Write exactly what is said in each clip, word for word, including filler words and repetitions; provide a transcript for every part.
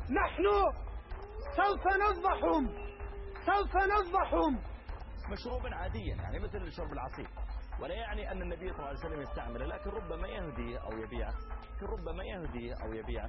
نحن سوف نذبحهم سوف نذبحهم. مشروبا عاديا يعني مثل شرب العصير، ولا يعني أن النبي صلى الله عليه وسلم يستعمله، لكن ربما يهديه أو يبيعه لكن ربما يهديه أو يبيعه.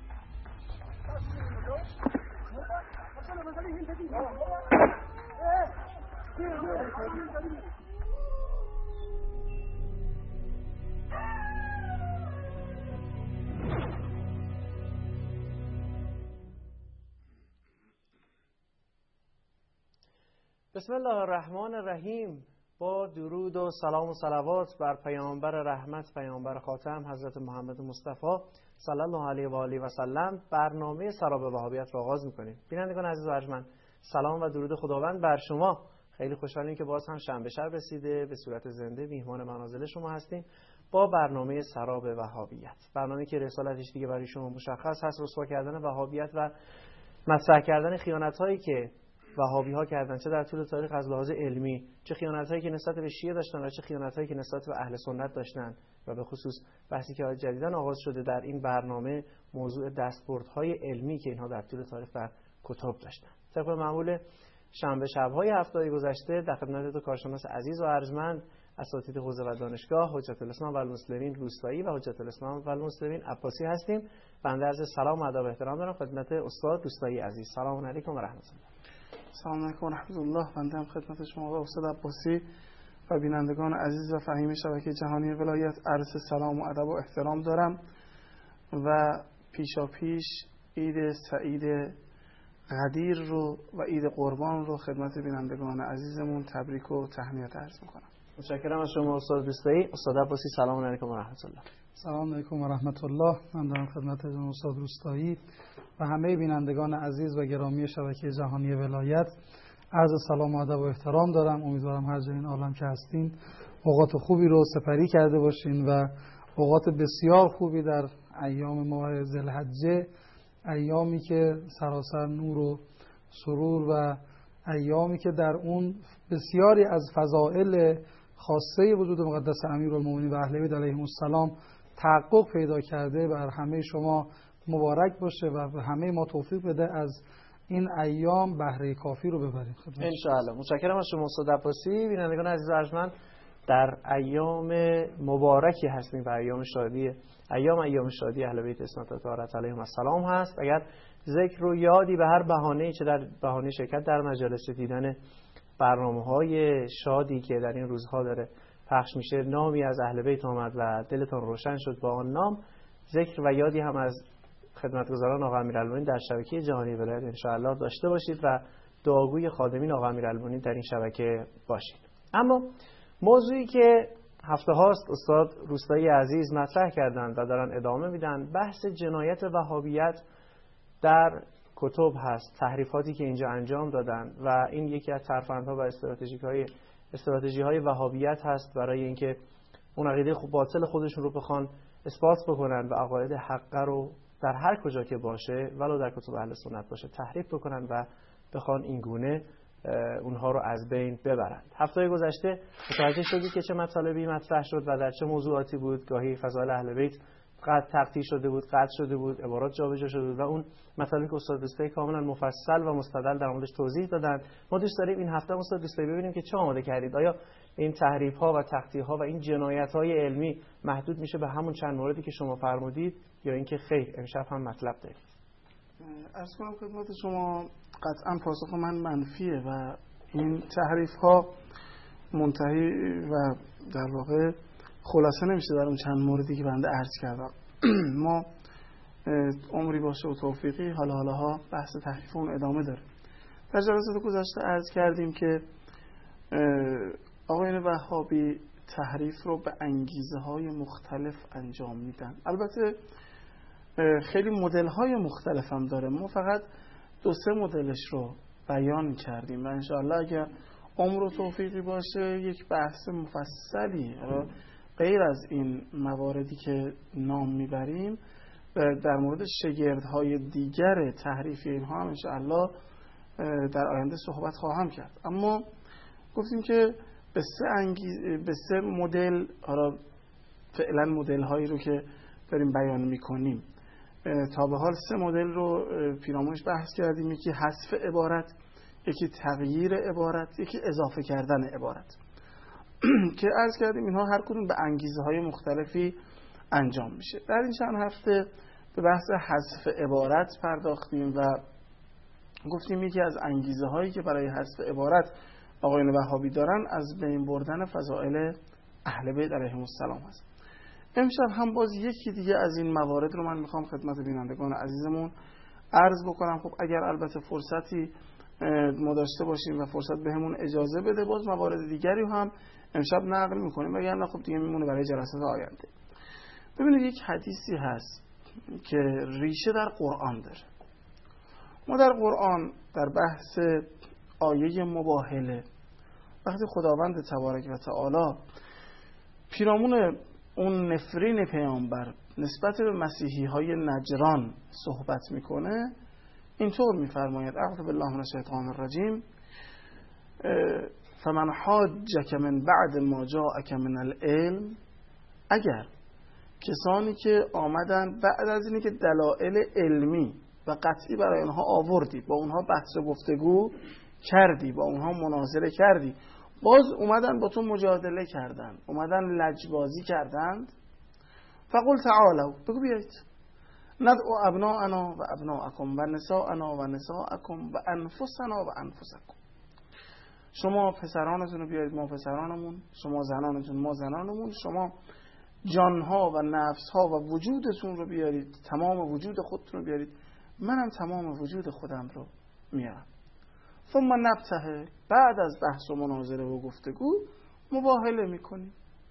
بسم الله الرحمن الرحیم. با درود و سلام و صلوات بر پیامبر رحمت، پیامبر خاتم حضرت محمد مصطفی صلی الله علیه و آله و سلم، برنامه سراب وهابیت را آغاز می‌کنیم. بینندگان عزیز و ارجمند، سلام و درود خداوند بر شما. خیلی خوشحالیم که باز هم شنبه شب رسیده، به صورت زنده میهمان منازل شما هستیم با برنامه سراب وهابیت. برنامه‌ای که رسالتش دیگه برای شما مشخص هست، رسوا کردن وهابیت و مطرح کردن خیانت‌هایی که وهابی ها کردن، چه در طول تاریخ از لحاظ علمی، چه خیانت‌هایی که نسبت به شیعه داشتن و چه خیانت‌هایی که نسبت به اهل سنت داشتن، و به خصوص بحثی که جدیداً آغاز شده در این برنامه، موضوع دستبردهای علمی که اینها در طول تاریخ در کتب داشتن. طبق معمول شنبه شب‌های هفته گذشته در خدمت دو کارشناس عزیز و ارجمند، اساتید حوزه و دانشگاه حجت الاسلام و المسلمین روستایی و حجت الاسلام و المسلمین عباسی هستیم. بنده عرض سلام و ادب و احترام دارم خدمت استاد روستایی عزیز. سلام علیکم و رحمت الله. سلام علیکم و رحمت الله. بنده هم خدمت شما و استاد عباسی و بینندگان عزیز و فهیم شبکه جهانی ولایت عرض سلام و ادب و احترام دارم و پیشا پیش عید سعید غدیر رو و عید قربان رو خدمت بینندگان عزیزمون تبریک و تهنیت عرض میکنم. متشکرم از شما استاد روستایی. استاد عباسی سلام علیکم و رحمت الله. سلام علیکم و رحمت الله. من دارم خدمت جناب استاد روستایی و همه بینندگان عزیز و گرامی شبکه جهانی ولایت عرض سلام و ادب و احترام دارم. امیدوارم هر جای این عالم که هستین اوقات خوبی رو سپری کرده باشین و اوقات بسیار خوبی در ایام ماه ذوالحجه، ایامی که سراسر نور و سرور و ایامی که در اون بسیاری از فضائل خاصه وجود مقدس امیرالمومنین و اهل بیت علیهم السلام تحقق پیدا کرده، بر همه شما مبارک باشه و به همه ما توفیق بده از این ایام بهره کافی رو ببریم ان شاء الله. متشکرم از شما استاد عباسی. بینندگان عزیز و ارجمند، در ایام مبارکی هستیم و ایام شادی ایام ایام شادی اهل بیت اسمت و طهارت علیهم السلام هست. اگر ذکر و یادی به هر بهانه‌ای، چه در بهانه شرکت در مجالس، دیدن برنامه‌های شادی که در این روزها داره پخش میشه، نامی از اهل بیت آمد و دلتان روشن شد با آن نام، ذکر و یادی هم از خدمتگزاران آقا امیرالمومنین در شبکه جهانی ولایت ان شاء الله داشته باشید و دعاگوی خادمین آقا امیرالمومنین در این شبکه باشید. اما موضوعی که هفته هاست استاد روستایی عزیز مطرح کردند و دارن ادامه میدن، بحث جنایت وهابیت در کتب هست، تحریفاتی که اینجا انجام دادن و این یکی از ترفندها و استراتژی‌های استراتژی‌های وهابیت هست برای اینکه اون عقیده خوب باطل خودشون رو بخوان اثبات بکنن و عقاید حق رو در هر کجا که باشه، ولو در کتب اهل سنت باشه، تحریف بکنن و بخوان این گونه اونها رو از بین ببرند. هفته گذشته متوجه شدید که چه مطالبی مطرح شد و در چه موضوعاتی بود. گاهی فضائل اهل بیت قطع تقطیع شده بود، قطع شده بود، عبارات جابجا شده بود و اون مطالبی که استاد روستایی کاملا مفصل و مستدل در موردش توضیح دادن. ما دوست داریم این هفته استاد روستایی ببینیم که چه آماده کردید. آیا این تحریف ها و تقطیع ها و این جنایت های علمی محدود میشه به همون چند موردی که شما فرمودید یا اینکه خیر امشب هم مطلب دارید؟ عرض کنم خدمت شما قطعا پاسخ من منفیه و این تحریف ها منتهی و در واقع خلاصه نمیشه در اون چند موردی که بنده عرض کردم. ما عمری باشه و توفیقی حالا حالا ها بحث تحریف اون ادامه داره. در جلسات گذشته عرض کردیم که آقایان وهابی تحریف رو به انگیزه های مختلف انجام میدن. البته خیلی مدل های مختلف هم داره، ما فقط دو سه مدلش رو بیان کردیم و انشاءالله اگر عمر و توفیقی باشه یک بحث مفصلی غیر از این مواردی که نام میبریم در مورد شگردهای دیگر تحریفی اینها هم انشاءالله در آینده صحبت خواهم کرد. اما گفتیم که به سه انگیز به سه مدل، حالا فعلا مدل هایی رو که داریم بیان میکنیم، تا به حال سه مدل رو پیرامونش بحث کردیم. یکی حذف عبارت، یکی تغییر عبارت، یکی اضافه کردن عبارت که عرض کردیم اینها هر کدوم به انگیزه های مختلفی انجام میشه. در این چند هفته به بحث حذف عبارت پرداختیم و گفتیم یکی از انگیزه هایی که برای حذف عبارت آقایان وهابی دارن از بین بردن فضائل اهل بیت علیهم السلام هست. امشب هم باز یکی دیگه از این موارد رو من میخوام خدمت بینندگان عزیزمون عرض بکنم. خب اگر البته فرصتی ما داشته باشیم و فرصت بهمون اجازه بده باز موارد دیگری هم امشب نقل میکنیم، وگرنه خب دیگه میمونه برای جلسات آینده. ببینید یک حدیثی هست که ریشه در قرآن داره. ما در قرآن در بحث آیه مباهله وقتی خداوند تبارک و تعالی پیرامون اون نفرین پیامبر نسبت به مسیحی های نجران صحبت میکنه اینطور میفرماید: اعوذ بالله من الشیطان الرجیم فمن حاجک من بعد ما جاءک من العلم، اگر کسانی که آمدن بعد از اینی که دلایل علمی و قطعی برای اونها آوردی، با اونها بحث و گفتگو کردی، با اونها مناظره کردی، باز اومدن با تو مجادله کردن، اومدن لجبازی کردند، فقل تعالوا، بگو بیایید، ندعو ابناءنا و ابناءکم و نساءنا و نساءکم و انفسنا و انفسکم، شما پسرانتون رو بیارید ما پسرانمون، شما زنانتون ما زنانمون، شما جانها و نفسها و وجودتون رو بیارید، تمام وجود خودتون رو بیارید، منم تمام وجود خودم رو میارم. ثم نبتهل، بعد از بحث و مناظره و گفتگو مباهله میکنیم.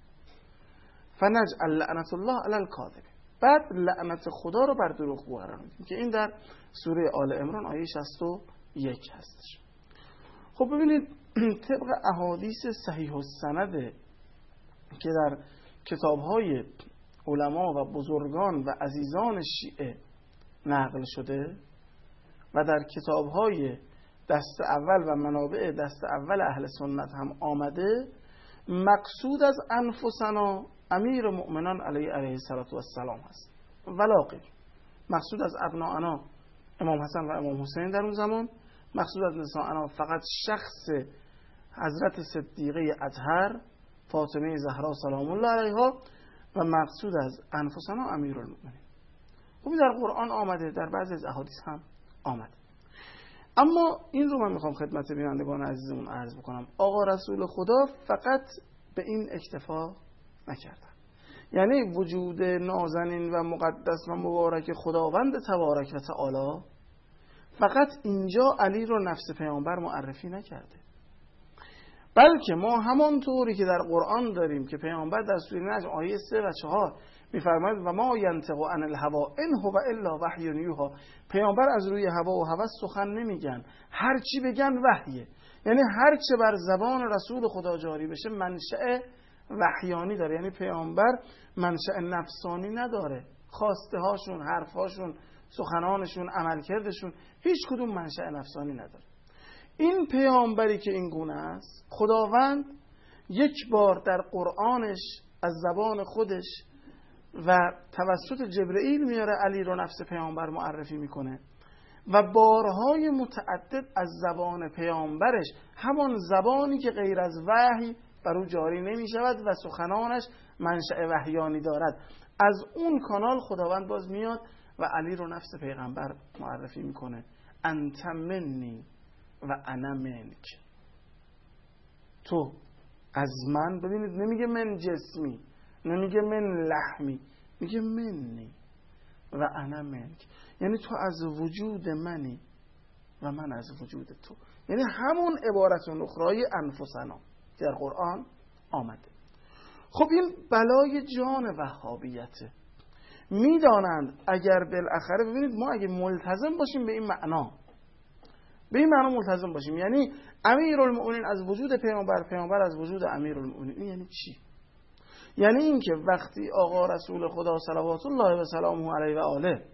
فنجعل لعنت الله علی الکاذبین، بعد لعنت خدا رو بر دروغگو قرار میدیم که این در سوره آل عمران آیه شصت و یک هستش. خب ببینید طبق احادیث صحیح السند که در کتاب‌های علما و بزرگان و عزیزان شیعه نقل شده و در کتاب‌های دست اول و منابع دست اول اهل سنت هم آمده، مقصود از انفسنا امیر مؤمنان علیه علیه السلام هست ولا غیر. مقصود از ابناءنا امام حسن و امام حسین در اون زمان، مقصود از نساءنا فقط شخص حضرت صدیقه اطهر فاطمه زهرا سلام الله علیها، و مقصود از انفسنا امیرالمؤمنین. خب در قرآن آمده، در بعضی از احادیث هم آمده. اما این رو من میخوام خدمت بینندگان عزیزمون عرض بکنم، آقا رسول خدا فقط به این اکتفا نکردن. یعنی وجود نازنین و مقدس و مبارک خداوند تبارک و تعالی فقط اینجا علی رو نفس پیامبر معرفی نکرده، بلکه ما همانطوری که در قرآن داریم که پیامبر در سوره نجم آیه سه و چهار میفرماید و ما ینطق عن الهوا ان هو الا وحی یوحی، پیامبر از روی هوا و هوس سخن نمیگن، هر چی بگن وحیه. یعنی هر چه بر زبان رسول خدا جاری بشه منشأ وحیانی داره، یعنی پیامبر منشأ نفسانی نداره، خواسته هاشون، حرف هاشون، سخنانشون، عملکردشون هیچ کدوم منشأ نفسانی نداره. این پیامبری که این گونه است، خداوند یک بار در قرآنش از زبان خودش و توسط جبرئیل میاره علی رو نفس پیامبر معرفی میکنه و بارهای متعدد از زبان پیامبرش، همان زبانی که غیر از وحی بر او جاری نمی شود و سخنانش منشأ وحیانی دارد، از اون کانال خداوند باز میاد و علی رو نفس پیغمبر معرفی میکنه. انت منی و انا منک، تو از من، ببینید نمیگه من جسمی، نمیگه من لحمی، میگه منی و انا منک، یعنی تو از وجود منی و من از وجود تو. یعنی همون عبارت اخرای انفسنا در قرآن آمده. خب این بلای جان وهابیته. میدانند اگر بالاخره، ببینید ما اگه ملتزم باشیم به این معنا، به این معنا ملتزم باشیم، یعنی امیرالمؤمنین از وجود پیامبر، پیامبر از وجود امیرالمؤمنین، این یعنی چی؟ یعنی این که وقتی آقا رسول خدا صلوات الله و سلامه علیه و آله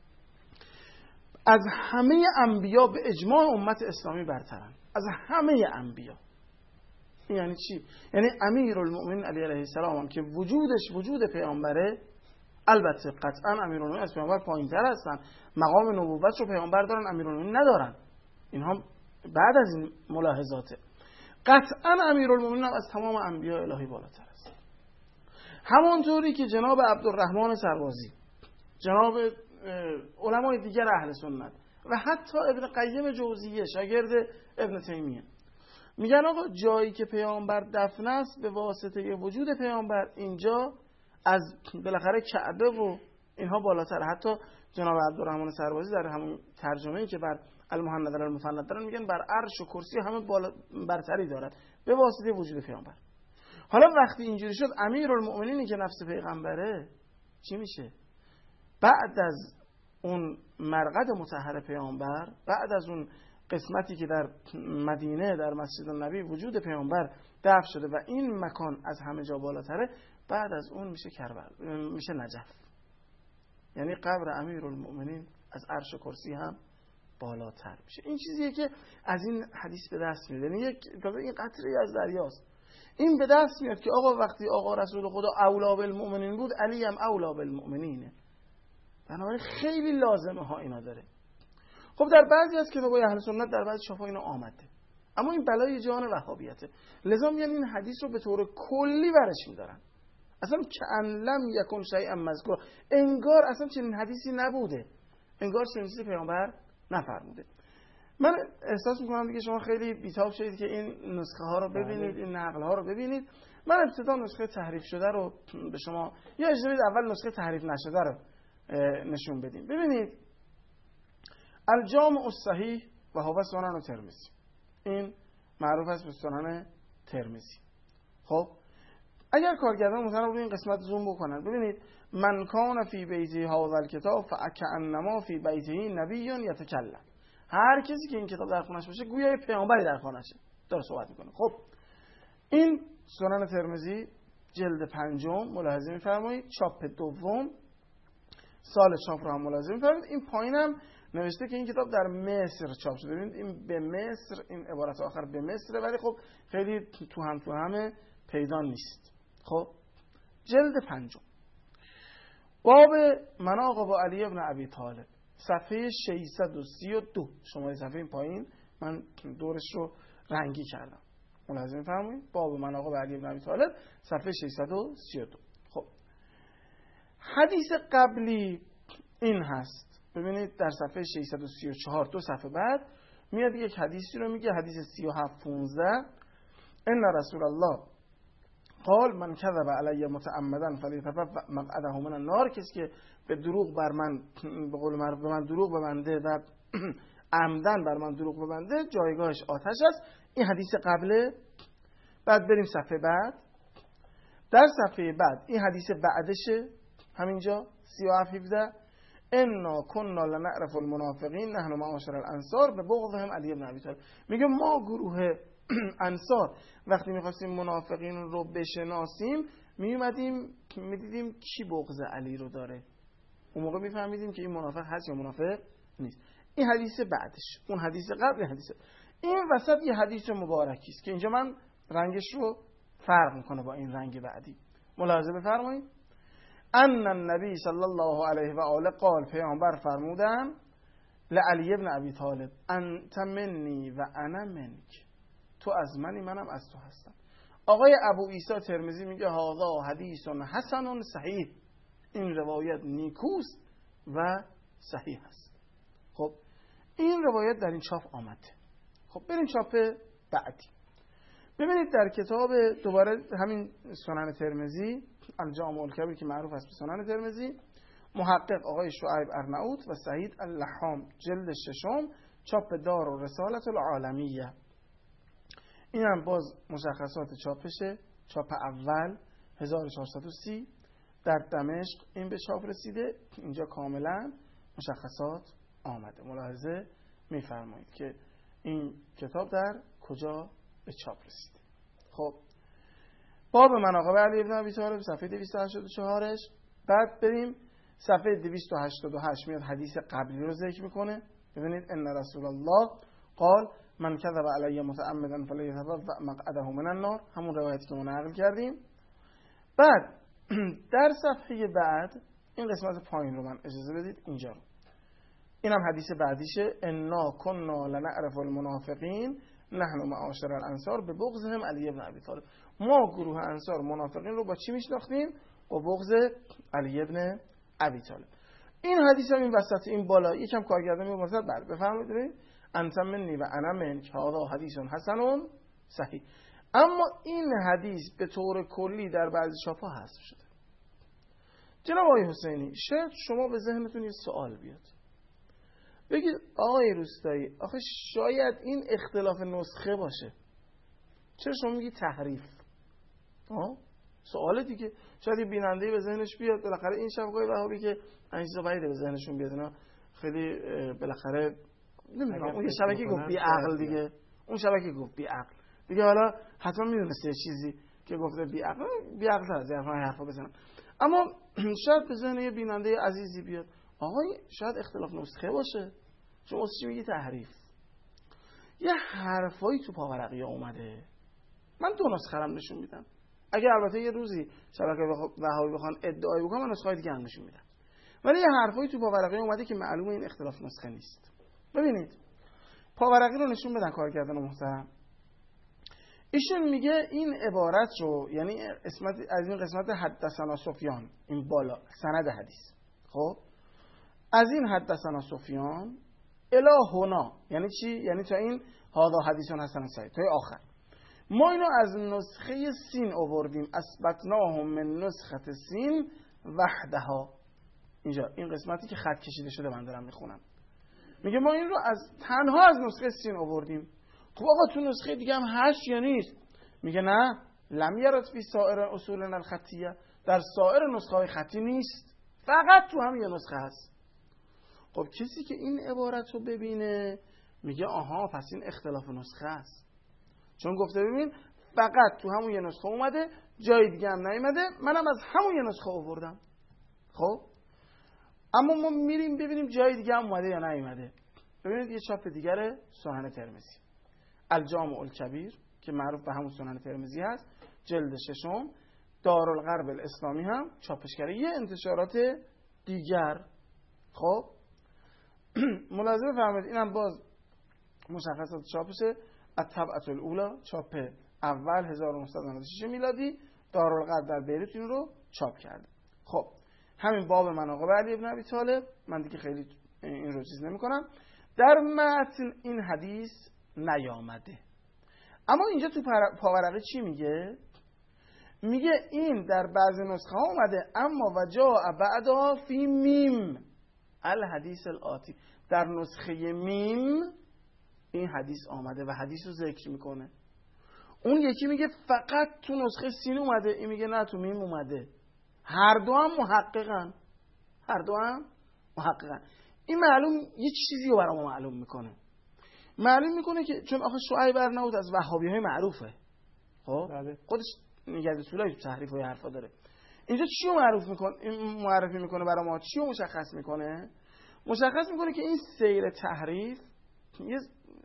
از همه انبیا به اجماع امت اسلامی برترن، از همه انبیا، این یعنی چی؟ یعنی امیرالمؤمنین علی علیه السلام که وجودش وجود پیامبره، البته قطعا امیرالمومنین از پیامبر پایین‌تر هستن، مقام نبوت رو پیامبر دارن، امیرالمومنین ندارن. اینها بعد از این ملاحظاته. قطعا امیرالمومنین هم از تمام انبیاء الهی بالاتر است. همونطوری که جناب عبدالرحمن سربازی، جناب علمای دیگر اهل سنت و حتی ابن قیم جوزیه شاگرد ابن تیمیه میگن آقا جایی که پیامبر دفن است به واسطه وجود پیامبر اینجا از بالاخره کعبه و اینها بالاتر. حتی جناب عبدالرحمن سربازی در همون ترجمه‌ای که بر المهند المفند دارن میگن بر عرش و کرسی همه بالا برتری دارد به واسطه وجود پیامبر. حالا وقتی اینجوری شد امیرالمؤمنینی که نفس پیغمبره چی میشه؟ بعد از اون مرقد مطهر پیامبر، بعد از اون قسمتی که در مدینه در مسجد النبی وجود پیامبر دفن شده و این مکان از همه جا بالاتره، بعد از اون میشه کربلا، میشه نجف. یعنی قبر امیرالمؤمنین از عرش و کرسی هم بالاتر میشه. این چیزیه که از این حدیث به دست میاد. یعنی یک این قطره از دریاست. این به دست میاد که آقا وقتی آقا رسول خدا اولا بالمؤمنین بود، علی هم اولا بالمؤمنینه. بنابراین خیلی لازمه ها اینا داره. خب در بعضی از کتابای اهل سنت در بعضی شفا اینا آمده، اما این بلای جان وهابیته. لذا میگن این حدیث رو به طور کلی برش میدارن، اصلا کأن لم یکن شیئا مذکور، انگار اصلا چنین حدیثی نبوده، انگار چنین چیزی پیامبر نفرموده. من احساس میکنم دیگه شما خیلی بیتاب شدید که این نسخه ها رو ببینید، این نقل ها رو ببینید. من ابتدا نسخه تحریف شده رو به شما، یا اجازه بدید اول نسخه تحریف نشده رو نشون بدیم. ببینید الجامع الصحیح و هو سنن ترمذی، این معروف است به سنن ترمذی. خب اگر کارگردان مثلا روی این قسمت زوم بکنن، ببینید من کان فی بیته هذا الکتاب فکأنما فی بیته نبی یتکلم. هر کسی که این کتاب در خونش باشه گویا پیامبری در خونشه داره صحبت میکنه. خب این سنن ترمذی جلد پنجم ملاحظه میفرمایید، چاپ دوم، سال چاپ رو هم ملاحظه میفرمایید. این پایینم نوشته که این کتاب در مصر چاپ شده. ببینید این به مصر، این عبارت آخر به مصر، ولی خب خیلی تو هم تو همه پیدا نیست. خب جلد پنجم، باب مناقب علی ابن ابی طالب، صفحه ششصد و سی و دو. شما صفحه این پایین من دورش رو رنگی کردم، ملاحظه می‌فرمایید. باب مناقب علی ابن ابی طالب، صفحه ششصد و سی و دو. خب حدیث قبلی این هست، ببینید در صفحه ششصد و سی و چهار، دو صفحه بعد میاد یک حدیثی رو میگه، حدیث سی و هفت پانزده، ان رسول الله قال من کذب علی متعمدا فلیتبوأ مقعده من النار. کسی که به دروغ بر من، به قول معروف به من دروغ ببنده و عمدن بر من دروغ ببنده، جایگاهش آتش است. این حدیث قبله. بعد بریم صفحه بعد، در صفحه بعد این حدیث بعدشه، همینجا سی و هفت هفده، انا كنا لنعرف المنافقین نحن معاشر الانصار ببغضهم علی بن ابی طالب. میگه ما گروه انصار وقتی میخواستیم منافقین رو بشناسیم میومدیم میدیدیم کی بغض علی رو داره، اون موقع میفهمیدیم که این منافق هست یا منافق نیست. این حدیث بعدش، اون حدیث قبل حدیث. این وسط یه حدیث مبارکی است که اینجا من رنگش رو فرق میکنه با این رنگ بعدی. ملاحظه بفرمایید. ان النبی صلی الله علیه و آله قال، پیامبر فرمودن لعلی ابن ابی طالب انت منی و انا منک، تو از منی منم از تو هستم. آقای ابو عیسی ترمذی میگه هذا حدیث حسن صحیح، این روایت نیکوست و صحیح است. خب این روایت در این چاپ آمده. خب بریم چاپ بعدی. ببینید در کتاب دوباره همین سنن ترمذی، الجامع الکبیر که معروف است به سنن ترمذی، محقق آقای شعیب ارناؤوط و سعید اللحام، جلد ششم، چاپ دار و رسالت العالمیه. این هم باز مشخصات چاپشه، چاپ اول هزار و چهارصد و سی در دمشق این به چاپ رسیده. اینجا کاملا مشخصات آمده. ملاحظه میفرمایید که این کتاب در کجا به چاپ رسیده. خب باب مناقب علی بن ابی طالب، صفحه دویست و هشتاد و چهار. بعد بریم صفحه دویست و هشتاد و هشت، میاد حدیث قبلی رو ذکر میکنه. ببینید ان رسول الله قال من کذب علی متعمدا فلیتبوأ مقعده من النار، همون روایتی که ما نقل کردیم. بعد در صفحه بعد این قسمت پایین رو من اجازه بدید اینجا رو. اینم حدیث بعدیشه. انا کنا لنعرف المنافقین نحن معاشر الانصار به بغضهم علی ابن ابی طالب. ما گروه انصار منافقین رو با چی میشناختیم؟ با بغض علی ابن ابی طالب. این حدیث هم این وسط این بالا یکم کارگردانی وسط بر بفرمایید. انت منی و انا منک هذا حدیث حسن صحیح. اما این حدیث به طور کلی در بعضی چاپ‌ها حذف شده. جناب آقای حسینی، شاید شما به ذهنتون یه سوال بیاد، بگید آقای روستایی آخه شاید این اختلاف نسخه باشه، چرا شما میگی تحریف؟ آه؟ سوال دیگه. شاید یه بیننده به ذهنش بیاد بالاخره این شبکه‌های وهابی که انیسا بعیده به ذهنشون بیاد، اینا خیلی بالاخره نمیدونم اون یه شبکه گفت بی عقل دیگه، اون شبکه گفت بی عقل دیگه، حالا حتما میدونسته چیزی که گفته بی عقل بی عقل از این حرفا بزنن. اما شاید به ذهن یه بیننده عزیزی بیاد آقای شاید اختلاف نسخه باشه، چون واسه چی میگی تحریف؟ یه حرفایی تو پاورقی اومده، من دو نسخه هم نشون میدم. اگه البته یه روزی شبکه وهابی بخوان ادعای بکنن من نسخه دیگه هم نشون میدم، ولی یه حرفایی تو پاورقی اومده که معلومه این اختلاف نسخه نیست. ببینید پاورقی رو نشون بدن کارگردان محترم. ایشون میگه این عبارت رو، یعنی اسمت از این قسمت حدثنا سفیان، این بالا سند حدیث، خب از این حدثنا سفیان الی هنا یعنی چی؟ یعنی تا این هذا حدیث حسن صحیح تا آخر ما اینو از نسخه سین آوردیم، اثبتناهم من نسخه سین وحدها. اینجا این قسمتی که خط کشیده شده من دارم میخونم، میگه ما این رو از تنها از نسخه سین آوردیم. خب آقا تو نسخه دیگه هم هست یا نیست؟ میگه نه، لم یرد فی سایر اصولنا الخطیه، در سایر نسخه های خطی نیست، فقط تو هم یه نسخه هست. خب کسی که این عبارت رو ببینه میگه آها پس این اختلاف نسخه است، چون گفته ببین فقط تو همون یه نسخه اومده، جای دیگه هم نیومده، منم از همون یه نسخه آوردم. خب اما ما میریم ببینیم جای دیگه هم اومده یا نیومده. ببینید یه چاپ دیگره سنن ترمذی، الجامع الکبیر که معروف به همون سنن ترمذی هست، جلد ششم، دارالغرب الاسلامی هم چاپش کرده، یه انتشارات دیگر. خب ملاحظه بفرمایید اینم باز مشخصات چاپشه، الطبعة الاولی چاپ اول هزار و نهصد و نود و شش میلادی، دارالغرب در بیروت این رو چاپ کرده. خب همین باب مناقب علی ابن ابی طالب، من دیگه خیلی این رو چیز نمی کنم. در متن این حدیث نیامده، اما اینجا تو پاورقی چی میگه؟ میگه این در بعضی نسخه ها اومده، اما و جاء بعدها فی میم الحدیث الاتی، در نسخه میم این حدیث آمده و حدیث رو ذکر میکنه. اون یکی میگه فقط تو نسخه سین اومده، این میگه نه تو میم اومده. هر دو هم محققن، هر دو هم محققن. این معلوم یه چیزی رو برام معلوم میکنه، معلوم میکنه که چون آخه شعیب ارناؤوط از وهابی های معروفه، خب بله. خودش نگرد اصولای تحریف و حرفا داره. اینجا چی رو معروف میکنه؟ این معرفی میکنه برای ما، چی رو مشخص میکنه؟ مشخص میکنه که این سیر تحریف یه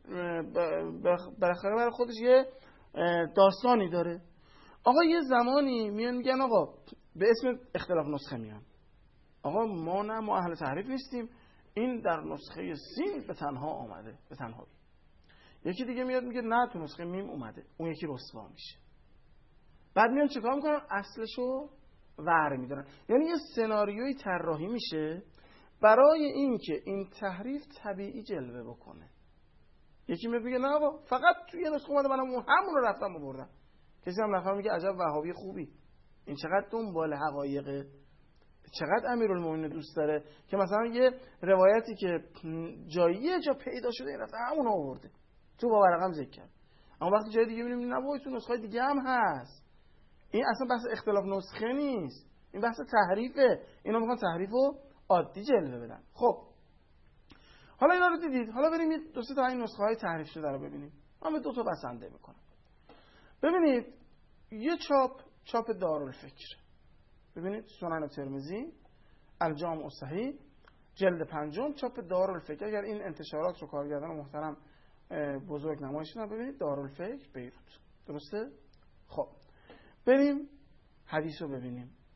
بالاخره برای خودش یه داستانی داره. آقا یه زمانی میان میگن آقا به اسم اختلاف نسخه میان، آقا ما نه ما اهل تحریف نیستیم، این در نسخه سین به تنها آمده، به تنها. یکی دیگه میاد میگه نه تو نسخه میم اومده، اون یکی رسوا میشه. بعد میان چیکار میکنن؟ اصلشو ور میدارن. یعنی یه سناریوی طراحی میشه برای اینکه این تحریف طبیعی جلوه بکنه. یکی میاد میگه نه آقا فقط تو یه نسخه اومده، منم همون رو رفتم آوردم. کسی هم نفهم میگه عجب وهابی خوبی، این چقدر دنبال حقایقه، چقدر امیرالمومنین دوست داره که مثلا یه روایتی که جاییه جا پیدا شده این رفته همون رو آورده تو با ورقم ذکر کرد. اما وقتی جای دیگه میبینیم نه وای تو نسخه دیگه هم هست. این اصلا بحث اختلاف نسخه نیست، این بحث تحریفه. اینا میخوان تحریفو عادی جلوه بدن. خب حالا اینا رو دیدید، حالا بریم یه دو سه تا این نسخه های تحریف شده رو ببینیم. من به دو تا بسنده میکنم. ببینید یه چاپ چاپ دارالفکر، ببینید سنن ترمذی الجامع الصحیح جلد پنجم چاپ دارالفکر. اگر این انتشارات رو کارگردان محترم بزرگ نمایش بدن ببینید دارالفکر بیروت، درسته؟ خب بریم حدیث رو ببینیم.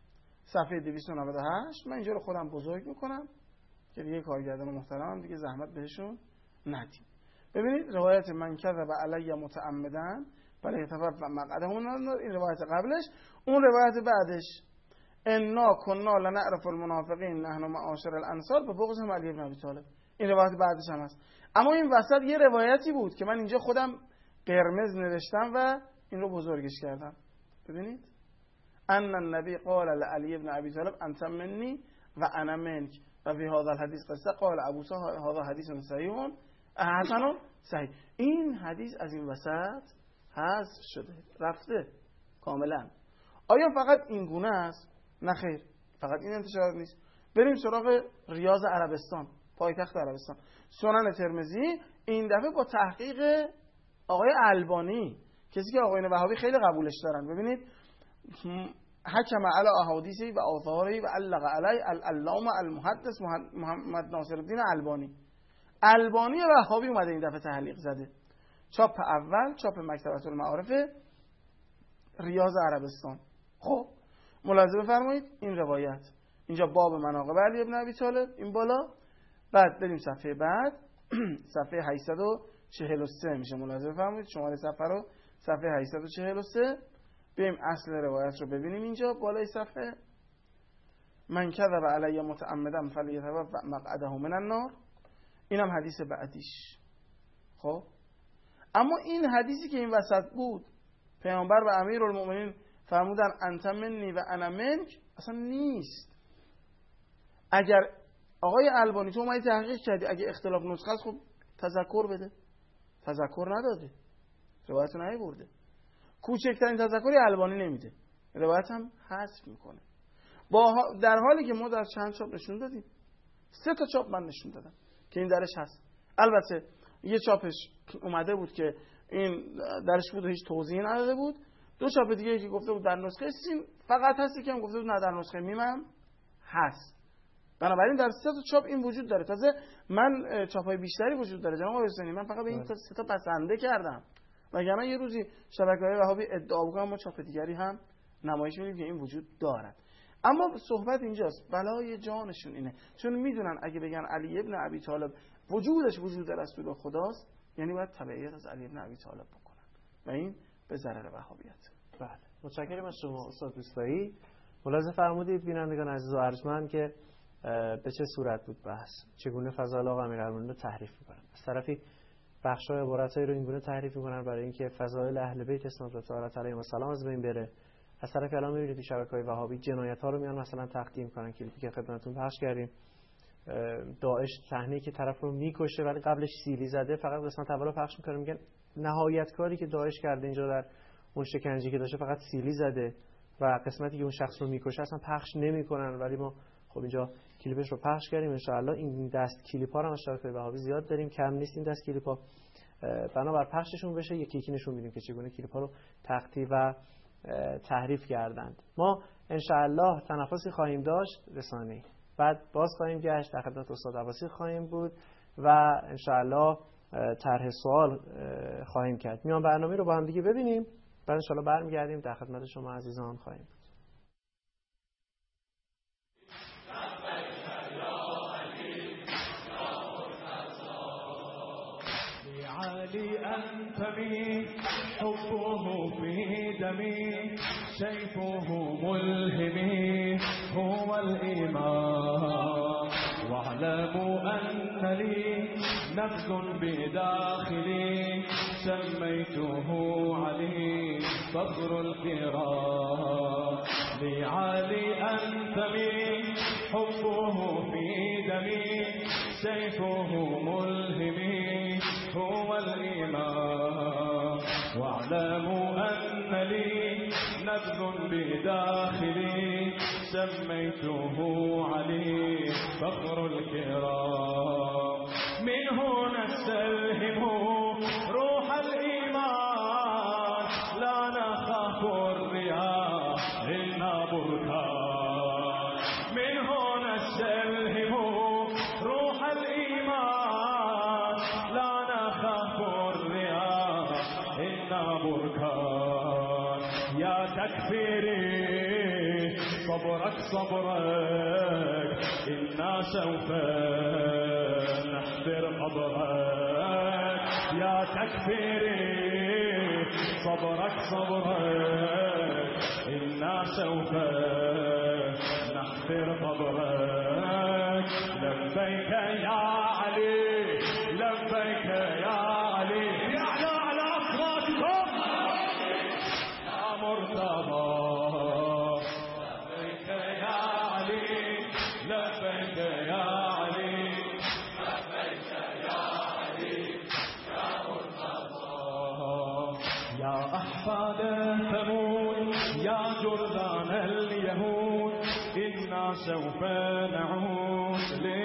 صفحه دویست و نود و هشت. من اینجا رو خودم بزرگ میکنم که دیگه کارگردان محترمم دیگه زحمت بهشون ندیم. ببینید روایت من کذب علی متعمدا فلیتبوأ مقعده من النار، این روایت قبلش. اون روایت بعدش انا کنا لنعرف المنافقین نحن معاشر الانصار به بغض علی بن ابی طالب، این روایت بعدش هم هست. اما این وسط یه روایتی بود که من اینجا خودم قرمز نوشتم و این رو بزرگش کردم. ببینید ان النبی قال لعلی بن ابی طالب انت منی و انا منک و فی هذا الحدیث قصه قال ابو موسی هذا حدیث صحیح حسن صحیح. این حدیث از این وسط حذف شده رفته کاملا. آیا فقط این گونه است؟ نه خیر، فقط این انتشار نیست. بریم سراغ ریاض عربستان، پایتخت عربستان، سنن ترمذی، این دفعه با تحقیق آقای البانی، کسی که آقایون وهابی خیلی قبولش دارن. ببینید حکم علی احادیثی و آثاری و علق علی العلامه المحدث محمد ناصر الدین البانی. البانی وهابی اومده این دفعه تعلیق زده. چاپ اول، چاپ مکتبه المعارف ریاض عربستان. خب ملاحظه بفرمایید این روایت اینجا باب مناقب علی بن ابی طالب این بالا، بعد بریم صفحه بعد صفحه هشتصد و چهل و سه میشه. ملاحظه بفرمایید شماره صفحه رو صفحه هشتصد و چهل و سه. بریم اصل روایت رو ببینیم اینجا بالای صفحه. من کذب علی متعمدا فلیتبوأ مقعده من النار، اینم حدیث بعدیش. خب اما این حدیثی که این وسط بود پیامبر و امیرالمومنین فرمودن انت منی و انا منک، اصلا نیست. اگر آقای البانی تو اومدی تحقیق کردی اگه اختلاف نسخه است خب تذکر بده، تذکر نداده، روایت رو نیاورده. کوچکترین تذکری البانی نمیده، روایت هم حذف میکنه. با در حالی که ما در چند چاپ نشون دادیم، سه تا چاپ من نشون دادم که این درش هست. البته یه چاپش اومده بود که این درش بود و هیچ توضیحی نداده بود. دو چاپ دیگه که گفته بود در نسخه سین فقط هستی که هم گفته بود نه در نسخه میمم هست. بنابراین در سه تا چاپ این وجود داره. تازه من چاپای بیشتری وجود داره جناب آقای حسینی، من فقط به این تا سه تا بسنده کردم. وگرنه یه روزی شبکه‌های وهابی ادعا بکنن ما چاپ دیگری هم نمایش میدیم که این وجود دارد. اما صحبت اینجاست بلای جانشون اینه، چون میدونن اگه بگن علی ابن ابی طالب وجودش وجود رسول خداست، یعنی باید تبعیت از علی ابن ابی طالب بکنن و این به ضرر وهابیت. بله متشکرم از شما استاد روستایی. ملاحظه فرمودید بینندگان عزیز و ارجمند که به چه صورت بود بحث، چگونه فضائل آقا امیرالمومنین رو تحریف میکنن. از طرفی بخشای عبارتایی رو اینگونه تحریف میکنن برای اینکه فضائل اهل بیت اسمت و طهارت علیهم السلام از بین بره. از طرف الان میبینید شبکه‌های وهابی جنایت ها رو میان مثلا تقدیم کنن، کلیپی که خدمتتون پخش کردیم. داعش صحنه‌ای که طرف رو میکشه ولی قبلش سیلی زده، فقط قسمت اولو پخش میکنه، میگن نهایت کاری که داعش کرده اینجا در اون شکنجه که داشته فقط سیلی زده و قسمتی که اون شخص رو میکشه اصلا پخش نمیکنن. ولی ما خب اینجا کلیپش رو پخش کردیم. ان شاء الله این دست کلیپ‌ها رو شبکه‌های وهابی زیاد داریم، کم نیست این دست کلیپ‌ها. بنابر پخششون بشه یکی یکی نشون میدیم که چگونه کلیپ‌ها رو تقطیع و تحریف کردند. ما ان شاء الله تنفسی خواهیم داشت رسانه‌ای، بعد باز خواهیم گشت در خدمت استاد عباسی خواهیم بود و ان شاء الله طرح سوال خواهیم کرد. میان برنامه رو با هم دیگه ببینیم، بعد ان شاء الله برمیگردیم در خدمت شما عزیزان خواهیم بود. علي أنت بي حبه في دمي سيفه ملهمي هو الإيمان واعلموا أن لي نبض بداخلي سميته علي فخر الكرام لعلي أنت بي حبه في دمي سيفه ملهمي هو الإيمان واعلموا أن لي نبض بداخلي سميته علي فخر الكرام من هنا نستلهم روح الإيمان لا نخاف الرياح إلا بركان من هنا نستلهم روح الإيمان لا نخاف الرياح إلا بركان يا تكفيري صبرك صبرك إنا سوف نحفر قبرك يا تكفيري صبرك صبرك إنا سوف نحفر قبرك لبيك يا علي لبيك يا علي يعلى على أصواتكم يا مرتضى لبيك يا علي لبيك يا علي لبيك يا علي يا مرتضى يا أحفاد ثمود يا جرذان اليهود إنا سوف نعود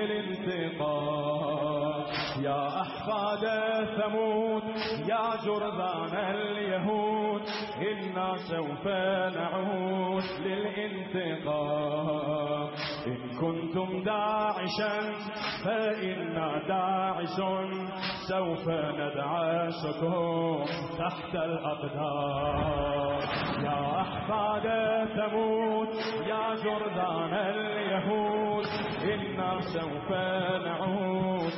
للانتقام يا أحفاد ثمود يا جرذان اليهود إنا سوف نعود للانتقام إن كنتم داعشا فإنا داعش سوف ندعسكم تحت الأقدام يا أحفاد ثمود يا جرذان اليهود إنا سوف نعود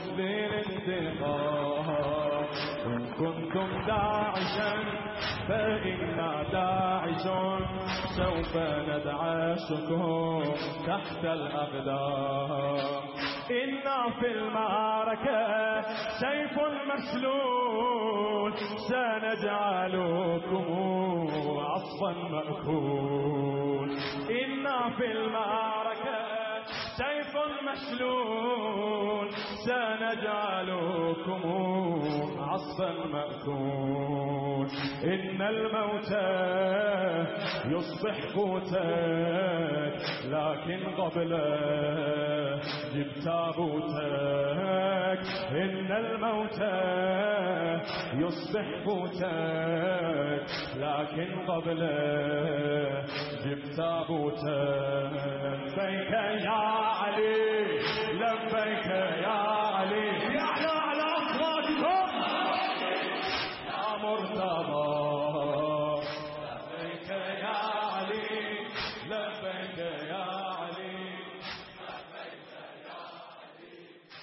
للانتقام إن كنتم داعشا فإنا داعش سوف ندعسكم تحت الأقدام إنا في المعركة سيف مسلول سنجعلكم عصفا مأكول إنا في المعركة سيف مسلول سنجعلكم عصفا مأكول إن الموت يصبح قوتك لكن قبله جب تابوتك إن الموت يصبح قوتك لكن قبله جب تابوتك لبيك يا علي لبيك يا علي يعلى على أصواتكم يا مرتضى لبيك يا علي لبيك يا علي لبيك يا علي.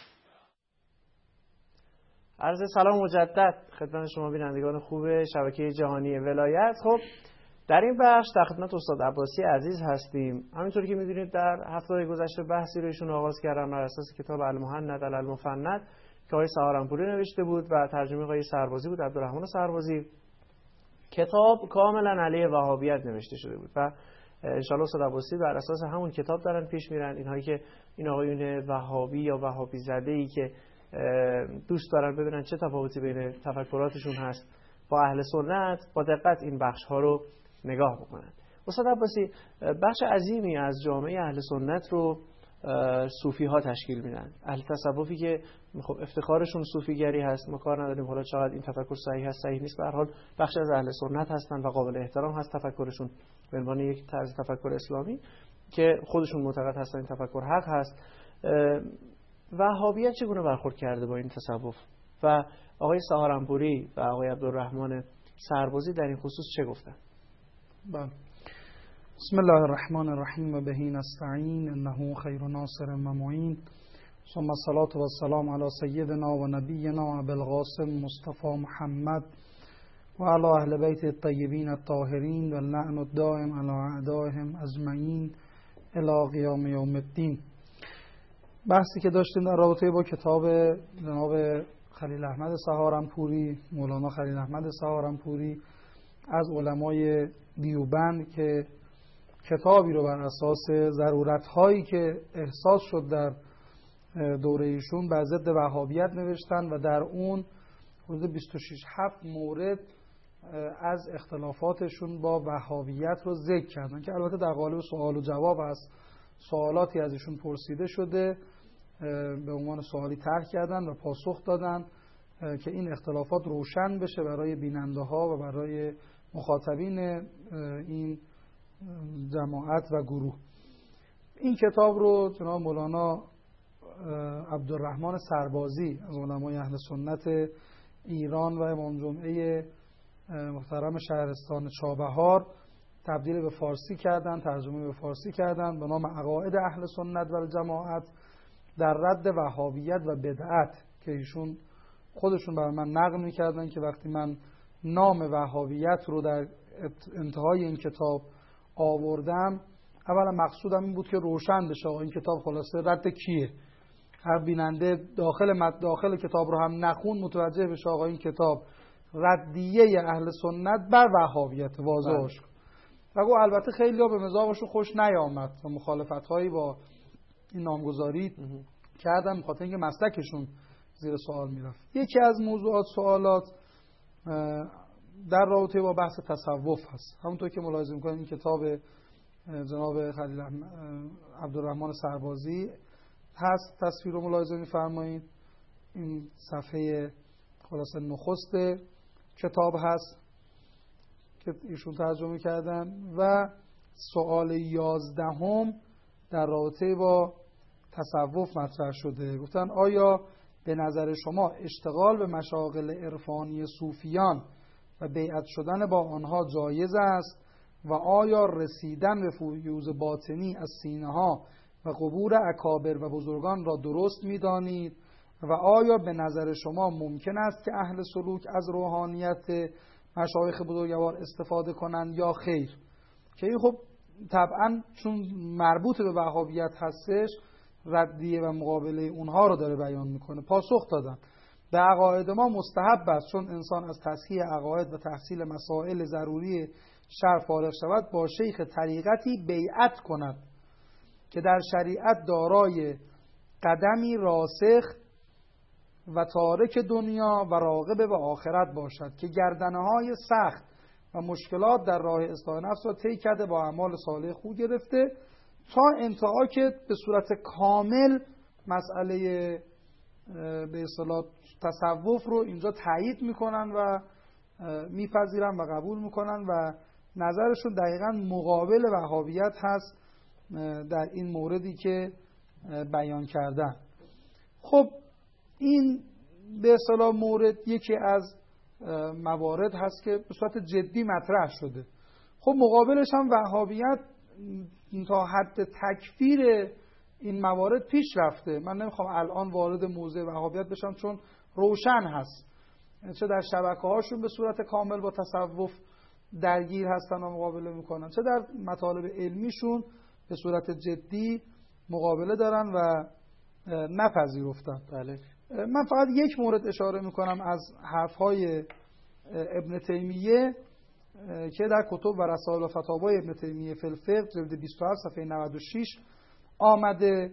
عرض سلام مجدد خدمت شما بینندگان خوب شبکه جهانی ولایت. خب در این بخش در خدمت استاد عباسی عزیز هستیم. همینطوری که می‌دونید در هفته گذشته بحثی رو ایشون آغاز کردن بر اساس کتاب المهند علی المفند که آقای سهارنپوری نوشته بود و ترجمه آقای سربازی بود، عبدالرحمن سربازی. کتاب کاملا علیه وهابیت نوشته شده بود و ان شاء الله استاد عباسی بر اساس همون کتاب دارن پیش میرن. اینهایی که این آقایون وهابی یا وهابی زده‌ای که دوست دارن ببینن چه تفاوتی بین تفکراتشون هست با اهل سنت، با دقت این بخش ها رو نگاه بکنند. استاد عباسی، بخش عظیمی از جامعه اهل سنت رو صوفی ها تشکیل میدن. اهل تصوفی که خب افتخارشون صوفیگری هست، ما کار نداریم حالا چقدر این تفکر صحیح هست صحیح نیست، به هر حال بخش از اهل سنت هستن و قابل احترام هست تفکرشون به عنوان یک طرز تفکر اسلامی که خودشون معتقد هستن این تفکر حق هست. وهابیت چگونه برخورد کرده با این تصوف و آقای سهارنپوری و آقای عبدالرحمن سربازی در این خصوص چه گفتن؟ بله. بسم الله الرحمن الرحیم و بهی نستعین انه خیر ناصر و معین ثم الصلاة و السلام علی سیدنا و نبینا ابی القاسم مصطفی محمد و علی اهل بیت الطیبین الطاهرین و اللعن الدائم علی اعدائهم اجمعین الی قیام یوم الدین. بحثی که داشتیم در رابطه با کتاب جناب خلیل احمد سهارنپوری، مولانا خلیل احمد سهارنپوری از علمای دیوبند که کتابی رو بر اساس ضرورت‌هایی که احساس شد در دوره ایشون بر ضد وهابیت نوشتن و در اون حدود بیست و شش هفت مورد از اختلافاتشون با وهابیت رو ذکر کردن که البته در قالب سوال و جواب هست. سوالاتی از ایشون پرسیده شده به عنوان سوالی طرح کردن و پاسخ دادن که این اختلافات روشن بشه برای بیننده ها و برای مخاطبین این جماعت و گروه. این کتاب رو جناب مولانا عبدالرحمن سربازی از علمای اهل سنت ایران و امام جمعه محترم شهرستان چابهار تبدیل به فارسی کردن، ترجمه به فارسی کردن به نام عقاید اهل سنت و الجماعت در رد وهابیت و بدعت که ایشون خودشون برای من نقل می‌کردن که وقتی من نام وهابیت رو در انتهای این کتاب آوردم، اولا مقصودم این بود که روشن بشه این کتاب خلاصه رد کیه. هر بیننده داخل داخل کتاب رو هم نخون متوجه بشه آقا این کتاب ردیه اهل سنت بر وهابیت واضحش. و گو البته خیلی ها به مزاجشون خوش نیامد و مخالفت‌هایی با این نامگذاری کردن بخاطر اینکه مسلکشون زیر سوال میرفت. یکی از موضوعات سوالات در رابطه با بحث تصوف هست. همونطور که ملاحظه می‌کنید این کتاب جناب خلیل عبدالرحمن سربازی هست، تصویر رو ملاحظه می‌فرمایید. این صفحه خلاصه نخست کتاب هست که ایشون ترجمه کردن و سوال یازدهم در رابطه با تصوف مطرح شده. گفتن آیا به نظر شما اشتغال به مشاغل عرفانی صوفیان و بیعت شدن با آنها جایز است و آیا رسیدن به فیوض باطنی از سینه ها و قبور اکابر و بزرگان را درست می دانید و آیا به نظر شما ممکن است که اهل سلوک از روحانیت مشایخ بزرگوار استفاده کنند یا خیر؟ که این خب طبعا چون مربوط به وهابیت هستش ردیه و مقابله اونها رو داره بیان میکنه. پاسخ دادن به عقاید ما مستحب است چون انسان از تصحیح عقاید و تحصیل مسائل ضروری شرع فارغ شود با شیخ طریقتی بیعت کند که در شریعت دارای قدمی راسخ و تارک دنیا و راغب به آخرت باشد که گردنه‌های سخت و مشکلات در راه اصلاح نفس را طی کرده با اعمال صالح خو گرفته تا انتها که به صورت کامل مسئله به اصطلاح تصوف رو اینجا تایید میکنن و میپذیرن و قبول میکنن و نظرشون دقیقاً مقابل وهابیت هست در این موردی که بیان کردن. خب این به اصطلاح مورد یکی از موارد هست که به صورت جدی مطرح شده. خب مقابلش هم وهابیت تا حد تکفیر این موارد پیش رفته. من نمیخوام الان وارد موضوع وهابیت بشم چون روشن هست، چه در شبکه هاشون به صورت کامل با تصوف درگیر هستن و مقابله میکنن، چه در مطالب علمیشون به صورت جدی مقابله دارن و نپذیرفتن. بله. من فقط یک مورد اشاره میکنم از حرفهای ابن تیمیه که در کتب و رسائل و فتاوای ابن تیمیه فی الفقه جلد بیست و هفت صفحه نود و شش آمده.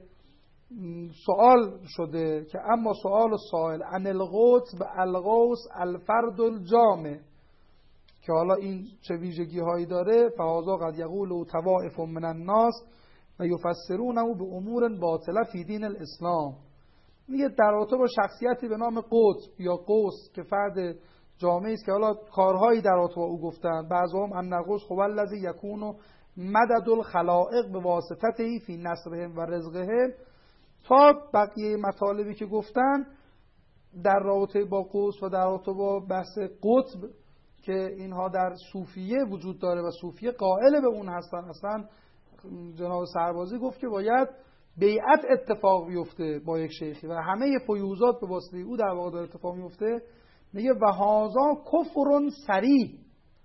سوال شده که اما سوال السائل عن القطب الغوث الفرد الجامع که حالا این چه ویژگی هایی داره، فهذا قد یقول طوائف من الناس و یفسرونه به امور باطله فی دین الاسلام. میگه در رابطه با شخصیتی به نام قطب یا قوس که فرد جامعی است که حالا کارهایی در رابطه با او گفتن، بعضهم ان القوس هو الذی یکون مدد الخلائق به واسطته فی نصرهم و رزقهم، تا بقیه مطالبی که گفتن در رابطه با قوس و در رابطه با بحث قطب که اینها در صوفیه وجود داره و صوفیه قائل به اون هستن. اصلا جناب سربازی گفت که باید بیعت اتفاق بیفته با یک شیخی و همه فیوضات به واسطه او در واقع اتفاق میفته. میگه و هذا کفر صریح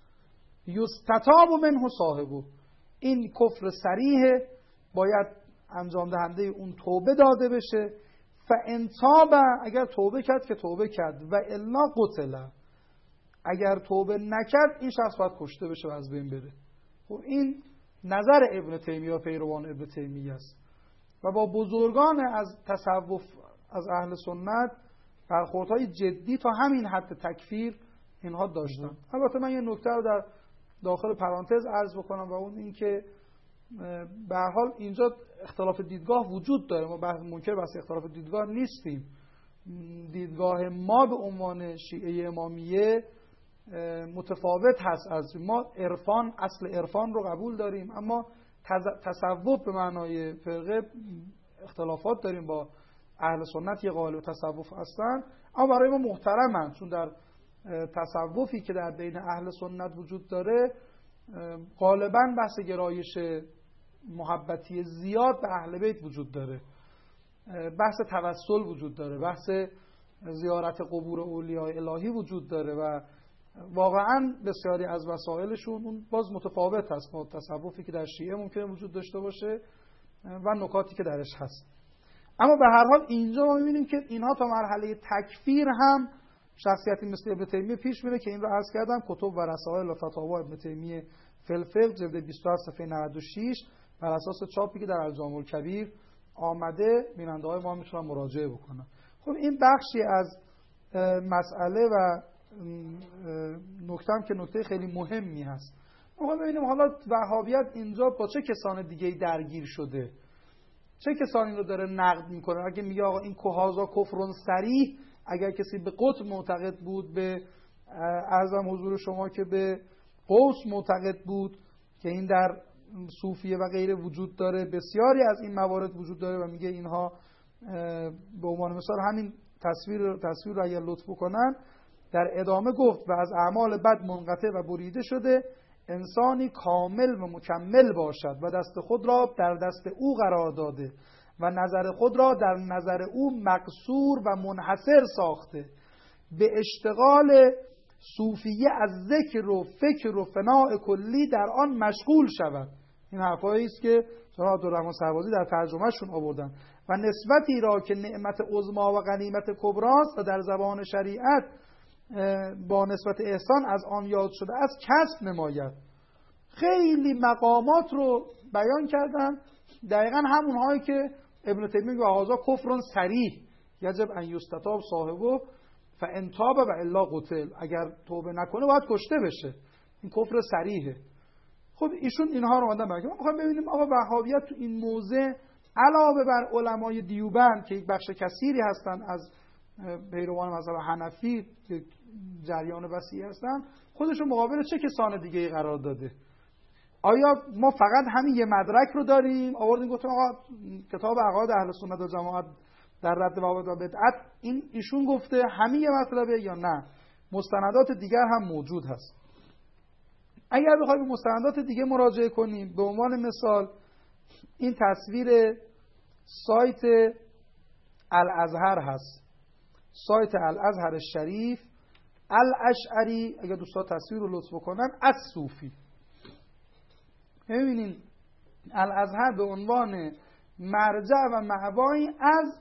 یستتاب منه صاحبه، این کفر صریح باید انجام دهنده اون توبه داده بشه. فان تاب، اگر توبه کرد که توبه کرد، و الا قتل، اگر توبه نکرد این شخص باید کشته بشه و از بین بره. خب این نظر ابن تیمیه و پیروان ابن تیمیه است و با بزرگان از تصوف از اهل سنت برخوردهای جدی تا همین حد تکفیر اینها داشتن. البته من یه نکته رو در داخل پرانتز عرض بکنم و اون این که به هر حال اینجا اختلاف دیدگاه وجود داره. ما منکر بحث اختلاف دیدگاه نیستیم. دیدگاه ما به عنوان شیعه امامیه متفاوت هست از ما. عرفان، اصل عرفان رو قبول داریم، اما تصوف به معنای فرقه اختلافات داریم با اهل سنت. یه قائل به تصوف هستن اما برای ما محترمن، چون در تصوفی که در بین اهل سنت وجود داره غالباً بحث گرایش محبتی زیاد به اهل بیت وجود داره، بحث توسل وجود داره، بحث زیارت قبور اولیاء الهی وجود داره و واقعاً بسیاری از وسایلشون اون باز متفاوت هست با تصوفی که در شیعه ممکنه وجود داشته باشه و نکاتی که درش هست. اما به هر حال اینجا ما می‌بینیم که اینها تا مرحله تکفیر هم شخصیتی مثل ابن تیمیه پیش میره که این رو عرض کردم. کتب و رسائل و فتاوا ابن تیمیه فی الفقه جلد بیست و هفت صفحه نود و شش بر اساس چاپی که در الجامع الکبیر آمده بیننده‌های ما میتونن مراجعه بکنن. خب این بخشی از مسئله و نکته هم که نکته خیلی مهمی هست. ما ببینیم حالا وهابیت اینجا با چه کسان دیگه‌ای درگیر شده، چه کسانی رو داره نقد میکنه. اگه میگه آقا این کهازا کفرون صریح، اگر کسی به قطب معتقد بود، به اعظم حضور شما که به قوس معتقد بود که این در صوفیه و غیره وجود داره، بسیاری از این موارد وجود داره و میگه اینها به عنوان مثال همین تصویر تصویر رو اگر لطف بکنن در ادامه گفت و از اعمال بد منقطع و بریده شده انسانی کامل و مکمل باشد و دست خود را در دست او قرار داده و نظر خود را در نظر او مقصور و منحصر ساخته، به اشتغال صوفیه از ذکر و فکر و فناء کلی در آن مشغول شود. این حرفایی است که جناب عبدالرحمن سربازی در ترجمهشون آوردن. و نسبتی را که نعمت عظما و غنیمت کبراست و در زبان شریعت با نسبت احسان از آن یاد شده است کسب نماید. خیلی مقامات رو بیان کردن، دقیقا همونهایی که ابن تیمیه و هذا کفر صریح یجب ان یستتاب صاحبه فانتاب و الا قتل، اگر توبه نکنه باید کشته بشه، این کفر صریحه. خب ایشون اینها رو اومدن بگن. ما می‌خوایم ببینیم آقا وهابیت تو این موضع علاوه بر علمای دیوبند که یک بخش کثیری هستن از پیروان مذهب حنفی که جریان وسیعی هستن، خودشون مقابل چه کسان دیگه قرار داده؟ آیا ما فقط همین یه مدرک رو داریم آوردیم گفتیم آقا کتاب عقاید اهل سنت و جماعت در رد وهابیت و بدعت این ایشون گفته همین یه مطلبه، یا نه مستندات دیگر هم موجود هست؟ اگر بخوایم به مستندات دیگه مراجعه کنیم، به عنوان مثال این تصویر سایت الازهر هست، سایت الازهر شریف الاشعری، اگر دوستان تصویر رو لطف کنن، از صوفی. ببینین الازهر به عنوان مرجع و مأوایی از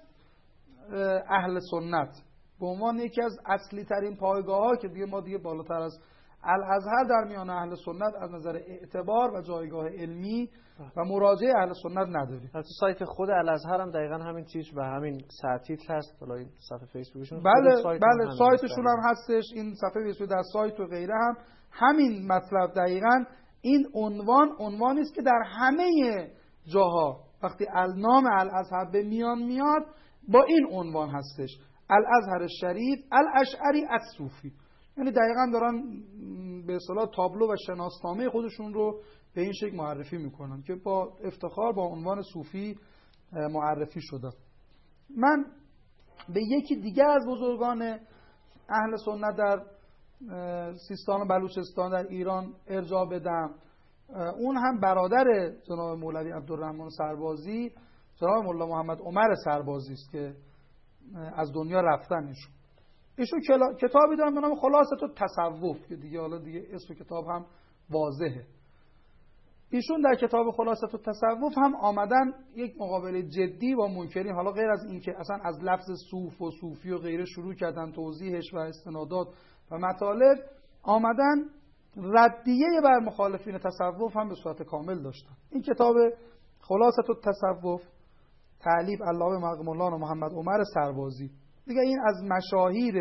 اهل سنت، به عنوان یکی از اصلی ترین پایگاه ها که دیگه ما دیگه بالاتر از الازهر در میان اهل سنت از نظر اعتبار و جایگاه علمی و مراجعه اهل سنت نداریم. تو سایت خود الازهر هم دقیقاً همین چیز و همین سرتیتر هست، بالا این صفحه فیسبوکشون. بله سایت بله سایتشون هم هستش، این صفحه فیسبوک در سایت و غیره هم همین مطلب دقیقاً. این عنوان عنوانی است که در همه جاها وقتی نام الازهر به میان میاد با این عنوان هستش، الازهر شریف الاشعری الصوفی. یعنی دقیقاً دارن به اصطلاح تابلو و شناسنامه خودشون رو به این شکل معرفی میکنن که با افتخار با عنوان صوفی معرفی شده. من به یکی دیگه از بزرگان اهل سنت در سیستان و بلوچستان در ایران ارجاع بدم. اون هم برادر جناب مولوی عبدالرحمن سربازی، جناب مولا محمد عمر سربازی است که از دنیا رفتن. ایشون ایشون کتابی دارن به نام خلاصه التصوف که دیگه حالا دیگه اسم کتاب هم واضحه. ایشون در کتاب خلاصه التصوف هم آمدن یک مقابله جدی با منکرین، حالا غیر از این که اصلا از لفظ صوف و صوفی و غیره شروع کردن توضیحش و استنادات و مطالب، آمدن ردیه بر مخالفین تصوف هم به صورت کامل داشتن. این کتاب خلاصه التصوف تألیف علامه مولانا محمد عمر سربازی، دیگه این از مشاهیر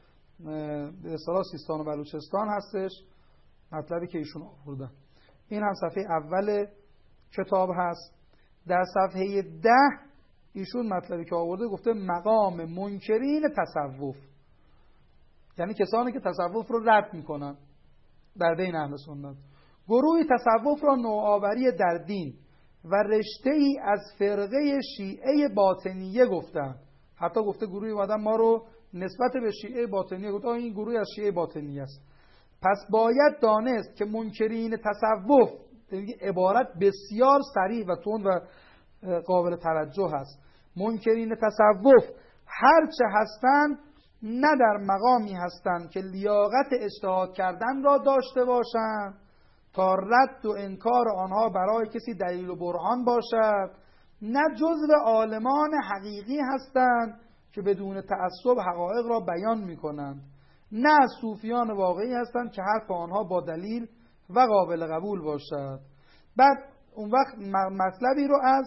به اصطلاح سیستان و بلوچستان هستش، مطلبی که ایشون آوردن. این هم صفحه اول کتاب هست. در صفحه ده ایشون مطلبی که آورده گفته مقام منکرین تصوف، یعنی کسانی که تصوف رو رد میکنن در بین اهل سنت. گروهی تصوف را نوآوری در دین و رشته‌ای از فرقه شیعه باطنیه گفتن. حتی گفته گروهی اومدن ما رو نسبت به شیعه باطنیه گفت این گروهی از شیعه باطنیه است. پس باید دانست که منکرین تصوف عبارت بسیار صریح و تند و قابل توجه است. منکرین تصوف هرچه هستند نه در مقامی هستند که لیاقت اجتهاد کردن را داشته باشند تا رد و انکار آنها برای کسی دلیل و برهان باشد، نه جزو عالمان حقیقی هستند که بدون تعصب حقایق را بیان می کنند، نه از صوفیان واقعی هستند که حرف آنها با دلیل و قابل قبول باشد. بعد اون وقت مطلبی رو از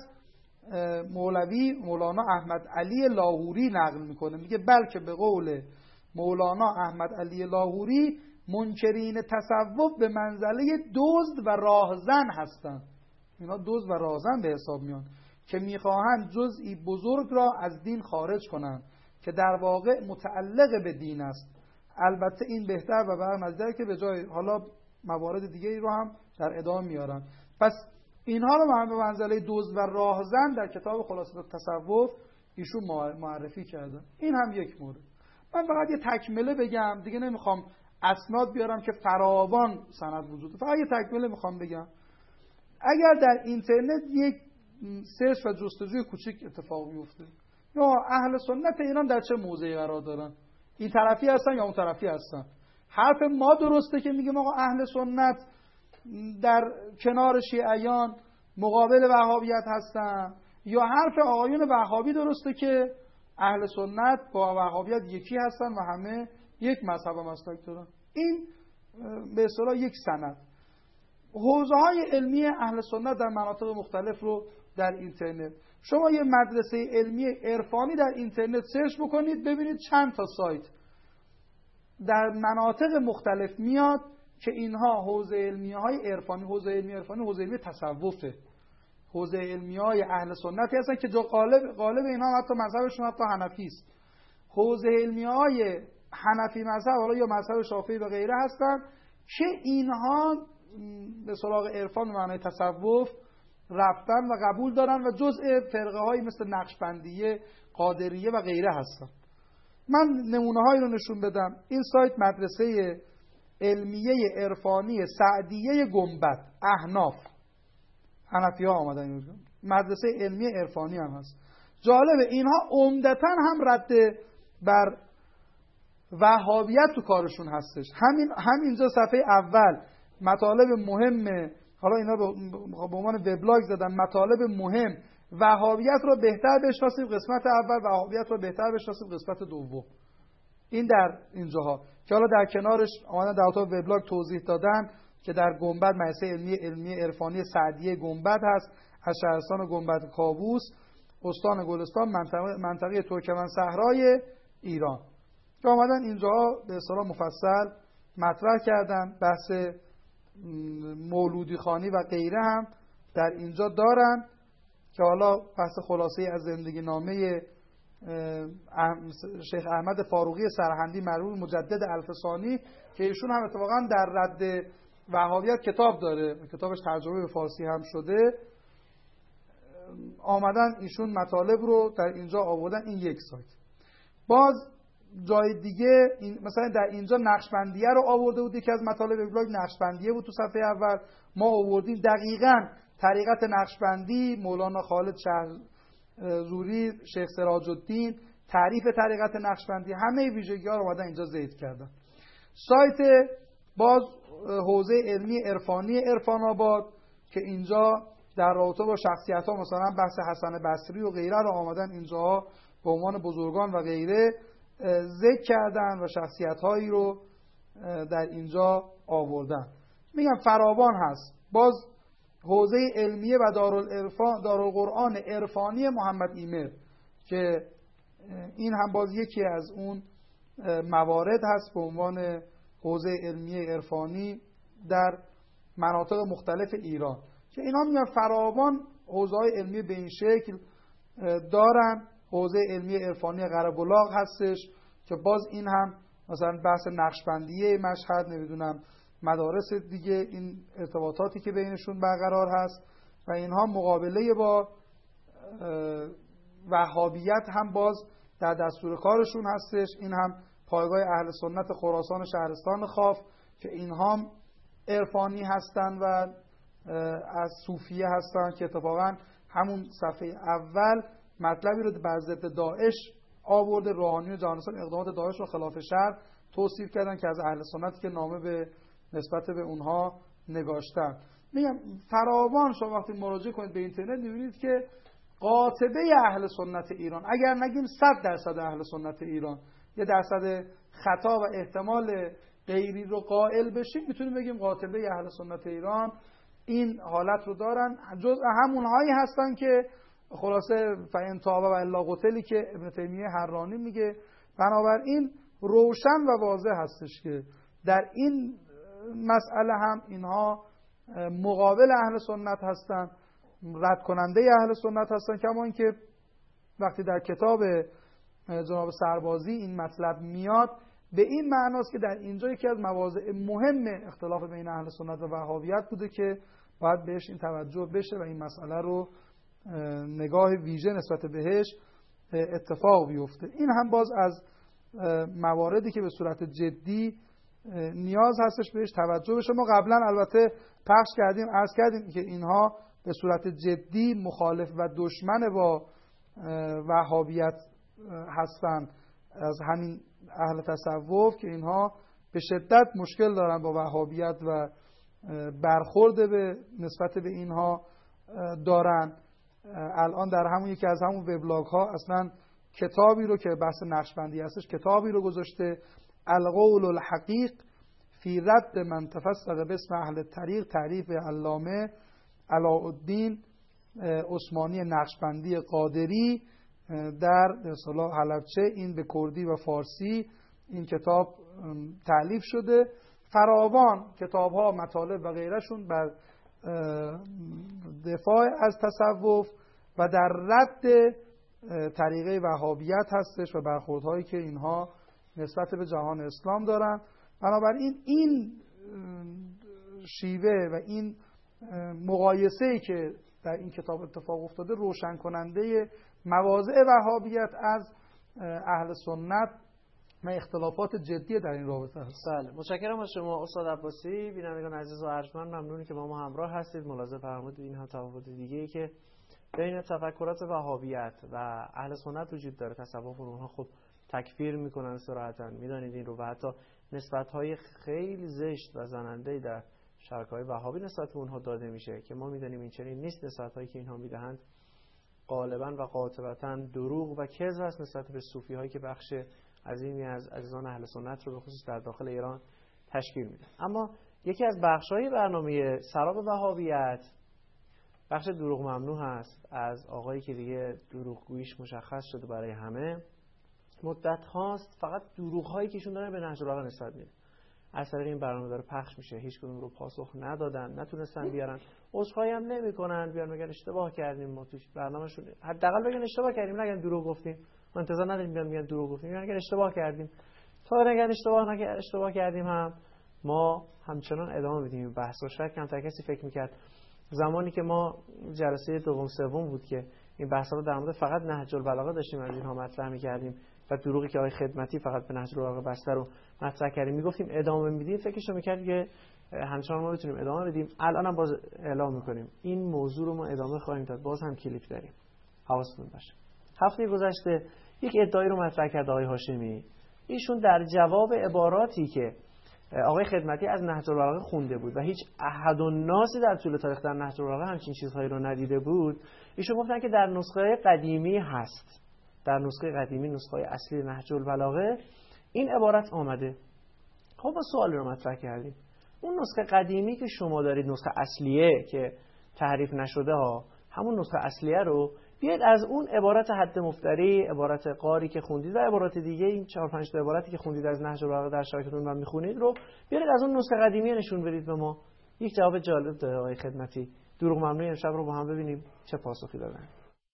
مولوی مولانا احمد علی لاهوری نقل میکنه، میگه بلکه به قول مولانا احمد علی لاهوری منکرین تصوف به منزله دزد و راهزن هستند. اینا دزد و راهزن به حساب میان که میخواهند جزئی بزرگ را از دین خارج کنند که در واقع متعلق به دین است. البته این بهتر و برنظره که به جای حالا موارد دیگه رو هم در ادامه میارن. پس اینها رو هم به منزله دزد و راهزن در کتاب خلاصه تصوف ایشون معرفی کرده. این هم یک مورد. من فقط یه تکمله بگم، دیگه نمیخوام اسناد بیارم که فراوان سند وجود، فقط یه تکمله میخوام بگم. اگر در اینترنت یک سرچ و جستجوی کوچیک اتفاق میفته یا اهل سنت ایران در چه موضعی قرار دارن، این طرفی هستن یا اون طرفی هستن، حرف ما درسته که میگیم آقا اهل سنت در کنار شیعیان مقابل وهابیت هستن، یا حرف آقایون وهابی درسته که اهل سنت با وهابیت یکی هستن و همه یک مذهب و مسلک دارن. این به اصطلاح یک سند. حوزه های علمی اهل سنت در مناطق مختلف رو در اینترنت، شما یه مدرسه علمی عرفانی در اینترنت سرچ بکنید ببینید چند تا سایت در مناطق مختلف میاد که اینها حوزه علمی های عرفانی، حوزه علمی عرفانی حوزه علمی تصوفه، حوزه علمی های اهل سنتی هستن که جو غالب غالب اینها حتی مذهبشون حتی حنفی است. حوزه علمی های حنفی مذهب حالا یا مذهب شافعی و غیره هستن که اینها به سراغ عرفان و معنای تصوف رفتن و قبول دارن و جزء فرقه هایی مثل نقشبندیه، قادریه و غیره هستن. من نمونه هایی رو نشون بدم. این سایت مدرسه علمیه عرفانی سعدیه گنبد احناف، حنفی ها آمدن، مدرسه علمیه عرفانی هم هست. جالبه اینها عمدتاً هم رد بر وهابیت تو کارشون هستش. همین همینجا صفحه اول مطالب مهم، حالا اینا به عنوان وبلاگ زدن، مطالب مهم وهابیت رو بهتر بشناسید قسمت اول، وهابیت رو بهتر بشناسید قسمت دوم. این در اینجاها که حالا در کنارش آمدن در اتاق وبلاگ توضیح دادن که در گنبد مدرسه علمی علمی عرفانی سعدیه گنبد هست، از شهرستان گنبد کاووس، استان گلستان، منطقه منطقه ترکمن صحرای ایران، که آمدن اینجاها به اصطلاح مفصل مطرح کردن. بحث مولودی خانی و غیره هم در اینجا دارن که حالا بحث خلاصه از زندگی نامه شیخ احمد فاروقی سرهندی مرحوم مجدد الفسانی که ایشون هم اتفاقا در رد وهابیت کتاب داره، کتابش ترجمه به فارسی هم شده، آمدن ایشون مطالب رو در اینجا آوردن. این یک سایت. باز جای دیگه این مثلا در اینجا نقشبندیه رو آورده بود، یکی از مطالب وبلاگ نقشبندیه بود تو صفحه اول، ما آوردیم دقیقاً طریقت نقشبندی، مولانا خالد شهرزوری، شیخ سراج الدین، تعریف طریقت نقشبندی، همه ویژگی ها رو اومدن اینجا ذکر کردن. سایت باز حوزه علمی عرفانی عرفان آباد که اینجا در رابطه با شخصیت ها مثلا بحث حسن بصری و غیره رو آمدن اینجا به عنوان بزرگان و غیره ذکر کردن و شخصیت هایی رو در اینجا آوردن. میگم فراوان هست. باز حوزه علمیه و دارالعرفان دارالقرآن عرفانی محمد ایمر که این هم باز یکی از اون موارد هست به عنوان حوزه علمیه عرفانی در مناطق مختلف ایران که اینا میگن فراوان حوزه های علمی به این شکل دارن. حوزه علمی عرفانی قره‌بلاغ هستش که باز این هم مثلا بحث نقشبندیه مشهد، نمیدونم مدارس دیگه، این ارتباطاتی که بینشون برقرار هست و اینها مقابله با وهابیت هم باز در دستور کارشون هستش. این هم پایگاه اهل سنت خراسان و شهرستان خاف که اینها عرفانی هستند و از صوفیه هستند که اتفاقا همون صفحه اول مطلبی رو بر ضد داعش آورده، روحانی و جهان اسلامی اقدامات داعش رو خلاف شرع توصیف کردن که از اهل سنت که نامه به نسبت به اونها نگاشتن. میگم فراوان شما وقتی مراجعه کنید به اینترنت می‌بینید که قاطبه اهل سنت ایران، اگر نگیم صد درصد اهل سنت ایران، یه درصد خطا و احتمال غیری رو قائل بشیم، میتونیم بگیم قاطبه اهل سنت ایران این حالت رو دارن. جز همونهایی هستن که خلاصه فین تابه و الا قتلی که ابن تیمیه حرانی میگه. بنابراین روشن و واضح هستش که در این مسئله هم اینها مقابل اهل سنت هستن، رد کننده اهل سنت هستن. کما اینکه وقتی در کتاب جناب سربازی این مطلب میاد به این معناست که در اینجا یکی از مواضع مهم اختلاف بین اهل سنت و وهابیت بوده که باید بهش این توجه بشه و این مسئله رو نگاه ویژه نسبت بهش اتفاق بیفته. این هم باز از مواردی که به صورت جدی نیاز هستش بهش توجه بشه. ما قبلا البته پخش کردیم، عرض کردیم که اینها به صورت جدی مخالف و دشمن با وهابیت هستند، از همین اهل تصوف که اینها به شدت مشکل دارن با وهابیت و برخورد به نسبت به اینها دارن. الان در همون یکی از همون وبلاگ ها اصلا کتابی رو که بحث نقشبندی هستش کتابی رو گذاشته، القول الحقیق فی رد من تفسق باسم اهل الطریق، تعریف علامه علاءالدین عثمانی نقشبندی قادری در اصطلاح حلبچه. این به کردی و فارسی این کتاب تألیف شده. فراوان کتاب ها مطالب و غیرشون بر دفاع از تصوف و در رد طریقه وهابیت هستش و برخوردهایی که اینها نسبت به جهان اسلام دارن. بنابراین این شیوه و این مقایسه‌ای که در این کتاب اتفاق افتاده روشن کننده مواضع وهابیت از اهل سنت و اختلافات جدی در این رابطه هست. بله، متشکرم از شما استاد عباسی. بینندگان عزیز و ارجمند، ممنونی که با ما همراه هستید. ملاحظه فرمودید این هم تفاوت دیگه‌ای که بین تفکرات وهابیت و اهل سنت وجود داره. تصوف اونها خب تکفیر میکنن صراحتاً، میدانید این رو، و حتی نسبت‌های خیلی زشت و زننده‌ای در شرکای وهابی نسبت به اونها داده میشه که ما میدونیم این چنین نیست. نسبت‌هایی که اینها میدهند غالباً و قاطبتاً دروغ و کذب است نسبت به صوفی‌هایی که بخش عظیمی از عزیزان اهل سنت رو به خصوص در داخل ایران تشکیل میده. اما یکی از بخش‌های برنامه سراب وهابیت بخش دروغ ممنوع هست، از آقایی که دیگه دروغگوییش مشخص شده برای همه. مدت هاست فقط دروغ هایی که ایشون داره به نهج البلاغه نسبت میده از طریق این برنامه داره پخش میشه. هیچ کدوم رو پاسخ ندادن، نتونستن بیارن، عذرخواهی هم نمیکنن، بیان میگن اشتباه کردیم ما توش برنامه‌شون، حداقل بگن اشتباه کردیم، نگن دروغ گفتیم. ما انتظار نداریم بیان میگن دروغ گفتیم، میگن اگر اشتباه کردیم. تا نگن اشتباه نکردیم، اشتباه کردیم هم ما همچنان ادامه میدیم بحث. و شاید کمتر کسی فکر میکرد زمانی که ما جلسه دوم سوم بود که این بحثا رو در مورد فقط نهج البلاغه داشتیم از اینها مطرح می‌کردیم و دروغی که آقای خدمتی فقط به نهج البلاغه بسته رو مطرح کردیم میگفتیم ادامه میدیم، فکرش رو می‌کرد که همچنان ما بتونیم ادامه بدیم. الان هم باز اعلام می‌کنیم این موضوع رو ما ادامه خواهیم داد. باز هم کلیپ داریم، حواستون باشه. هفته گذشته یک ادعایی رو مطرح کرد آقای هاشمی. ایشون در جواب عباراتی که آقای خدمتی از نهج البلاغه خونده بود و هیچ احد الناسی در طول تاریخ در نهج البلاغه همچین چیزهایی رو ندیده بود، ایشون گفتن که در نسخه قدیمی هست، در نسخه قدیمی، نسخه اصلی نهج البلاغه این عبارت آمده. خب ما سوالی رو مطرح کردیم، اون نسخه قدیمی که شما دارید، نسخه اصلیه که تحریف نشده ها، همون نسخه اصلیه رو بیاید از اون عبارت حد مفتری، عبارت قاری که خوندید و عبارات دیگه، این چهار پنج تا عبارتی که خوندید از نهج البلاغه در شاکتون و میخونید رو بیارید از اون نسخه قدیمی نشون بدید به ما. یک جواب جالب داره آقای خدمتی. دروغ ممنوع امشب رو با هم ببینیم چه پاسخی دادن.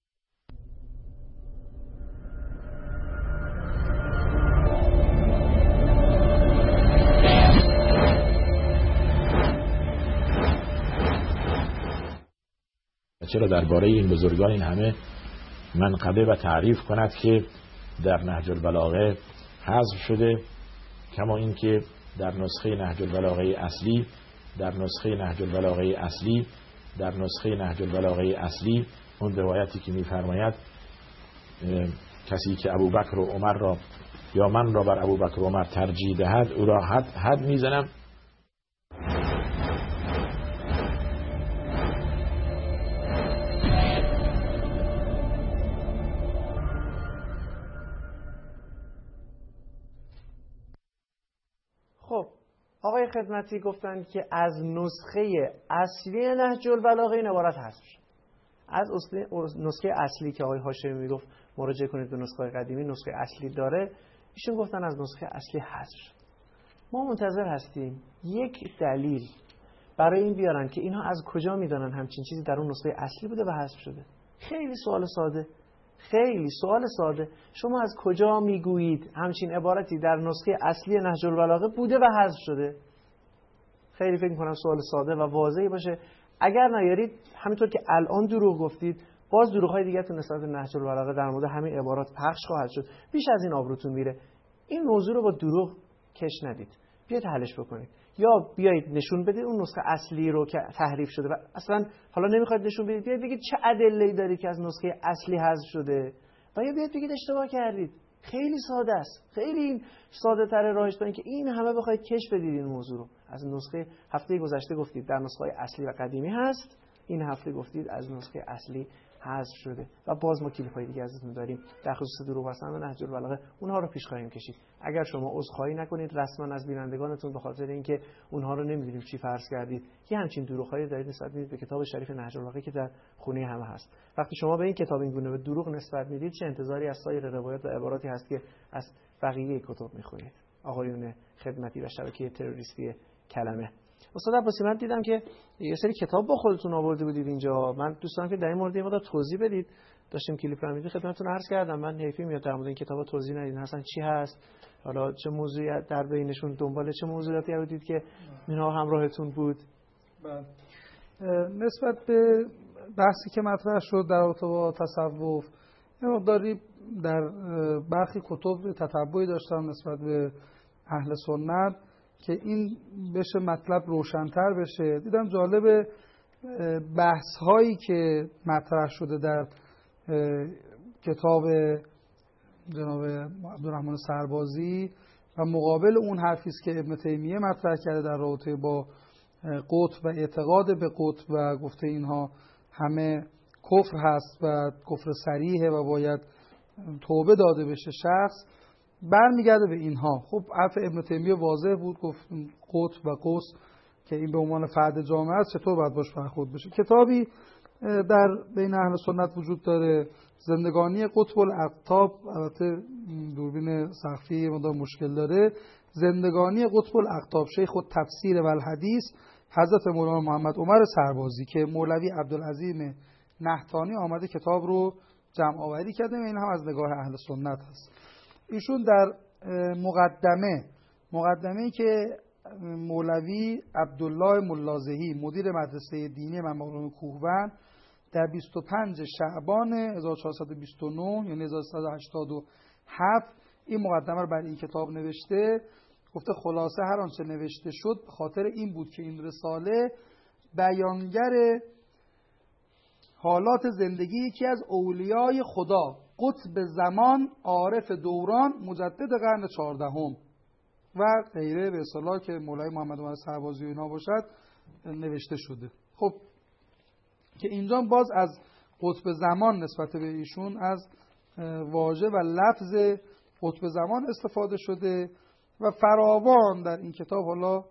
چرا درباره این بزرگان این همه منقبه و تعریف کند که در نهج البلاغه حذف شده، کما اینکه در نسخه نهج البلاغه اصلی در نسخه نهج البلاغه اصلی در نسخه نهج البلاغه اصلی اون روایتی که می‌فرماید کسی که ابوبکر و عمر را یا من را بر ابوبکر و عمر ترجیح دهد او را حد حد میزنم. خب آقای خدمتی گفتن که از نسخه اصلی نهج البلاغه این عبارت حذف شد. از نسخه اصلی که آقای هاشمی میگفت مراجعه کنید به نسخه قدیمی، نسخه اصلی داره، ایشون گفتن از نسخه اصلی حذف شد. ما منتظر هستیم یک دلیل برای این بیارن که اینها از کجا میدونن همچین چیزی در اون نسخه اصلی بوده و حذف شده. خیلی سوال ساده، خیلی سوال ساده. شما از کجا میگویید همچین عبارتی در نسخه اصلی نهج البلاغه بوده و حذف شده؟ خیلی فکر می‌کنم سوال ساده و واضحی باشه. اگر نیارید همینطور که الان دروغ گفتید، باز دروغ‌های دیگه‌تون نسبت به نهج البلاغه در مورد همین عبارات پخش خواهد شد. بیش از این آبروتون میره. این موضوع رو با دروغ کش ندید. بیاید حلش بکنید. یا بیایید نشون بدید اون نسخه اصلی رو که تحریف شده و اصلا حالا نمیخواید نشون بدید، بیایید بگید چه ادله‌ای دارید که از نسخه اصلی حذف شده و یا بیایید بگید اشتباه کردید. خیلی ساده است. خیلی این ساده تر راهش تا اینکه این همه بخواید کش بدید این موضوع رو. از نسخه هفته گذشته گفتید در نسخه اصلی و قدیمی هست، این هفته گفتید از نسخه اصلی حذف شده و باز ما کلیپ‌های دیگه ازتون داریم در خصوص دروغ بستن و نهج البلاغه، اونها رو پیش خواهیم کشید. اگر شما عذرخواهی نکنید رسما از بینندگانتون به خاطر اینکه اونها رو نمی‌دونیم چی فرض کردید که همچین دروغ‌هایی دارید نسبت میدید به کتاب شریف نهج البلاغه که در خونه همه هست. وقتی شما به این کتاب این گونه به دروغ نسبت میدید، چه انتظاری از سایر روایات و عباراتی هست که از بقیه کتب می‌خونید؟ آقایون خدمتی و شبکه تروریستی کلمه. استاد عباسی، من دیدم که یه سری کتاب با خودتون آورده بودید اینجا. من دوست دارم که در این مورد یه مقدار توضیح بدید. داشتیم کلیپ رو می‌دیدیم خدمتتون عرض کردم، من حیفی میاد در مورد این کتابا توضیح ندید. اصلا چی هست؟ حالا چه موضوعی در بینشون دنبال چه موضوعاتی بودید که اینها همراهتون بود؟ بله. نسبت به بحثی که مطرح شد در رابطه با تصوف، یه مقداری در برخی کتب تتبعی داشتم نسبت به اهل سنت که این بشه مطلب روشن‌تر بشه. دیدم جالب بحث هایی که مطرح شده در کتاب جناب عبدالرحمن سربازی و مقابل اون حرفی است که ابن تیمیه مطرح کرده در رابطه با قطب و اعتقاد به قطب و گفته اینها همه کفر هست و کفر صریحه و باید توبه داده بشه شخص، برمیگرده به اینها. خب حرف ابن تیمیه واضح بود، گفت قطب و قوس که این به عنوان فرد جامعه است چطور باید باش برخورد بشه. کتابی در بین اهل سنت وجود داره، زندگانی قطب الاقطاب، البته دوربین سقفی مقدار مشکل داره، زندگانی قطب الاقطاب شیخ التفسیر و الحدیث حضرت مولانا محمد عمر سربازی که مولوی عبدالعظیم نهتانی آمده کتاب رو جمع آوری کرده و این هم از نگاه اهل سنت هست. ایشون در مقدمه مقدمه‌ای که مولوی عبدالله ملازهی مدیر مدرسه دینی ممالک کوهبند در بیست و پنج شعبان هزار و چهارصد و بیست و نه یعنی هزار و سیصد و هشتاد و هفت این مقدمه رو برای این کتاب نوشته. گفته خلاصه هر آنچه نوشته شد به خاطر این بود که این رساله بیانگر حالات زندگی یکی از اولیای خدا، قطب زمان، عارف دوران، مجدد قرن چهاردهم و غیره به اصطلاح که مولای محمد عمر سربازی و اینا باشد نوشته شده. خب که اینجا باز از قطب زمان نسبت به ایشون از واژه و لفظ قطب زمان استفاده شده و فراوان در این کتاب حالا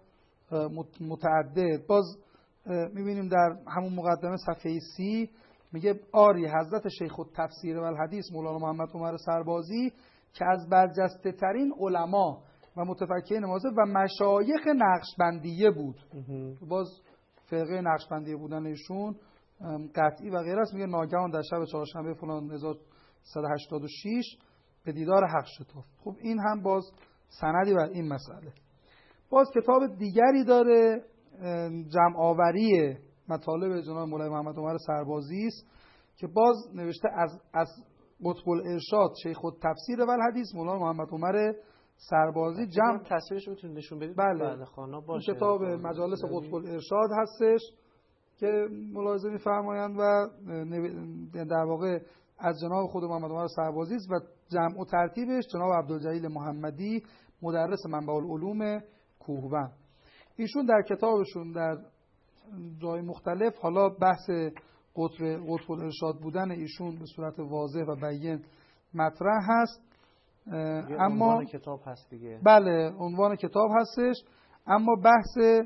متعدد. باز میبینیم در همون مقدمه صفحه سی میگه آری حضرت شیخ التفسیر و الحدیث مولانا محمد عمر سربازی که از برجسته ترین علما و متفکرین معاصر و مشایخ نقشبندیه بود. باز فرقه نقشبندیه بودن ایشون قطعی و غیره است. میگه ناگهان در شب چهارشنبه فلان هزار و سیصد و هشتاد و شش به دیدار حق شتافت. خب این هم باز سندی بر این مسئله. باز کتاب دیگری داره جمع آوری مطالب جناب مولای محمد عمر سربازی است که باز نوشته از از قطب الارشاد شیخ التفسیر و الحدیث مولانا محمد عمر سربازی جمع تصویرش میتونید نشون بدید؟ بله خانه باشه. کتاب مجالس قطب الارشاد هستش که ملاحظه می‌فرمایند و در واقع از جناب خود محمد عمر سربازی است و جمع و ترتیبش جناب عبدالجلیل محمدی مدرس منبع العلوم کوهبند. ایشون در کتابشون در جای مختلف حالا بحث قطب قطب الارشاد بودن ایشون به صورت واضح و بیان مطرح هست، اما عنوان کتاب هست دیگه. بله عنوان کتاب هستش، اما بحث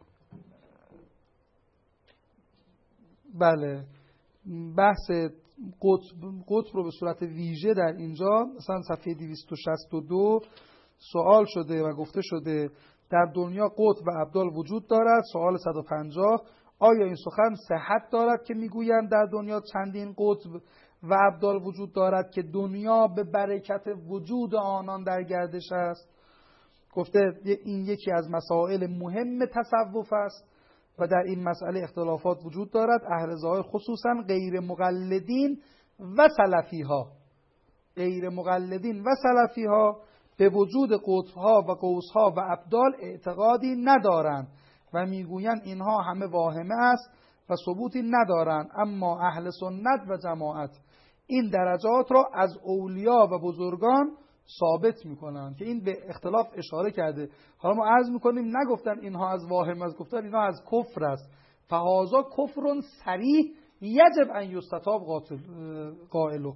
بله بحث قطب قطب رو به صورت ویژه در اینجا مثلا صفحه دویست و شصت و دو سوال شده و گفته شده در دنیا قطب و ابدال وجود دارد. سوال صد و پنجاه آیا این سخن صحت دارد که میگویند در دنیا چندین قطب و ابدال وجود دارد که دنیا به برکت وجود آنان در گردش است؟ گفته این یکی از مسائل مهم تصوف است و در این مسئله اختلافات وجود دارد. اهل ظاهر خصوصا غیر مقلدین و سلفی ها غیر مقلدین و سلفی ها به وجود قطب ها و قوس ها و ابدال اعتقادی ندارند و میگویند اینها همه واهمه است و ثبوتی ندارند، اما اهل سنت و جماعت این درجات را از اولیاء و بزرگان ثابت میکنند که این به اختلاف اشاره کرده. حالا ما عرض میکنیم نگفتن اینها از واهم است، گفتن اینها از کفر است. فهذا کفر صریح یجب ان یستتاب قائله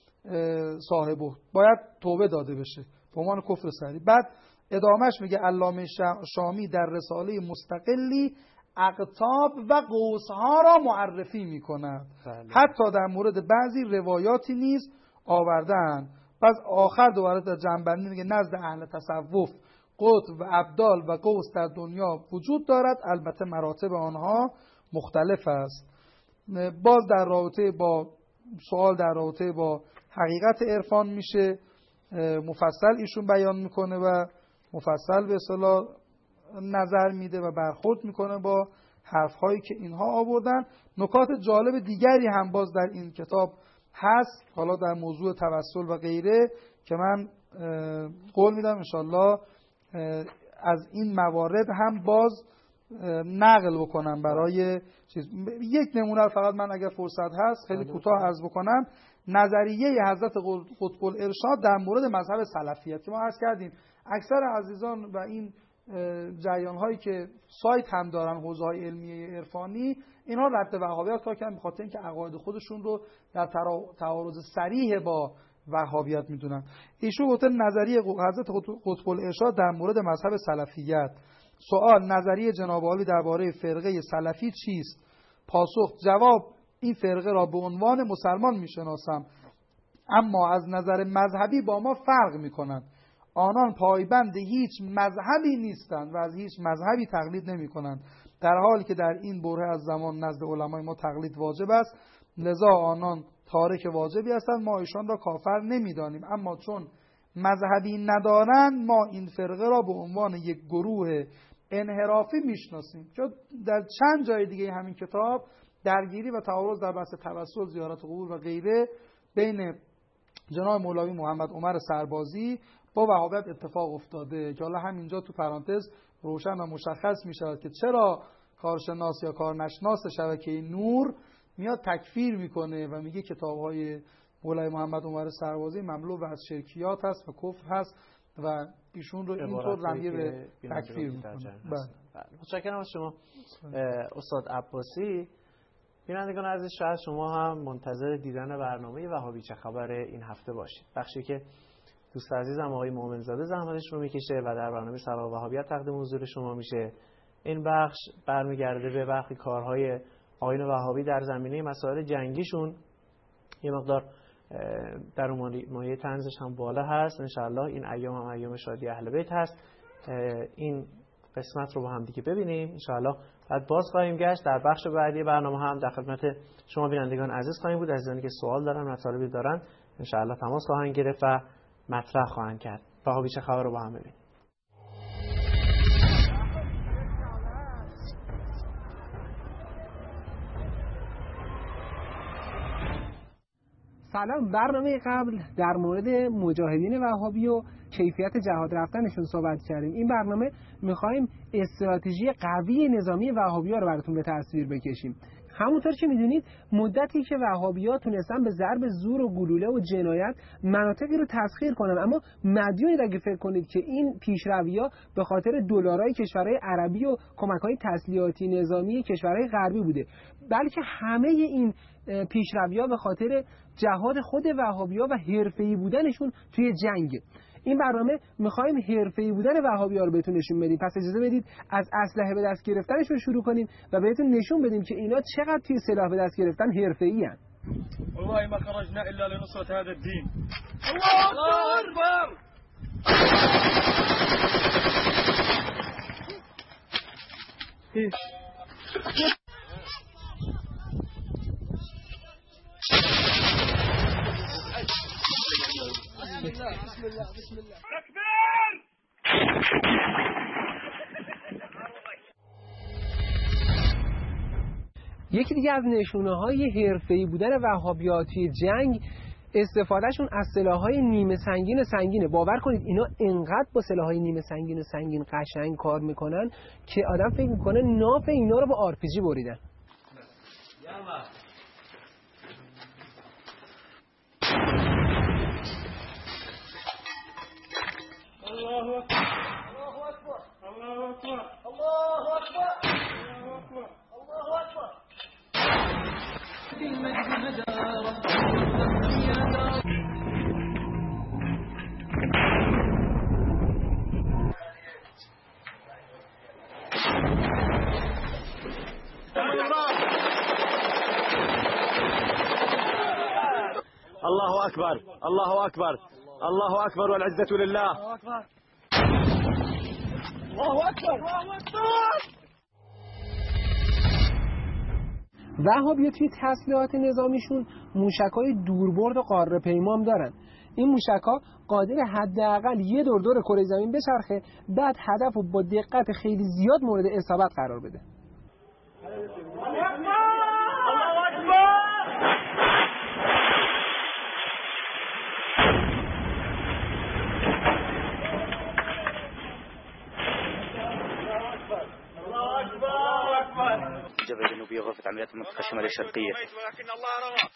صاحبه، باید توبه داده بشه به عنوان کفر صریح. بعد ادامهش میگه علامه شامی در رساله مستقلی اقطاب و قوسها را معرفی میکند. بله. حتی در مورد بعضی روایاتی نیز آوردن. پس آخر دوباره در جنبندی میگه نزد اهل تصوف قطب و ابدال و قوس در دنیا وجود دارد، البته مراتب آنها مختلف است. باز در رابطه با سوال در رابطه با حقیقت عرفان میشه مفصل ایشون بیان میکنه و مفصل به اصطلاح نظر میده و برخورد میکنه با حرفهایی که اینها آوردن. نکات جالب دیگری هم باز در این کتاب هست، حالا در موضوع توسل و غیره، که من قول میدم انشالله از این موارد هم باز نقل بکنم برای چیز. یک نمونه فقط من اگر فرصت هست خیلی کوتاه عرض بکنم. نظریه حضرت قطب الارشاد در مورد مذهب سلفیت که ما عرض کردیم اکثر عزیزان و این جریان هایی که سایت هم دارن حوزه های علمیه عرفانی اینها رد وهابیت کار کردن، به خاطر اینکه عقاید خودشون رو در تعارض صریح با وهابیت میدونن. ایشون گفته نظریه حضرت قطب الارشاد در مورد مذهب سلفیت. سوال نظریه جناب عالی درباره فرقه سلفی چیست؟ پاسخ جواب این فرقه را به عنوان مسلمان میشناسم، اما از نظر مذهبی با ما فرق میکنند. آنان پایبند هیچ مذهبی نیستند و از هیچ مذهبی تقلید نمی کنند، در حالی که در این بره از زمان نزد علمای ما تقلید واجب است. لذا آنان تارک واجبی هستند، ما ایشان را کافر نمی دانیم، اما چون مذهبی ندارند ما این فرقه را به عنوان یک گروه انحرافی میشناسیم. چون در چند جای دیگه همین کتاب درگیری و تعارض در بحث توسل، زیارت قبور و غیره بین جناب مولوی محمد عمر سربازی با وهابیت اتفاق افتاده که حالا همینجا تو پرانتز روشن و مشخص می شود که چرا کارشناس یا کارنشناس شبکه نور میاد تکفیر میکنه و میگه کتاب‌های مولوی محمد عمر سربازی مملو از شرکیات هست و کفر هست و ایشون رو اینطور رمیه به تکفیر میکنه. بله. متشکرم از شما استاد عباسی. بینندگان عزیز، شاید شما هم منتظر دیدن برنامه وهابی چه خبر این هفته باشید، بخشی که دوست عزیزم آقای مومنزاده زحمتش رو میکشه و در برنامه سراغ وهابیت تقدیم حضور شما میشه. این بخش برمیگرده به برخی کارهای آیین وهابی در زمینه مسائل جنگیشون، یه مقدار در اون مایه طنزش هم بالا هست. انشاءالله این ایام هم ایام شادی اهل بیت هست. این قسمت رو با هم دیگه ببینیم انشاءالله، بعد باز خواهیم گشت در بخش بعدی برنامه هم در خدمت شما بینندگان عزیز خواهیم بود. عزیزانی که سوال دارن، مطالبی دارن، انشاءالله تماس خواهند گرفت و مطرح خواهند کرد. وهابی چه خبر رو با هم ببینیم. سلام. برنامه قبل در مورد مجاهدین وهابی و کیفیت جهاد رفتنشون صحبت کردیم. این برنامه میخوایم استراتژی قوی نظامی وهابی‌ها رو براتون به تصویر بکشیم. همونطور که میدونید مدتی که وهابی‌ها تونستن به ضرب زور و گلوله و جنایت مناطقی رو تسخیر کنن، اما مدیونید اگه فکر کنید که این پیشروی‌ها به خاطر دلارای کشورهای عربی و کمک‌های تسلیحاتی نظامی کشورهای غربی بوده، بلکه همه این پیشروی‌ها به خاطر جهاد خود وهابی‌ها و حرفه‌ای بودنشون توی جنگ. این برنامه می‌خوایم حرفه‌ای بودن وهابی‌ها رو بهتون نشون بدیم. پس اجازه بدید از اسلحه به دست گرفتنشون شروع کنیم و بهتون نشون بدیم که اینا چقدر توی سلاح به دست گرفتن حرفه‌ای ان. والله ما خرجنا الا لنصرة هذا الدين. الله اكبر. بسم الله بسم الله بسم الله تكبير. یکی دیگه از نشونه‌های حرفه‌ای بودن وهابی‌ها توی جنگ استفادهشون از سلاح‌های نیمه سنگین سنگینه. باور کنید اینا انقدر با سلاح‌های نیمه سنگین سنگین قشنگ کار میکنن که آدم فکر میکنه ناف اینا رو با آر پی جی بریدن. الله اكبر. الله اكبر. الله اكبر. الله اكبر. الله اكبر. الله اكبر. الله أكبر الله أكبر الله أكبر والعزة لله. الله اكبر. الله اكبر. الله اكبر. وهابی‌ها توی تسلیحات نظامیشون موشک‌های دوربرد و قاره پیما هم دارن. این موشک‌ها قادر حداقل یه دور دور کره زمین بچرخه، بعد هدف رو با دقت خیلی زیاد مورد اصابت قرار بده. الجبهة الجنوبية غرفة عمليات المنطقة الشمالية الشرقية. ولكن الله رمى.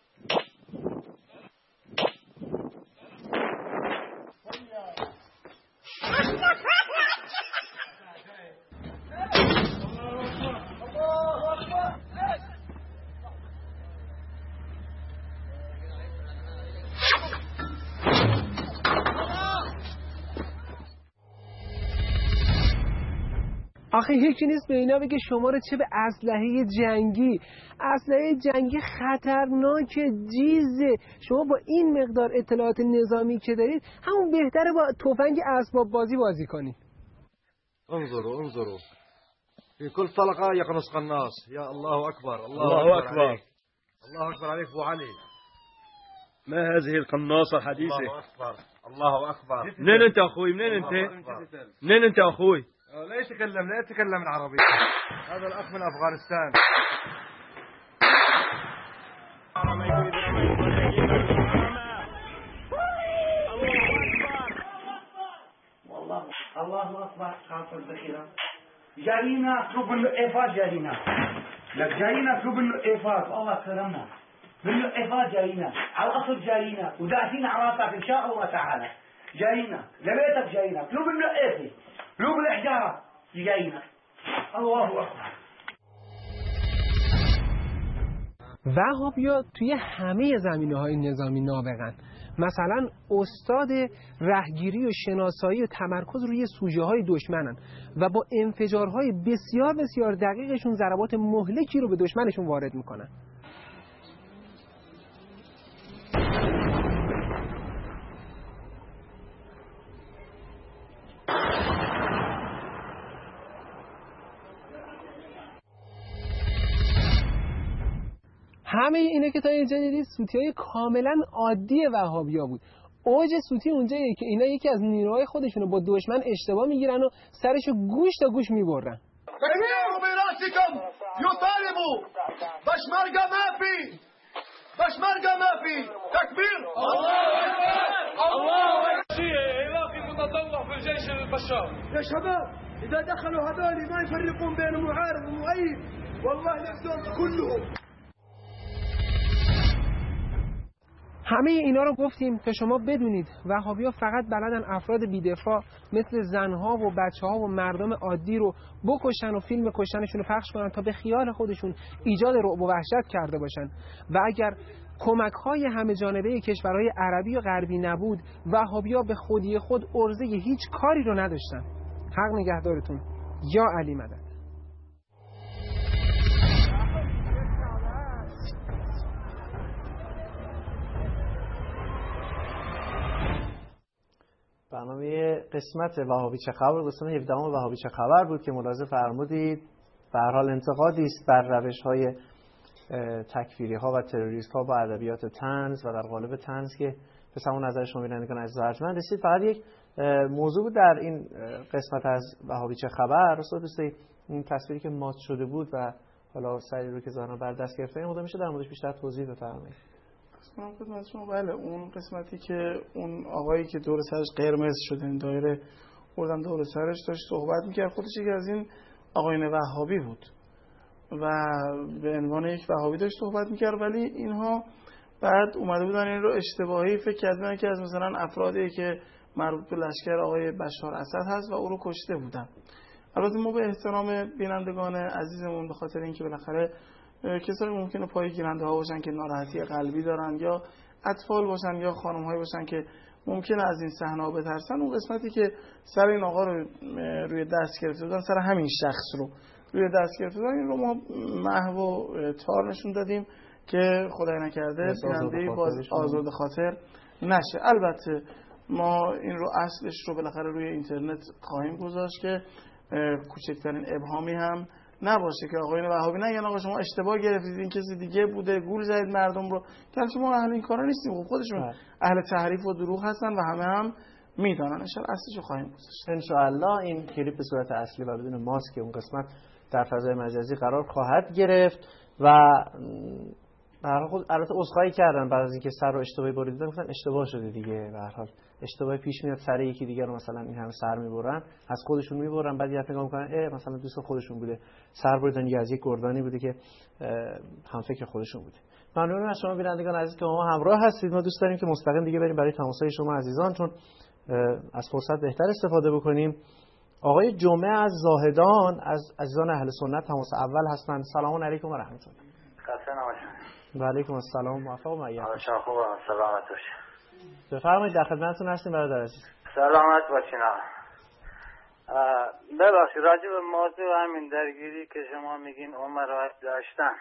آخه یکی نیست به اینا بگه شما رو چه به اسلحه جنگی. اسلحه جنگی خطرناک جیزه. شما با این مقدار اطلاعات نظامی که دارید همون بهتره با تفنگ اسباب بازی بازی کنید. انظروا انظروا في كل طلقة يقنص قناص. يا الله أكبر. الله, الله أكبر. الله أكبر عليك أبو علي. ما هذه القناصة الحديثة؟ الله أكبر. الله أكبر. منين أنت أخوي؟ منين أنت؟ منين أنت أخوي؟ لا يتكلم لا يتكلم العربي. هذا الأخ من أفغانستان. والله الله أكبر. خاطر الذخيرة جايين اطلب منه إيفاد. جايين لك جايين اطلب منه إيفاد. الله كرمنا منه إيفاد. جايين على الأصل جايين وداعسين عواطف إن شاء الله تعالى. جايين لبيتك جايين اطلب منه إيفي لوب الإحجار جايين. الله أكبر. وهابی‌ها توی همه زمینه‌های نظامی نابغه‌ن. مثلا استاد رهگیری و شناسایی و تمرکز روی سوژه‌های دشمنن و با انفجارهای بسیار بسیار دقیقشون ضربات مهلکی رو به دشمنشون وارد میکنن. همه اینه که تا اینجا دیدید سوتی‌های کاملا عادی وهابی‌ها بود. اوج سوتی اونجاییه که اینا یکی از نیروهای خودشونو با دشمن اشتباه میگیرن و سرشو گوش تا گوش میبرن. تكبيروا براسكم يطالبوا باش مرقى ما في پشمرگا ما في تكبير الله أكبر الله أكبر عراقي متطوع في الجيش البشار يا شباب إذا دخلوا هذول ما يفرقون بين معارض ومؤيد والله نقتل كلهم. همه اینا رو گفتیم تا شما بدونید وهابی‌ها فقط بلدن افراد بی‌دفاع مثل زنها و بچه‌ها و مردم عادی رو بکشن و فیلم کشتنشون رو پخش کنن تا به خیال خودشون ایجاد رعب و وحشت کرده باشن و اگر کمک‌های همه جانبه کشورهای عربی و غربی نبود وهابی‌ها به خودی خود عرضه هیچ کاری رو نداشتن. حق نگهدارتون. یا علی مدد. برنامه قسمت وهابی چه خبر قسمت هفدهم وهابی چه خبر بود که ملاحظه فرمودید به هر حال انتقادی است بر روش‌های تکفیری ها و تروریست ها با ادبیات طنز و در قالب طنز که به سمون نظر شما بینندگان عزیز و ارجمند رسید. فقط یک موضوع بود در این قسمت از وهابی چه خبر. استاد دوستی این تصویری که مات شده بود و حالا سری رو که ظاهرا بر دست گرفته این مدام میشه در موردش بیشتر توضیح بفرمایید. من خدمت شما بله اون قسمتی که اون آقایی که دور سرش قرمز شده این دایره بردن دور سرش داشت صحبت میکرد، خودش یکی از این آقایان وهابی بود و به عنوان یک وهابی داشت صحبت میکرد، ولی اینها بعد اومده بودن این رو اشتباهی فکر کردن که از مثلا افرادی که مربوط به لشکر آقای بشار اسد هست و او رو کشته بودن. البته ما به احترام بینندگان عزیزمون به خاطر اینکه بالاخره کسایی ممکنه پای گیرنده ها باشن که ناراحتی قلبی دارن یا اطفال باشن یا خانم هایی باشن که ممکنه از این صحنه ها بترسن، اون قسمتی که سر این آقا رو روی دست گرفته بودن، سر همین شخص رو روی دست گرفته بودن، این رو ما محو و تار نشون دادیم که خدای نکرده بیننده‌ای باز آزرد خاطر نشه. البته ما این رو اصلش رو بالاخره روی اینترنت خواهیم گذاشت که کوچکترین ابهامی هم نباشه که آقایون وهابی نه یعنی آقا شما اشتباه گرفتید این کسی دیگه بوده گول زدید مردم رو، که شما اهل این کارا نیستیم. خب خودشون اهل تحریف و دروغ هستن و همه هم میدونن. ان شاء الله اصلش رو خواهیم گذاشت. ان شاء الله این کلیپ به صورت اصلی و بدون ماسک اون قسمت در فضای مجازی قرار خواهد گرفت و به هر حال البته عذرخواهی کردن بعد از اینکه سر رو اشتباهی بریدن، گفتن اشتباه شده دیگه، به هر حال اشتباه پیش میاد سر یکی دیگه رو مثلا این همه سر میبرن از خودشون میبرن، بعد یه نگاه میکنن اه مثلا دوست خودشون بوده سر بریدن یا از یک گردانی بوده که هم فکر خودشون بوده. ممنونم از شما بینندگان عزیز که ما همراه هستید. ما دوست داریم که مستقیم دیگه بریم برای تماس‌های شما عزیزان، چون از فرصت بهتر استفاده بکنیم. آقای جمعه از زاهدان از عزیزان اهل سنت تماس اول هستند. سلام علیکم و رحمت الله. خسته نباشید. و علیکم السلام، موفق و معید. شما خوبه، سلامت باشید. بفرمایید، در خدمتتون هستیم برادر عزیز. سلامت باشین. ببخشید راجع به موضوع همین درگیری که شما میگین عمر رو داشتن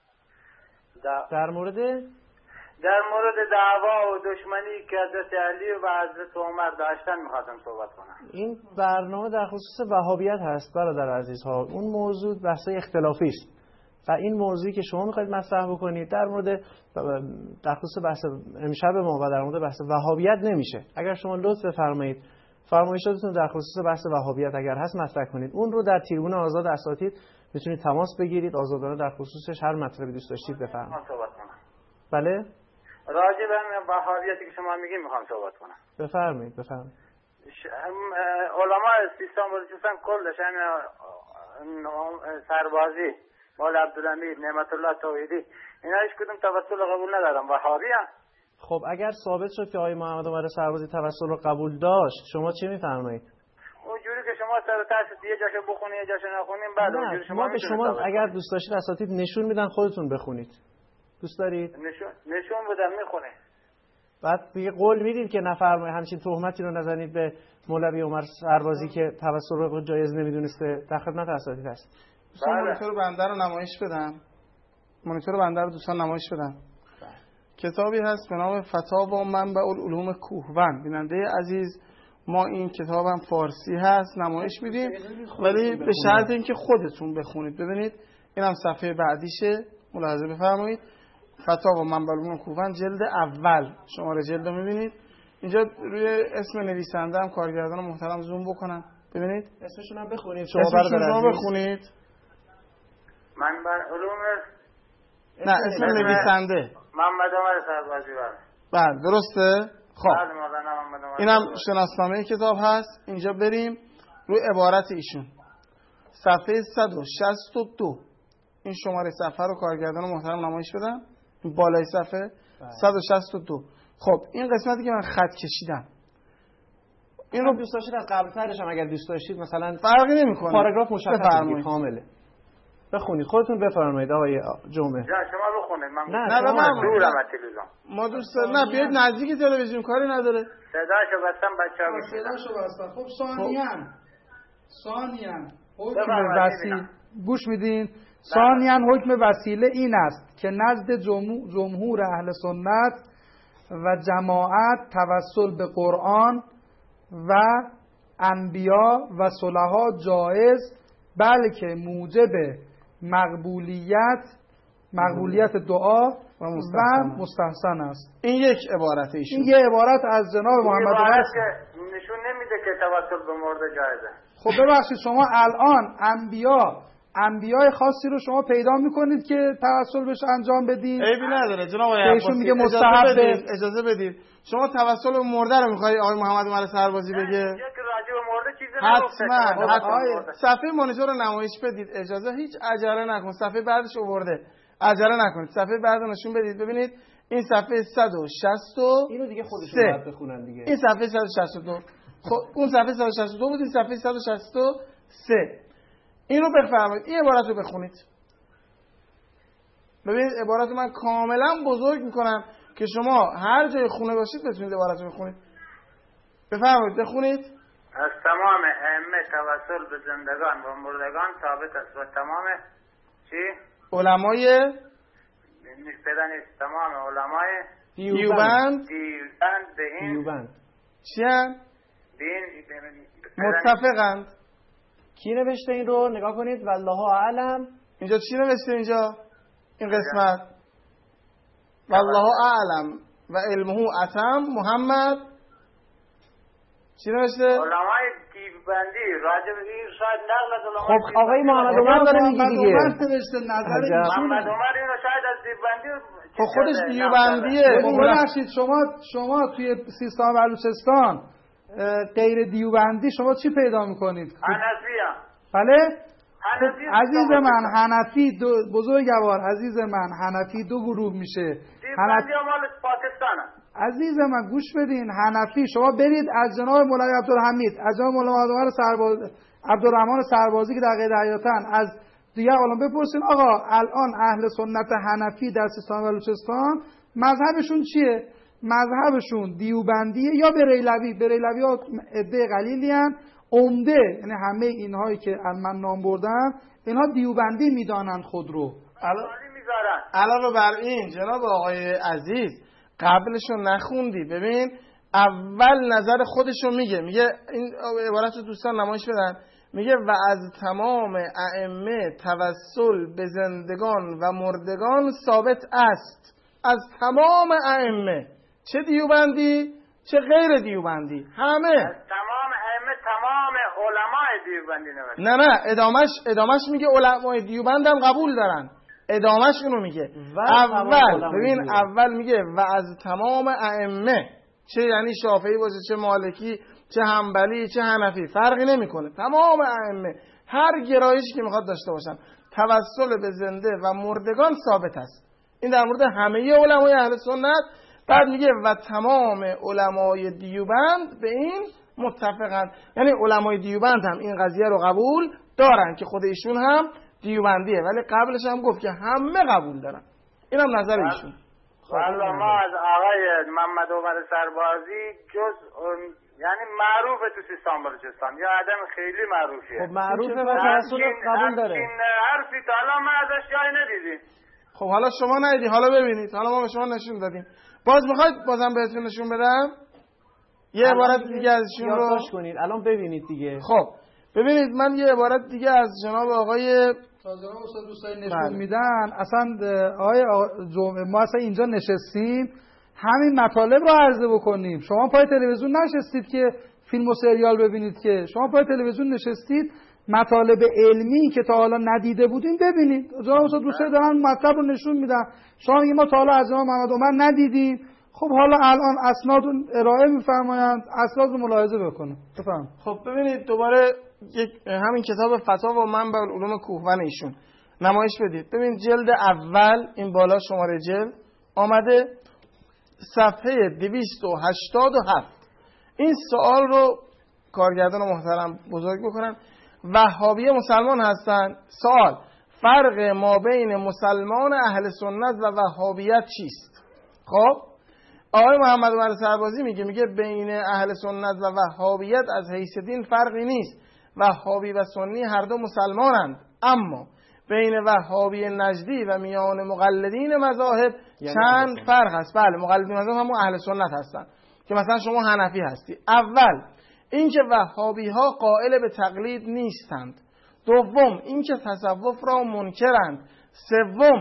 در مورد در مورد دعوا و دشمنی که حضرت علی و حضرت عمر داشتن میخواستم صحبت کنم. این برنامه در خصوص وهابیت هست برادر عزیزها. اون موضوع بحث اختلافی است و این موضوعی که شما میخواید مطرح بکنید در مورد در خصوص بحث امشب ما و در مورد بحث وهابیت نمیشه. اگر شما لطف بفرمایید فرمایشاتتون در خصوص بحث وهابیت اگر هست مطرح کنید، اون رو در تریبون آزاد اساتید میتونید تماس بگیرید، آزادانه در خصوصش هر مطلبی دوست داشتید بفرمایید. صحبت کنم. بله؟ راجع به وهابیتی که شما میگین میخوام صحبت کنم. بفرمایید بفرمایید. علماء سیستان بلوچستان کلش همین سربازی مال عبدالحمید نعمت الله توحیدی اینا هیچ کدوم توسل قبول ندارن، وهابی ان. خب اگر ثابت شد که آقای محمد عمر سربازی توسل رو قبول داشت شما چی میفرمایید؟ اونجوری که شما سر تاسیس یه جاشو بخونید یه جاشو نخونید بعد اونجوری شما به شما اگر دوست داشتید اساتید نشون میدن خودتون بخونید. دوست دارید؟ نشون نشون بدم میخونه. بعد دیگه قول میدید که نفرمایید همچین تهمتی رو نزنید به مولوی عمر سربازی که توسل رو جایز نمیدونسته. در خدمت اساتید هست. دوستان مانیتور بنده رو نمایش بدم. مانیتور بنده رو دوستان نمایش بدم. کتابی هست به نام فتاوا منبع العلوم کوهوند. بیننده عزیز ما این کتابم فارسی هست نمایش میدیم ولی به شرط اینکه خودتون بخونید. ببینید اینم صفحه بعدیشه، ملاحظه بفرمایید. فتاوا منبع العلوم کوهوند جلد اول شماره جلد رو میبینید. اینجا روی اسم نویسنده هم کارگردان محترم زوم بکنن ببینید. اسمشون هم بخونید. شما برادر بخونید. منبع علوم نه اسم نویسنده محمد عمر سربازی. بله درسته؟ خب بله مولانا محمد عمر. اینم شناسنامه کتاب هست. اینجا بریم روی عبارت ایشون. صفحه صد و شصت و دو. این شماره صفحه رو کارگردان محترم نمایش بدم. این بالای صفحه صد و شصت و دو. خب این قسمتی که من خط کشیدم این رو دوست داشتید از قبل ترش هم اگر دوست داشتید مثلا فرقی نمیکنه، پاراگراف مشخصه کامله. بخونید خودتون بفرمایید آقای جمعه. نه شما بخونید. من نه نه من دورم از تلویزیون. ما دوست نه بیاید نزدیک تلویزیون، کاری نداره. صداشو بستم بچه‌ها گوش بدن. صداشو بستم. خب ثانیاً ثانیاً حکم وسیله گوش میدین؟ ثانیاً حکم وسیله این است که نزد جمهور اهل سنت و جماعت توسل به قرآن و انبیا و صلحا جایز، بلکه موجب مقبولیت مقبولیت دعا و مستحسن است. این یک عبارت ایشون. این یه عبارت از جناب محمد عمر نشون نمیده که توسل به مرده جایزه. خب ببخشید شما الان انبیا انبیای خاصی رو شما پیدا میکنید که توسل بهش انجام بدید؟ عیبی نداره جناب آقای ایشون میگه مستحب. اجازه بدید شما توسل به مرده رو میخوای آقای محمد عمر سربازی بگه؟ که راجع به مرده چیزی حتما حتما صفحه مانیتور رو نمایش بدید. اجازه هیچ عجله نکن، صفحه بعدش آورده، عجله نکنید، صفحه بعد نشون بدید. ببینید این صفحه صد و شصت و اینو دیگه خودشون باید بخونن دیگه. این صفحه صد و شصت و دو. خب اون صفحه صد و شصت و دو بود، این صفحه صد و شصت و سه. اینو بفرمایید، این عبارت رو بخونید. ببینید عبارت رو من کاملا بزرگ میکنم که شما هر جای خونه باشید بتونید عبارت رو بخونید. بفرمایید بخونید. از تمام ائمه توسل به زندگان و مردگان ثابت است و تمام چی؟ علمای نسبتا نیست، تمام علمای دیوبند دیوبند به این دیوبند چی هن؟ به این متفقند. کی نوشته این رو؟ نگاه کنید. والله اعلم. اینجا چی نوشته اینجا؟ این قسمت والله اعلم و علمه اتم محمد چی نوشته؟ علمای دیوبندی راجع به این شاید نقل از علمای خب آقای محمد عمر داره میگه دیگه. محمد عمر اینو شاید از دیوبندی خب خودش دیوبندیه. ببخشید شما شما توی سیستان بلوچستان غیر دیوبندی شما چی پیدا میکنید؟ حنفیه. بله؟ عزیز من حنفی دو بزرگوار عزیز من حنفی دو گروه میشه. حنفی مال پاکستانه. عزیز من گوش بدین، حنفی شما برید از جناب مولوی عبدالحمید، از جناب مولوی سرباز عبدالرحمن سربازی که در غیر حیاتن، از دیگه علما بپرسین آقا الان اهل سنت حنفی در سیستان بلوچستان مذهبشون چیه؟ مذهبشون دیوبندیه یا بریلوی. بریلوی ها عده قلیلی هن. عمده یعنی همه اینهایی که من نام بردم اینها دیوبندی میدانند خود رو. علاوه بر این جناب آقای عزیز قبلشو نخوندی. ببین اول نظر خودشو میگه، میگه این عبارت رو دوستان نمایش بدن، میگه و از تمام ائمه توسل به زندگان و مردگان ثابت است. از تمام ائمه، چه دیوبندی چه غیر دیوبندی، همه. از تمام ائمه تمام علمای دیوبندی نوشته. نه نه ادامش ادامش میگه علمای دیوبند هم قبول دارن. ادامش اینو میگه اول ببین اول میگه و از تمام ائمه، چه یعنی شافعی باشه چه مالکی چه حنبلی چه حنفی فرقی نمیکنه، تمام ائمه هر گرایشی که میخواد داشته باشن توسل به زنده و مردگان ثابت است. این در مورد همه علمای اهل سنت. بعد میگه و تمام علمای دیوبند به این متفقند، یعنی علمای دیوبند هم این قضیه رو قبول دارن که خود ایشون هم دیوبندیه، ولی قبلش هم گفت که همه قبول دارن. این هم نظر ایشون. والله ما از آقای محمد عمر سربازی جز یعنی معروفه تو سیستان بلوچستان یا آدم خیلی معروفیه. خب معروفه و توسل قبول داره. این حرفی تا الان ما ازش جای ندیدیم. خب حالا شما ندیدی، حالا ببینید، حالا ما به شما نشون دادیم. باز میخواید بازم بهتون نشون بدم یه عبارت دیگه ازشون رو یادداشت کنید. الان ببینید دیگه. خب ببینید من یه عبارت دیگه از جناب آقای تا جناب استاد دوستای نشون میدن. اصلا آقای جمعه ما اصلا اینجا نشستیم همین مطالب رو عرضه بکنیم. شما پای تلویزیون نشستید که فیلم و سریال ببینید، که شما پای تلویزیون نشستید مطالب علمی که تا حالا ندیده بودین ببینید. جناب استاد دوستان دارن مطلب رو نشون میدن. شما میگید ما تا حالا از امام محمد عمر ندیدیم. خب حالا الان اسناد ارائه میفرمایند، اسناد رو ملاحظه بکنید. بفرمایید. خب ببینید دوباره یک همین کتاب فتاوا و منبع العلوم کوهون ایشون نمایش بدید. ببین جلد اول این بالا شماره جلد آمده صفحه دویست و هشتاد و هفت. این سوال رو کارگردان محترم بزرگ بکنن. وهابی مسلمان هستن. سوال: فرق ما بین مسلمان اهل سنت و وهابیت چیست؟ خب آقای محمد عمر سربازی میگه میگه بین اهل سنت و وهابیت از حیث دین فرقی نیست. وهابی و سنی هر دو مسلمانند، اما بین وهابی نجدی و میان مقلدین مذاهب چند فرق هست. بله مقلدین مذاهب همون اهل سنت هستن که مثلا شما حنفی هستی. اول اینکه وهابی ها قائل به تقلید نیستند. دوم اینکه تصوف را منکرند. سوم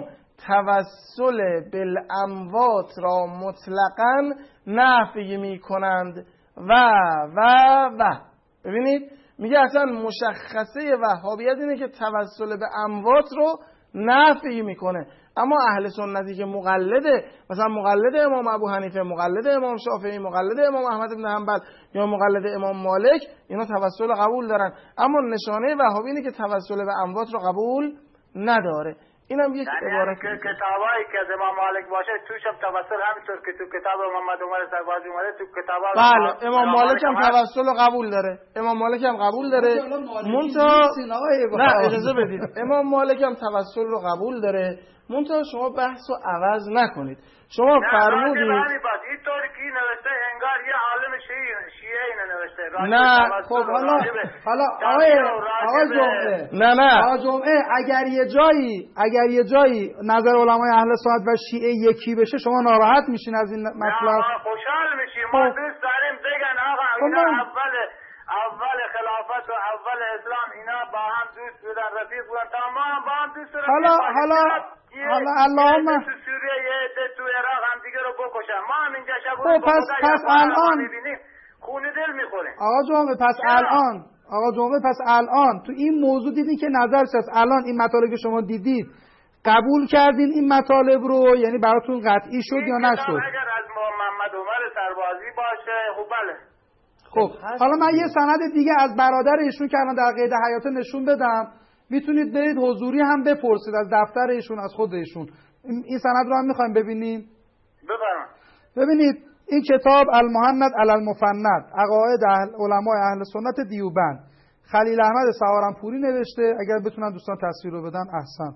توسل بالاموات را مطلقاً نفی می کنند و و و ببینید میگه اصلا مشخصه وهابیت اینه که توسل به اموات رو نفی میکنه، اما اهل سنتی که مقلده، مثلا مقلد امام ابو حنیفه، مقلد امام شافعی، مقلد امام احمد بن حنبل یا مقلد امام مالک، اینا توسل قبول دارن، اما نشانه وهابی اینه که توسل به اموات رو قبول نداره. اینم یک عبارت که کتابایی که از امام مالک باشه توش هم توسل همینطور که تو کتاب محمد عمر سربازی اومده تو کتابا. بله امام مالک هم توسل رو قبول داره. امام مالک هم قبول داره. منتها نه اجازه بدید. امام مالک هم توسل رو قبول داره. منتها شما بحث رو عوض نکنید. شما فرمودید اینطوری که نوشته انگار یه عالم شیعه شیعه اینو نوشته. نه خب حالا حالا آقای آقای جمعه نه نه آقای جمعه اگر یه جایی اگر یه جایی نظر علمای اهل سنت و شیعه یکی بشه شما ناراحت میشین از این مطلب؟ نه خوشحال میشیم. ما دوست داریم بگن آقا اینا اول اول خلافت و اول اسلام اینا با هم دوست بودن، رفیق بودن، تمام با هم دوست بودن. حالا حالا حالا اللهم تو سوریه یه تو عراق هم دیگه رو بکشن. ما هم اینجا شب خب پس پس الان خون دل میخوریم. آقا جمعه پس الان آقا جمعه پس الان تو این موضوع دیدین که نظرش از الان این مطالب که شما دیدید قبول کردین این مطالب رو، یعنی براتون قطعی شد یا نشد؟ اگر از محمد عمر سربازی باشه خب بله. خب حالا من یه سند دیگه از برادر ایشون که الان در قید حیات نشون بدم، میتونید برید حضوری هم بپرسید از دفتر ایشون، از خود ایشون. این سند رو هم میخوایم ببینیم. بفرمایید. ببینید این کتاب المحند علی المفند عقاید اهل علمای اهل سنت دیوبند، خلیل احمد سهارنپوری نوشته. اگر بتونن دوستان تصویر رو بدن احسن.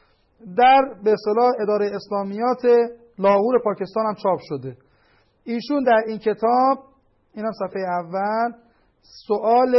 در به اصطلاح اداره اسلامیات لاهور پاکستان هم چاپ شده. ایشون در این کتاب، اینم صفحه اول، سوال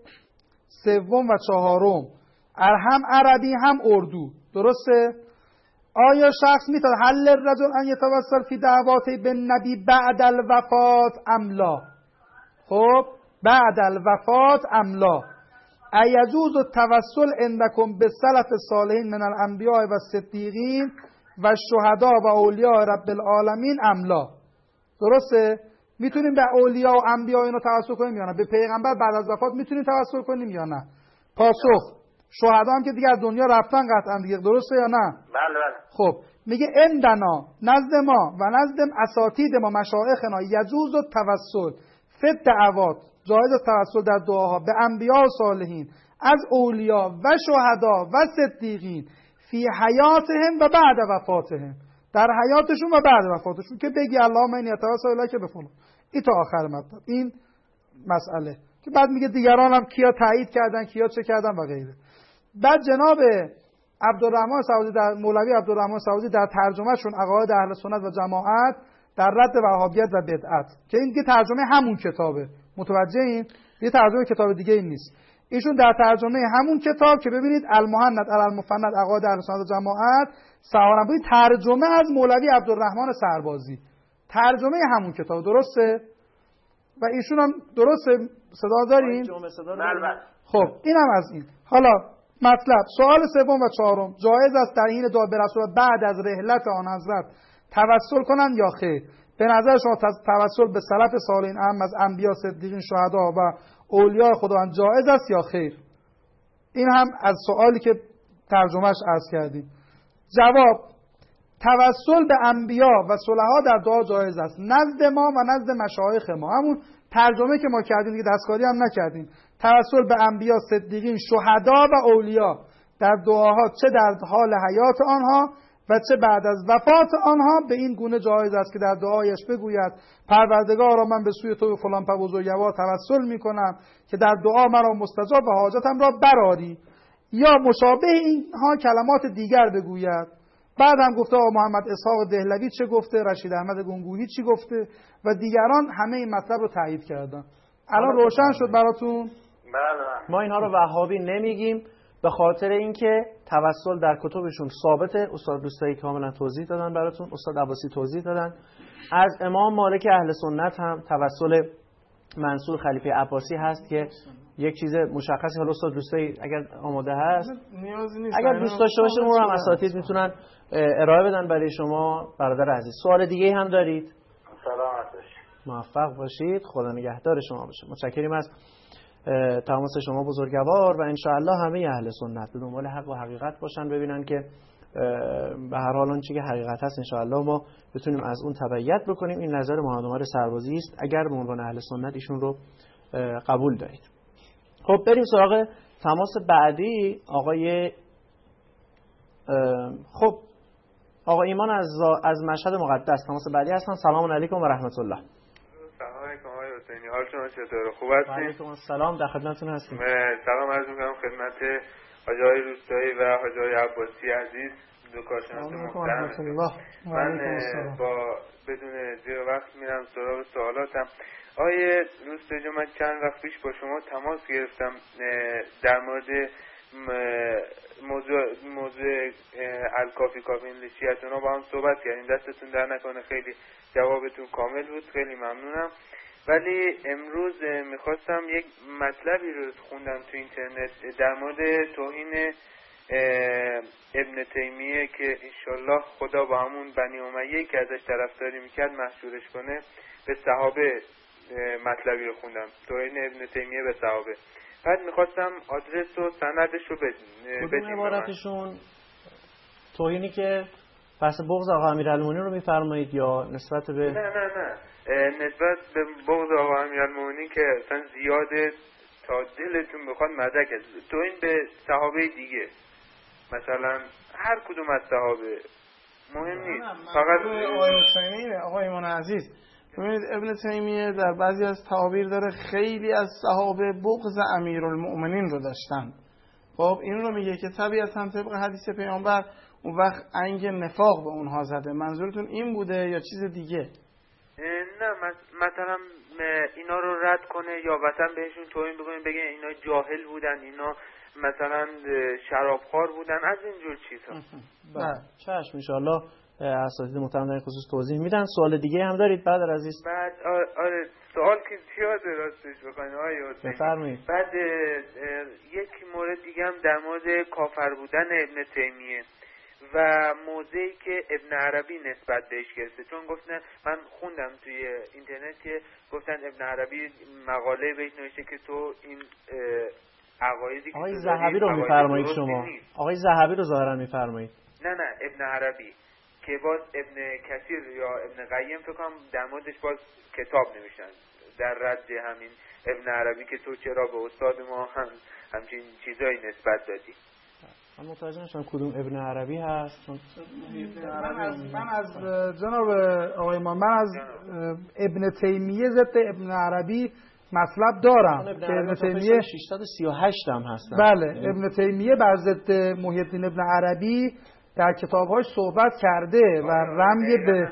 سوم و چهارم هم عربی هم اردو، درسته؟ آیا شخص میتونه حل الرجل ان یتوسل فی دعواته به نبی بعد الوفات ام لا؟ خب بعد الوفات ام لا ایجوز التوسل عندکم به سلف صالحین من الانبیاء و صدیقین و شهدا و اولیاء رب العالمین ام لا؟ درسته؟ میتونیم به اولیاء و انبیاء اینو توسل کنیم یا نه؟ به پیغمبر بعد از وفات میتونیم توسل کنیم یا نه؟ پاسخ: شهدا هم که دیگه از دنیا رفتن قطعا دیگه، درسته یا نه؟ بله بله. خب میگه عندنا نزد ما و نزد اساتید ما مشایخنا یجوز التوسل فی الدعوات، جایز توسل در دعاها به انبیاء و صالحین از اولیاء و شهدا و صدیقین فی حیاتهم و بعد وفاتهم، در حیاتشون و بعد وفاتشون، که بگی اللهم انی اتوسل الیک بفلان. این تا آخر مطلب این مسئله که بعد میگه دیگران هم کیا تایید کردن، کیا چه کردن و غیره. بعد جناب عبدالرحمن سعودی در مولوی عبدالرحمن سعودی در ترجمهشون عقاید اهل سنت و جماعت در رد وهابیت و بدعت، که این که ترجمه همون کتابه، متوجهین؟ یه ترجمه کتاب دیگه این نیست. ایشون در ترجمه همون کتاب که ببینید المحند علی المفند عقاید اهل سنت و جماعت سهارنپوری، ترجمه از مولوی عبدالرحمن سربازی، ترجمه همون کتاب، درسته؟ و ایشون هم درسته صدا دارین؟ خب اینم از این. حالا مطلب سوال سوم و چهارم: جایز است در حین دعا به رسول بعد از رحلت آن حضرت توسل کنند یا خیر؟ به نظر شما توسل به سلف صالحین اهم از انبیا، صدیقین، شهدا و اولیاء خداوند جایز است یا خیر؟ این هم از سوالی که ترجمهش عرض کردیم. جواب: توسل به انبیا و صلحا در دعا جایز است، نزد ما و نزد مشایخ ما. همون ترجمه که ما کردیم که دستکاری هم نکردیم. توسل به انبیا، صدیقین، شهدا و اولیا در دعاها، چه در حال حیات آنها و چه بعد از وفات آنها، به این گونه جایز است که در دعایش بگوید پروردگارا من به سوی تو فلان بزرگوار توسل میکنم که در دعا مرا مستجاب و حاجتم را برآری، یا مشابه اینها کلمات دیگر بگوید. بعد هم گفته آقا محمد اسحاق دهلوی چه گفته، رشید احمد گنگوهی چی گفته و دیگران همه این مطلب رو تایید کردن. الان روشن شد براتون؟ بله. ما اینها رو وهابی نمیگیم به خاطر اینکه توسل در کتبشون ثابته. استاد دوستایی کاملا توضیح دادن براتون، استاد عباسی توضیح دادن. از امام مالک اهل سنت هم توسل منصور خلیفه عباسی هست که یک چیز مشخصی. حالا استاد دوستایی اگر آماده هست، اگر دوست داشته باشید اون رو هم اساتید میتونن ارائه بدن برای شما برادر عزیز. سوال دیگه هم دارید؟ سلامت باشید. موفق باشید. خدا نگهدار شما باشه. متشکریم از تماس شما بزرگوار و انشاءالله همه اهل سنت به دنبال حق و حقیقت باشن، ببینن که به هر حال اون چیزی که حقیقت هست انشاءالله ما بتونیم از اون تبعیت بکنیم. این نظر محمد عمر سربازی است اگر به عنوان اهل سنت ایشون رو قبول دارید. خب بریم سراغ تماس بعدی. آقای خب آقا ایمان از از مشهد مقدس تماس بعدی هستن. سلام علیکم و رحمت الله. سلام علیکم آقای حسینی، حالتون چطوره؟ خوب هستین؟ و علیکم السلام، در خدمتتون هستیم. سلام عرض می‌کنم خدمت حاجی آقای روستایی و حاجی آقای عباسی عزیز، دو کارشناس محترم. من با بدون زیر وقت میرم سراغ سوالاتم. آقای روستایی، من چند وقت پیش با شما تماس گرفتم در مورد موضوع موضوع الکافی کافی انگلیسیتون رو با هم صحبت کردیم. دستتون در نکنه، خیلی جوابتون کامل بود، خیلی ممنونم. ولی امروز میخواستم یک مطلبی رو خوندم تو اینترنت در مورد توهین ابن تیمیه که انشالله خدا با همون بنی امیه که ازش طرفداری میکرد محشورش کنه به صحابه. مطلبی رو خوندم، توهین ابن تیمیه به صحابه. بعد میخواستم آدرس و سندش رو بدیم. کدوم عبارتشون؟ توهینی که بحث بغض آقا امیرالمومنین رو میفرمایید یا نسبت به؟ نه نه نه نسبت به بغض آقا امیرالمومنین که اصلا زیاده تا دلتون بخواد مدرک است. توهین به صحابه دیگه، مثلا هر کدوم از صحابه مهم نیست، فقط آقای حسینی. آقا ایمان عزیز، ببینید ابن تیمیه در بعضی از تعابیر داره خیلی از صحابه بغض امیرالمؤمنین رو داشتن. خب این رو میگه که طبیعتاً طبق حدیث پیامبر اون وقت انگ نفاق به اونها زده. منظورتون این بوده یا چیز دیگه؟ نه مثلا اینا رو رد کنه یا مثلا بهشون توهین بکنه، بگه اینا جاهل بودن، اینا مثلا شرابخوار بودن، از اینجور چیزها. بله چشم، ان شاءالله اساتید محترم در این خصوص توضیح میدن. سوال دیگه هم دارید برادر عزیز؟ بعد آره سوال که زیاده راستش بخواید آقای حسینی. بفرمایید. بعد یک مورد دیگه هم در مورد کافر بودن ابن تیمیه و موضعی که ابن عربی نسبت بهش گرفته، چون گفتن من خوندم توی اینترنت که گفتن ابن عربی مقاله بهش نوشته که تو این عقایدی که آقای ذهبی رو میفرمایید شما؟ آقای ذهبی رو ظاهرا میفرمایید؟ نه نه ابن عربی که باز ابن کثیر یا ابن قیم فکر کنم در موردش باز کتاب نوشتن در رد همین ابن عربی که تو چرا به استاد ما هم همچین چیزایی نسبت دادی. من متوجه نشدم کدوم ابن عربی هست. چون من از من از جناب آقای ما من از ابن تیمیه ضد ابن عربی مطلب دارم ابن که ابن تیمیه ششصد و سی و هشت هم هستن. بله ابن تیمیه بر ضد محی الدین ابن عربی در کتاب‌هاش صحبت کرده و رمی به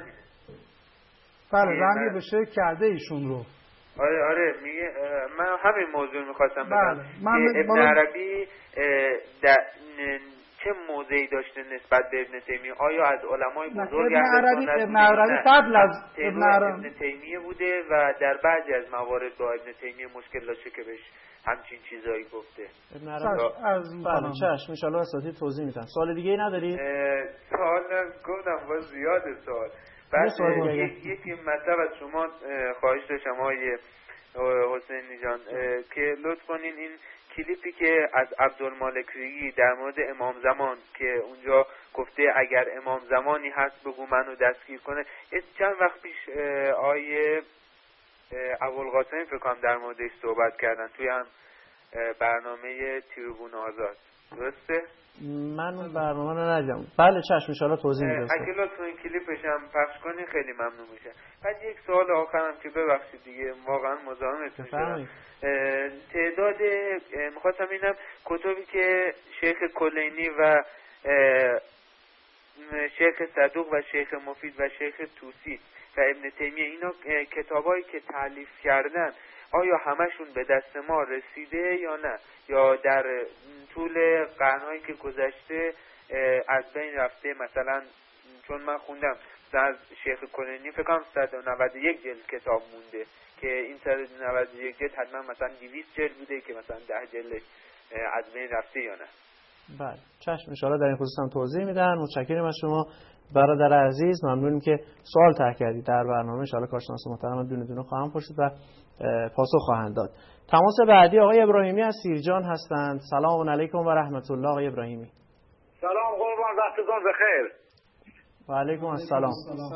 بله رمی به شرک کرده ایشون رو. آره آره میگه من همین موضوع میخواستم بگم. بله. ابن عربی چه موضعی داشته نسبت به ابن تیمیه؟ آیا از علمای بزرگ ابن عربی ابن عربی قبل از ابن عربی ابن تیمیه بوده و در بعضی از موارد با ابن تیمیه مشکل داشته که بهش همچین چیزایی گفته. ابن عربی از بله چشم ان شاء الله اساتید توضیح میدن. سوال دیگه ای نداری؟ سوال گفتم با زیاده سوال. بعد یکی مطلب از شما خواهش داشتم آقای حسینی جان که لطف کنین این کلیپی که از عبدالمالک ریگی در مورد امام زمان که اونجا گفته اگر امام زمانی هست بگو منو دستگیر کنه، چند وقت پیش آیه ابوالقاسمی فکر کنم در موردش صحبت کردن توی هم برنامه تریبون آزاد، درسته؟ من اون برنامه رو ندیدم. بله چشم ان شاء الله توضیح میدم. اگه لطفا این کلیپش هم پخش کنین خیلی ممنون میشه. بعد یک سوال آخرم که ببخشید دیگه واقعا مزاحمتون شدم. تعداد می‌خواستم ببینم کتبی که شیخ کلینی و شیخ صدوق و شیخ مفید و شیخ طوسی و ابن تیمیه اینا کتابایی که تالیف کردن آیا همشون به دست ما رسیده یا نه، یا در طول قرن‌هایی که گذشته از بین رفته؟ مثلا چون من خوندم از شیخ کلینی فکر کنم صد و نود و یک جلد کتاب مونده که این صد و نود و یک جلد حتما مثلا دویست جلد بوده که مثلا ده جلد از بین رفته یا نه. بله چشم ان شاء الله در این خصوص هم توضیح میدن. متشکرم از شما برادر عزیز، ممنونم که سوال طرح کردید در برنامه. ان شاء الله کارشناس محترم دونه دونه خواهم پرسید و پاسخ خواهند داد. تماس بعدی آقای ابراهیمی از سیرجان هستند. سلام علیکم و رحمت الله. آقای ابراهیمی سلام، قربان، وقتتون بخیر. و علیکم السلام.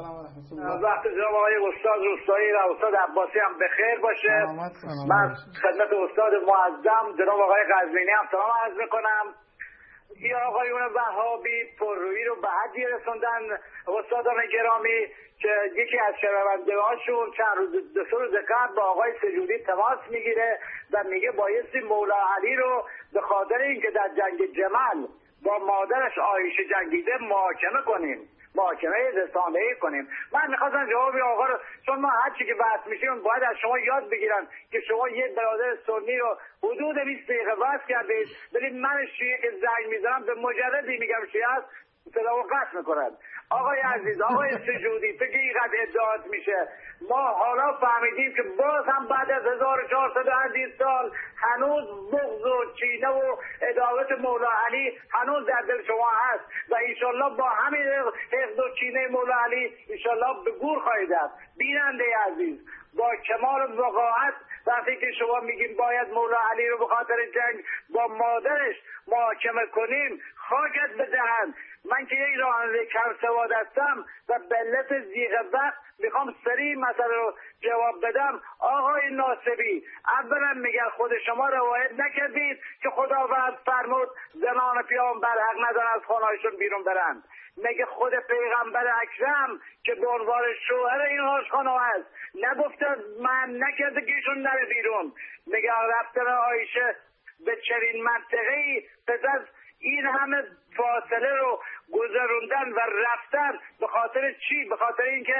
وقت جناب آقای استاد روستایی و استاد عباسی هم بخیر باشه. من خدمت استاد معظم جناب آقای قزوینی هم سلام عرض میکنم. این آقایون وهابی پررویی رو به حدی رسوندن استادان گرامی که یکی از شنونده‌هاشون چند روز دو سه روز قبل با آقای سجودی تماس میگیره و میگه بایستی مولا علی رو به خاطر اینکه در جنگ جمل با مادرش عایشه جنگیده محاکمه کنیم، محاکمه رسانه‌ای کنیم. من میخواستم جواب آقا رو، چون ما هر چی که بحث میشیم باید از شما یاد بگیرن که شما یه برادر سنی رو حدود بیست دقیقه وصل کردید، ولی من شیعه که زنگ میزنم به مجردی میگم شیعه است صدا و قطع میکنن. آقای عزیز، آقای سجودی تو که اینقدر ادعات میشه، ما حالا فهمیدیم که باز هم بعد از هزار و چهارصد و سال هنوز بغض و کینه و عداوت مولا علی هنوز در دل شما هست و انشالله با همین حقد و کینه مولا علی انشالله به گور خواهید رفت. بیننده عزیز، با کمال وقاحت وقتی که شما میگیم باید مولا علی رو به خاطر جنگ با مادرش محاکمه کنیم، خاکت بدهن. من که یک راننده کم سواد هستم و به علت زیغ وقت میخوام سریع مسئله رو جواب بدم. آقای ناصبی، اولا میگن خود شما روایت نکردید که خداوند فرمود زنان پیامبر حق ندارن از خانه‌هاشون بیرون برند. میگه خود پیغمبر اکرم که به عنوان شوهر این آشخانه هست نگفته من نکرده که ایشون نره بیرون. میگه رفتن عایشه به چنین منطقه‌ای پس از این همه فاصله رو گذروندن و رفتن به خاطر چی؟ به خاطر اینکه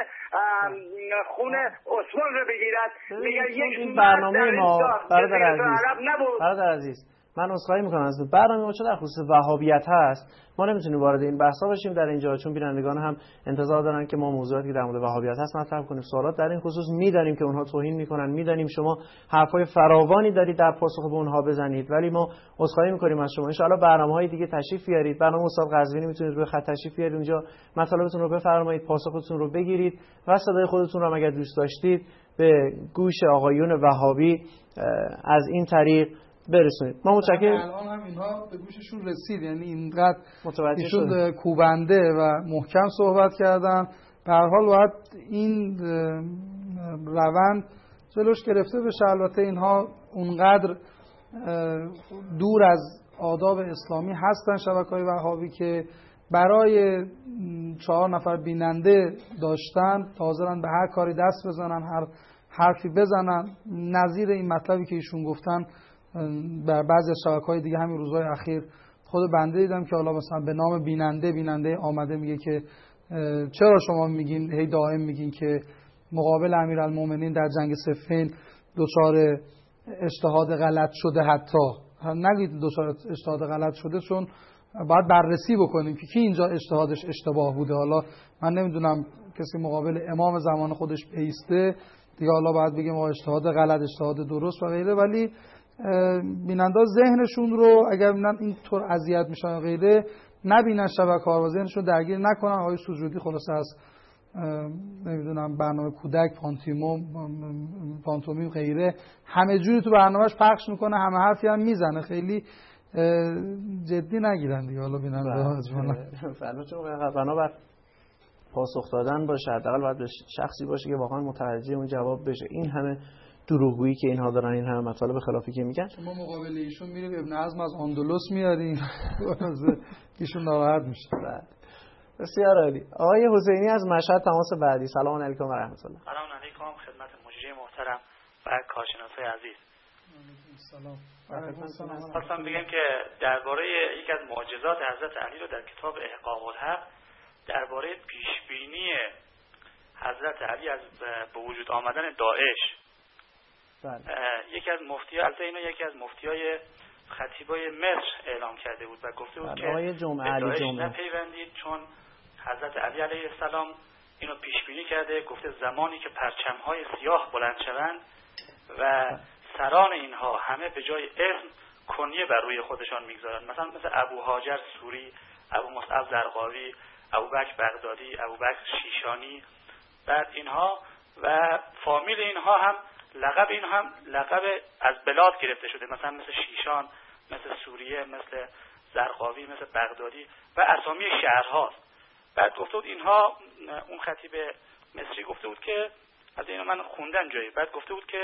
خون عثمان رو بگیرد. میگه یک برنامه ما برادر عزیز برادر عزیز من عذرخواهی میکنم از برنامه ما چون در خصوص وهابیت هست ما نمیتونیم وارد این بحثا بشیم در اینجا، چون بینندگان هم انتظار دارن که ما موضوعاتی که در مورد وهابیت هست مطرح کنیم. سوالات در این خصوص میدانیم که اونها توهین میکنن، میدانیم شما حرفای فراوانی دارید در پاسخ به اونها بزنید، ولی ما عذرخواهی میکنیم از شما. ان شاء الله برنامه‌های دیگه تشریف بیارید. برنامه استاد قزوینی میتونید روی خط تشریف بیارید اونجا، مطالبتون رو بفرمایید، پاسختون رو بگیرید و صدای خودتون رو هم اگر دوست داشتید به گوش آقایون وهابی از این طریق برسونید. ما متشکرم. الان هم اینها به گوششون رسید، یعنی اینقدر ایشون کوبنده و محکم صحبت کردن. به هر حال باید این روند جلوش گرفته بشه. البته اینها اونقدر دور از آداب اسلامی هستن شبکه‌های وهابی که برای چهار نفر بیننده داشتن حاضرن به هر کاری دست بزنن، هر حرفی بزنن. نظیر این مطلبی که ایشون گفتن در بعضی از شبکه‌های دیگه همین روزهای اخیر خود بنده دیدم که حالا مثلا به نام بیننده بیننده آمده میگه که چرا شما میگین هی دائم میگین که مقابل امیرالمومنین در جنگ صفین دچار اجتهاد غلط شده، حتی نگید دچار اجتهاد غلط شده، چون باید بررسی بکنیم که کی اینجا اجتهادش اشتباه بوده. حالا من نمیدونم کسی مقابل امام زمان خودش ایسته دیگه حالا باید بگیم اجتهاد غلط اجتهاد درست و غیره، ولی بیننده ذهنشون رو اگر ببینن اینطور اذیت میشن غیره نبینن شبکه‌ها رو، ذهنشون درگیر نکنن. آقای سجودی خلاصه از نمیدونم برنامه کودک، پانتیموم، پانتومیم، غیره، همه جوری تو برنامهش پخش میکنه، همه حرفی هم میزنه، خیلی جدی نگیرن دیگه. حالا بیننده ها فرمایشون بنابر پاسخ دادن باشه، حداقل باید به شخصی باشه که واقعا متوجه اون جواب بشه. این همه دروغگویی که اینها دارن، این همه مطالب خلافی که میگن، شما مقابل ایشون میریم ابن حزم از اندلس میارین ایشون ناراحت میشه. بسیار عالی. آقای حسینی از مشهد تماس بعدی. سلام علیکم و رحمت الله. سلام علیکم خدمت مجری محترم و کارشناسای عزیز. سلام. خواستم بگم که درباره یک از معجزات حضرت علی رو در کتاب احقاق الحق درباره پیشبینی حضرت علی از به وجود آمدن داعش، بله. یکی از مفتی البته اینو یکی از مفتیای خطیبای مصر اعلام کرده بود و گفته بود که آقای جمعه علی جمعه نپیوندید، چون حضرت علی علیه السلام اینو پیش بینی کرده، گفته زمانی که پرچم‌های سیاه بلند شوند و سران اینها همه به جای اسم کنیه بر روی خودشان میگذارن، مثلا مثل ابو هاجر سوری، ابو مصعب زرقاوی، ابو بکر بغدادی، ابو بکر شیشانی، بعد اینها و فامیل اینها هم لقب این هم لقب از بلاد گرفته شده، مثلا مثل شیشان، مثل سوریه، مثل زرقاوی، مثل بغدادی و اسامی شهرهاست. بعد گفته بود اینها، اون خطیب مصری گفته بود که از اینو من خوندم جایی، بعد گفته بود که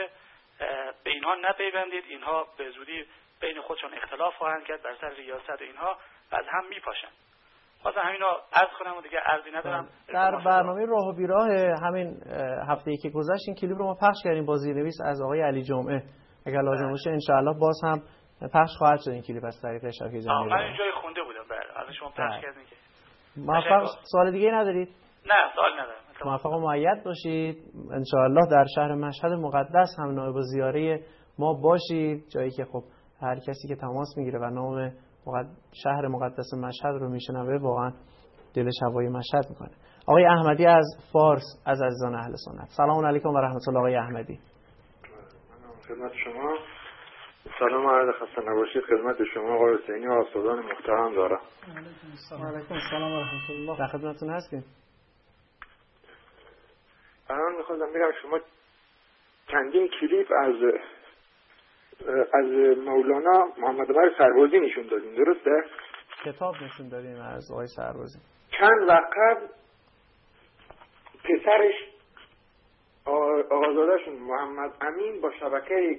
به اینها نپیوندید، اینها به زودی بین خودشون اختلاف خواهند کرد بر سر ریاست و اینها و از هم میپاشن. خواستم همینو عرض کنم و دیگه عرضی ندارم. در برنامه راه و بیراه همین هفته‌ای که گذشت این کلیپ رو ما پخش کردیم با زیرنویس از آقای علی جمعه. اگر لازم باشه ان شاءالله باز هم پخش خواهد شد این کلیپ از طریق شبکه جمعه. من اینجای خونده بودم، بله از شما پخش کردین که. موفق. سوال دیگه ندارید؟ نه سوال ندارم. موفق و مؤید باشید. ان شاءالله در شهر مشهد مقدس هم نایب الزیاره ما باشید، جایی که خب هر کسی که تماس میگیره و نام مقد... شهر مقدس مشهد رو میشنوه واقعا دلش هوای مشهد میکنه. آقای احمدی از فارس از عزیزان اهل سنت. سلام علیکم و رحمت الله. آقای احمدی. خدمت شما. سلام و عرض خسته نباشید خدمت شما آقای حسینی و استادان محترم دارم. و علیکم السلام و رحمت الله. در خدمتتون هستیم. الان می‌خواستم بگم شما چندین کلیپ از از مولانا محمد عمر سربازی نشون دادیم، درسته؟ کتاب نشون دادیم از آقای سربازی. چند وقت قبل پسرش آقازادهشون محمد امین با شبکه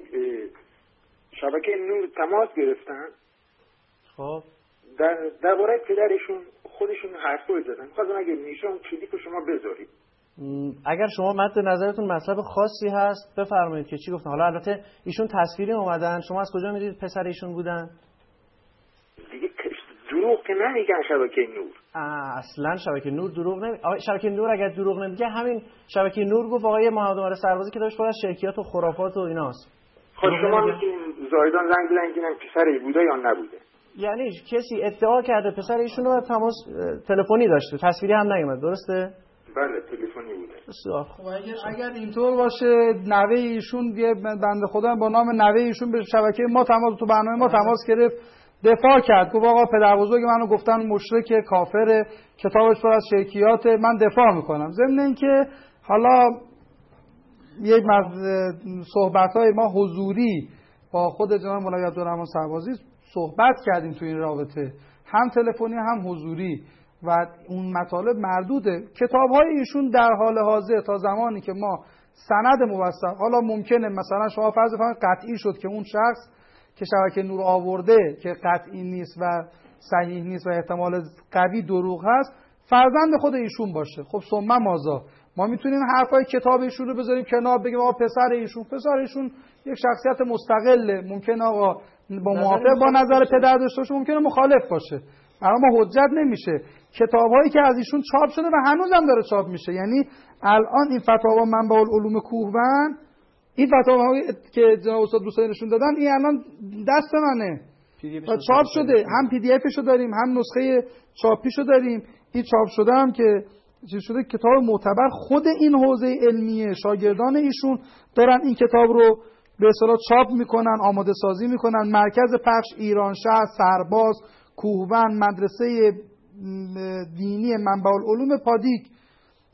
شبکه نور تماس گرفتن. خب در درباره پدرشون خودشون حرفی زدن. می‌خواستم اگه میشه اون کلیپو شما بذارید. اگر شما مد نظرتون مطلب خاصی هست بفرمایید که چی گفتن. حالا البته ایشون تصویری اومدن، شما از کجا میدید پسر ایشون بودن؟ دیگه دروغ که نمیگن شبکه نور. اصلا شبکه نور دروغ نمی شبکه نور اگر دروغ نمیگه همین شبکه نور گفت آقای محمد عمر سربازی که داشت پر از شرکیات و خرافات و ایناست. خب شما میگین زایدان زنگ بزنید ببینن پسری بوده یا نبوده. یعنی کسی ادعا کرده پسر ایشون رو تماس تلفنی داشته، تصویری هم نیومد، درسته؟ بله تلفنی بوده. بسیار خب اگر اگر اینطور باشه نوه ایشون یه بنده خدا با نام نوه ایشون به شبکه ما تماس تو برنامه ما تماس گرفت، دفاع کرد، گفت آقا پدر بزرگ منو گفتن مشرک کافر، کتابش پر از شرکیات، من دفاع میکنم. ضمن اینکه حالا یک صحبت‌های ما حضوری با خود جناب مولوی عبدالرحمن سربازی صحبت کردیم تو این رابطه، هم تلفنی هم حضوری و اون مطالب مردوده. کتاب‌های ایشون در حال حاضر تا زمانی که ما سند موثق، حالا ممکنه مثلا شما فرض کنید قطعی شد که اون شخص که شبکه نور آورده که قطعی نیست و صحیح نیست و احتمال قوی دروغ هست، فرزند خود ایشون باشه، خب ثم ماذا؟ ما میتونیم حرفای کتاب ایشون رو بذاریم کنار، بگیم آقا پسر ایشون پسر ایشون یک شخصیت مستقله، ممکن آقا با موافق با نظر پدر داشته باشه، ممکنه مخالف باشه، اما حجت نمیشه. کتاب‌هایی که از ایشون چاپ شده و هنوزم داره چاپ میشه، یعنی الان این فتاوا منبع العلوم کوهبند، این فتاواهایی که جناب استاد دوستان نشون دادن، این الان دست منه و چاپ شده، هم پی دی افشو داریم هم نسخه چاپیشو داریم. این چاپ شده هم که چیز شده، کتاب معتبر، خود این حوزه علمیه شاگردان ایشون دارن این کتاب رو به اصطلاح چاپ میکنن، آماده سازی میکنن. مرکز پخش ایران شهر، سرباز، کوهبند، مدرسه دینی منبع العلوم پادیک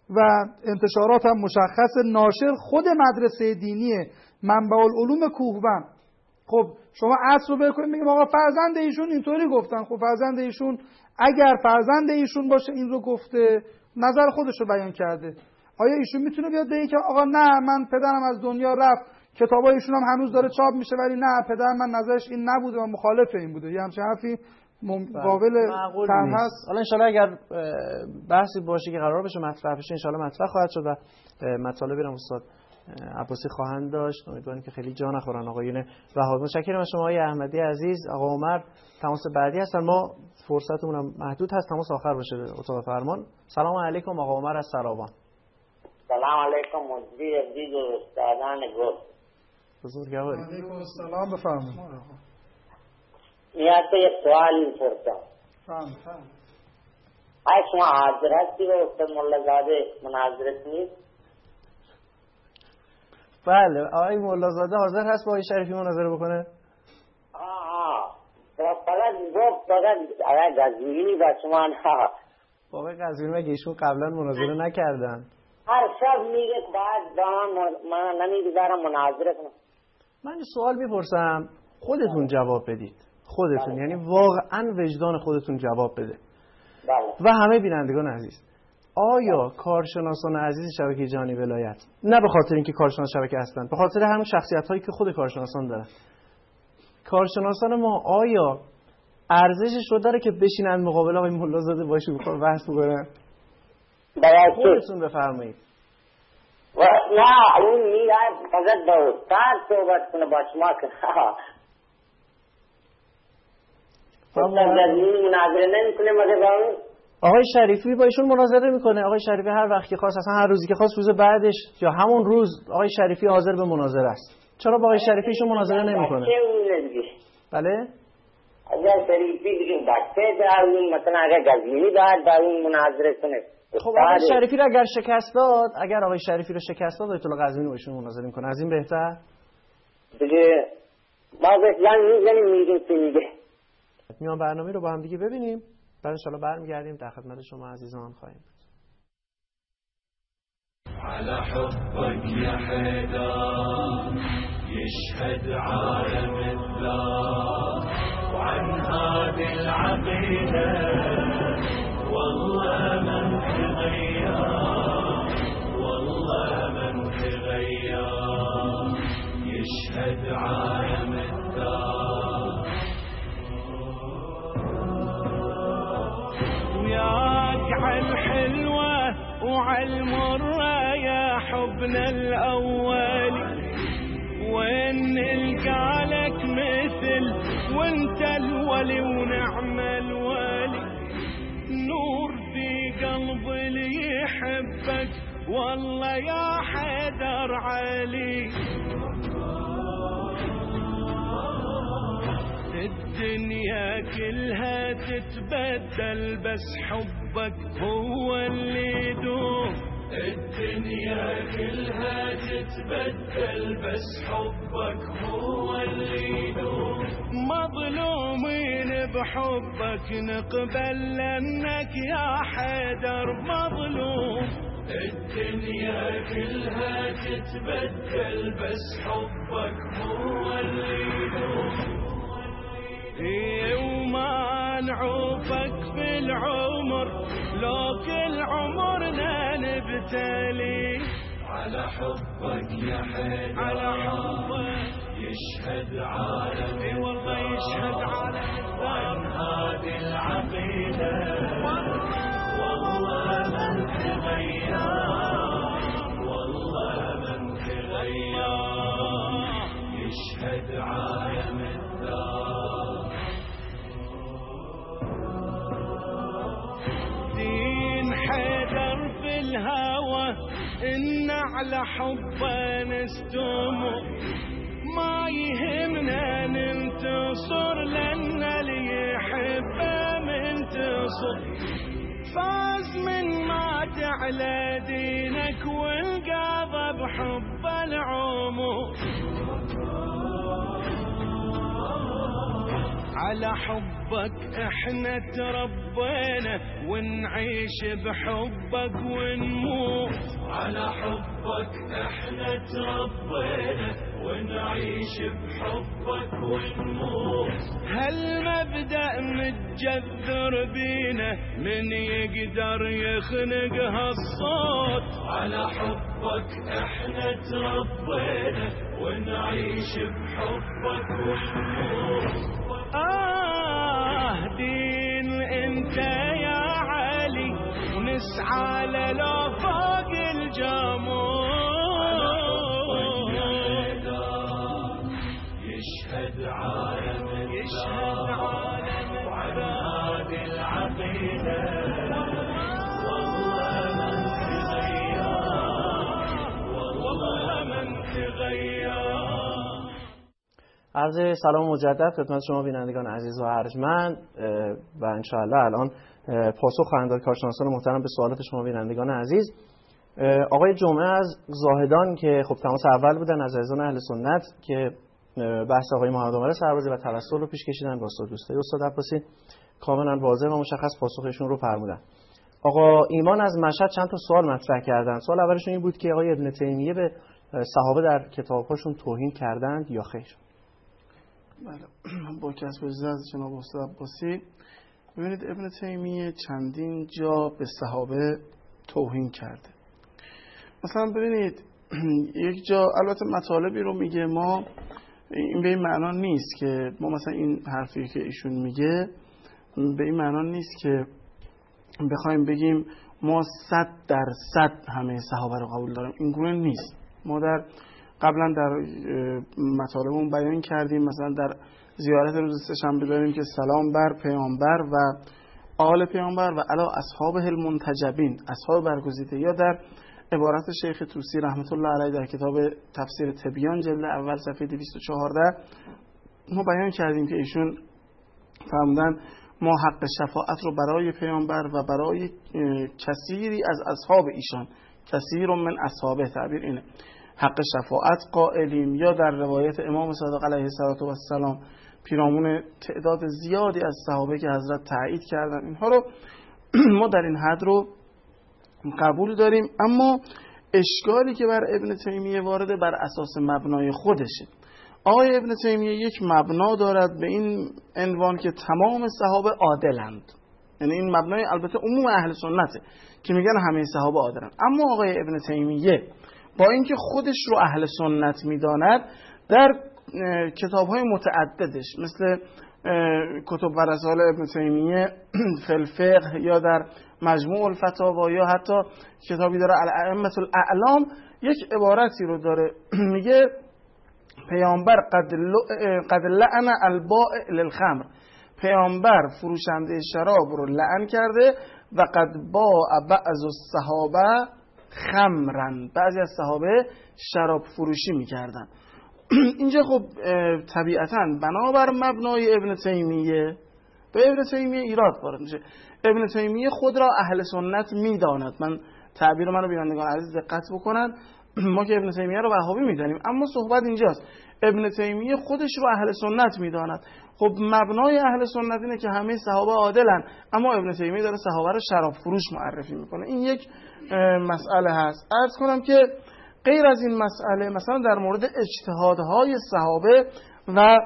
و انتشارات هم مشخص. ناشر خود مدرسه دینی منبع العلوم کوهبند. خب شما اصل رو بکنید میگم آقا فرزند ایشون اینطوری گفتن. خب فرزند ایشون اگر فرزند ایشون باشه این رو گفته، نظر خودش رو بیان کرده، آیا ایشون میتونه بیاد بگه که آقا نه من پدرم از دنیا رفت، کتابای ایشون هم هنوز داره چاپ میشه ولی نه پدرم من نظرش این نبوده و مخالف این بوده؟ یه همچین حرفی قابل طرح هست؟ حالا انشالله اگر بحثی باشه که قرار بشه مطرح بشه انشالله مطرح خواهد شد و مطالبی رو استاد عباسی خواهند داشت. امیدواریم که خیلی جا نخورن آقایون وهابی. متشکرم از شما آقای احمدی عزیز. آقا عمر تماس بعدی هستن، ما فرصتمون هم محدود هست، تماس آخر باشه به اتاق فرمان. سلام علیکم آقا عمر از سراوان. سلام علیکم مدیر عزیز و استادان گل. بزرگواری. علیکم السلام بفرمایید. میاد تو یک سوال میپرسم. فهم فهم. آیا شما حاضر هستی و استاد ملازاده مناظرت نیست؟ بله آقای ملازاده حاضر هست با آقای شریفی مناظره بکنه؟ آه آه فقط گفت فقط آقای قزوینی با شما نه. آقای قزوینی مگه ایشون قبلا مناظره نکردن؟ هر شب میگه بعد با من نمیگذارم مناظره کنم. من سوال میپرسم خودتون جواب بدید. خودتون بله. یعنی واقعا وجدان خودتون جواب بده. بله. و همه بینندگان عزیز، آیا کارشناسان عزیز شبکه جهانی ولایت، نه به خاطر اینکه کارشناس شبکه هستند، به خاطر همون شخصیت‌هایی که خود کارشناسان دارن، کارشناسان ما آیا ارزشش رو داره که بشینن مقابل آقای ملازاده باشون بخوام بحث بکنن؟ خودتون بفرمایید. و نه اون میاد فقط با استاد صحبت کنه با شما که مناظره نمیکنه مگه با اون آقای شریفی با ایشون مناظره میکنه. آقای شریفی هر وقت که خواست، اصلا هر روزی که خواست، روز بعدش یا همون روز آقای شریفی حاضر به مناظره است. چرا با آقای شریفی ایشون مناظره نمیکنه؟ بله؟ اگر شریفی دیگه بچه داریم مثلا اگر گزینی بعد با اون مناظره کنه. خب آقای شریفی رو اگر شکست داد، اگر آقای شریفی رو شکست داد، ایتولا قزوینی با ایشون مناظره میکنه. از این بهتر؟ دیگه ما بسیار میزنیم میگیم چی میگه. میان برنامه رو با هم دیگه ببینیم، بعد انشاءالله برمیگردیم در خدمت شما عزیزان خواهیم بود. على حبك يا حيدر يشهد عالم الذات وعن هذه العقيدة والله من تغير والله من تغير يشهد عالم الذات وياك عالحلوة وعالمرة يا حبنا الأول وين نلقى لك مثل وانت الولي ونعم الولي نور في قلب اللي يحبك والله يا حيدر علي الدنيا كلها تتبدل بس حبك هو اللي يدوم الدنيا كلها تتبدل بس حبك هو اللي يدوم مظلومين بحبك نقبل لأنك يا حيدر مظلوم الدنيا كلها تتبدل بس حبك هو اللي يدوم وما نعوفك في العمر لو كل عمرنا نبتلي على حبك يا حيدر على حبك يشهد عالمي والله يشهد عالمي وعن هذه العقيدة والله من تغير والله من تغير يشهد عالم الذات دين حيدر في الهوى إن على حبه نستمر ما يهمنا ننتصر لأن اللي يحبه منتصر فاز من مات على دينك والقاضى بحب العمر على حب حبك احنا تربينا ونعيش بحبك ونموت على حبك احنا تربينا ونعيش بحبك ونموت هالمبدأ متجذر بينا من يقدر يخنق هالصوت على حبك احنا تربينا ونعيش بحبك ونموت آه دين انت يا علي ونسعى للافاق الجمود يشهد عالم يشهد عالم على هذه العقيدة والله من تغير والله من تغير. عرض سلام مجدد خدمت شما بینندگان عزیز و ارجمند و انشاءالله الان پاسخ خواهند داد کارشناسان محترم به سوالات شما بینندگان عزیز. آقای جمعه از زاهدان که خب تماس اول بودن از عزیزان اهل سنت که بحث آقای محمد عمر سربازی و توسل رو پیش کشیدن با استاد دوستای استاد عباسی کاملا واضح و مشخص پاسخشون رو فرمودن. آقا ایمان از مشهد چند تا سوال مطرح کردن. سوال اولشون این بود که آقای ابن تیمیه به صحابه در کتاب‌هاشون توهین کردند یا خیر؟ بله با کسب اجازه از جناب استاد عباسی، ببینید ابن تیمیه چندین جا به صحابه توهین کرده. مثلا ببینید یک جا البته مطالبی رو میگه، ما این به این معنا نیست که ما مثلا این حرفی که ایشون میگه به این معنا نیست که بخوایم بگیم ما صد درصد همه صحابه رو قبول داریم، این گونه نیست. ما در قبلا در مطالبمون بیان کردیم مثلا در زیارت روز سه‌شنبه داریم که سلام بر پیامبر و آل پیامبر و علی اصحابه المنتجبین، اصحاب برگزیده، یا در عبارت شیخ طوسی رحمت الله علیه در کتاب تفسیر تبیان جلد اول صفحه دویست و چهارده ما بیان کردیم که ایشون فرمودن ما حق شفاعت رو برای پیامبر و برای کثیری از اصحاب ایشان، کثیر من اصحابه، تعبیر اینه، حق شفاعت قائلیم. یا در روایت امام صادق علیه السلام پیرامون تعداد زیادی از صحابه که حضرت تایید کردن، اینها رو ما در این حد رو قبول داریم. اما اشکالی که بر ابن تیمیه وارده بر اساس مبنای خودشه. آقای ابن تیمیه یک مبنا دارد به این عنوان که تمام صحابه عادلند، یعنی این مبنای البته عموم اهل سنته که میگن همه صحابه عادلند. اما آقای ابن تیمیه با اینکه خودش رو اهل سنت میداند در کتاب‌های متعددش مثل کتب و رسائل ابن تیمیه فی الفقه یا در مجموع الفتاوا یا حتی کتابی داره الائمة الاعلام، یک عبارتی رو داره میگه پیامبر قد قد لعن البائع للخمر، پیامبر فروشنده شراب رو لعن کرده و قد باع بعض الصحابه خمرن، بعضی از صحابه شراب فروشی میکردن. اینجا خب طبیعتاً بنابر مبنای ابن تیمیه به ابن تیمیه ایراد وارد میشه. ابن تیمیه خود را اهل سنت میداند. من تعبیر منو بینندگان عزیز دقت بکنن، ما که ابن تیمیه رو وهابی میدانیم، اما صحبت اینجاست ابن تیمیه خودش رو اهل سنت میداند. خب مبنای اهل سنت اینه که همه صحابه عادلن، اما ابن تیمیه داره صحابه رو شراب فروش معرفی میکنه. این یک مسئله هست. عرض کنم که غیر از این مسئله مثلا در مورد اجتهادهای صحابه و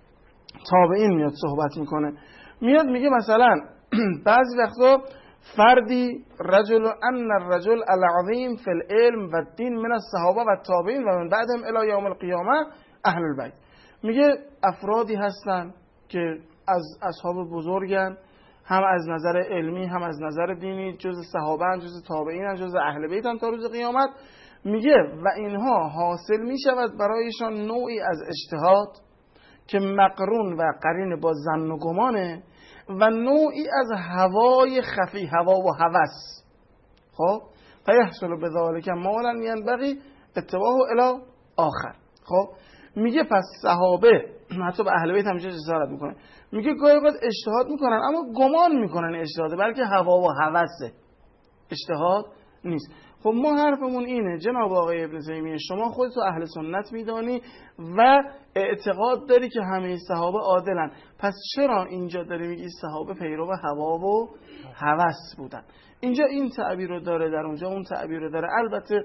تابعین میاد صحبت میکنه، میاد میگه مثلا بعضی وقتا فردی رجل ان الرجل العظیم فی العلم و الدین من الصحابه و التابعین و من بعدهم الی یوم القیامه اهل البیت. میگه افرادی هستن که از اصحاب بزرگن، هم از نظر علمی هم از نظر دینی، جز صحابه هم جز تابعین هم جز اهل بیت هم تا روز قیامت. میگه و اینها حاصل میشود برایشان نوعی از اجتهاد که مقرون و قرین با ظن و گمانه و نوعی از هوای خفی، هوا و هوس. خب فیحصل بذالک ما لن ینبغی اتباعه الی آخر. خب میگه پس صحابه حتی به اهل بیت هم چه جسارت میکنه، میگه گاهی اوقات اجتهاد میکنن اما گمان میکنن اجتهاده، بلکه هوا و هوسه. اجتهاد نیست. خب ما حرفمون اینه جناب آقای ابن تیمیه، شما خودتو اهل سنت میدانی و اعتقاد داری که همه صحابه عادلن، پس چرا اینجا داری میگی صحابه پیرو هوا و هوس بودن؟ اینجا این تعبیر رو داره، در اونجا اون تعبیر رو داره. البته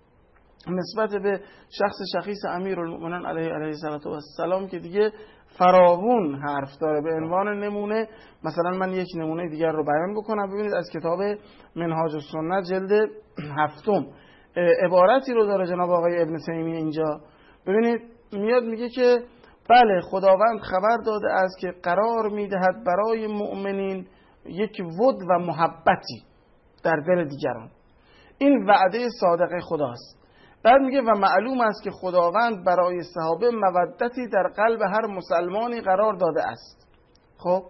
نسبت به شخص شخیص امیرالمومنین علیه علیه السلام که دیگه فراوون حرف داره. به عنوان نمونه مثلا من یک نمونه دیگر رو بیان بکنم. ببینید از کتاب منهاج السنه جلد هفتم عبارتی رو داره جناب آقای ابن تیمیه اینجا. ببینید میاد میگه که بله خداوند خبر داده است که قرار میدهد برای مؤمنین یک ود و محبتی در دل دیگران، این وعده صادقه خداست. بعد میگه و معلوم است که خداوند برای صحابه مودتی در قلب هر مسلمانی قرار داده است. خب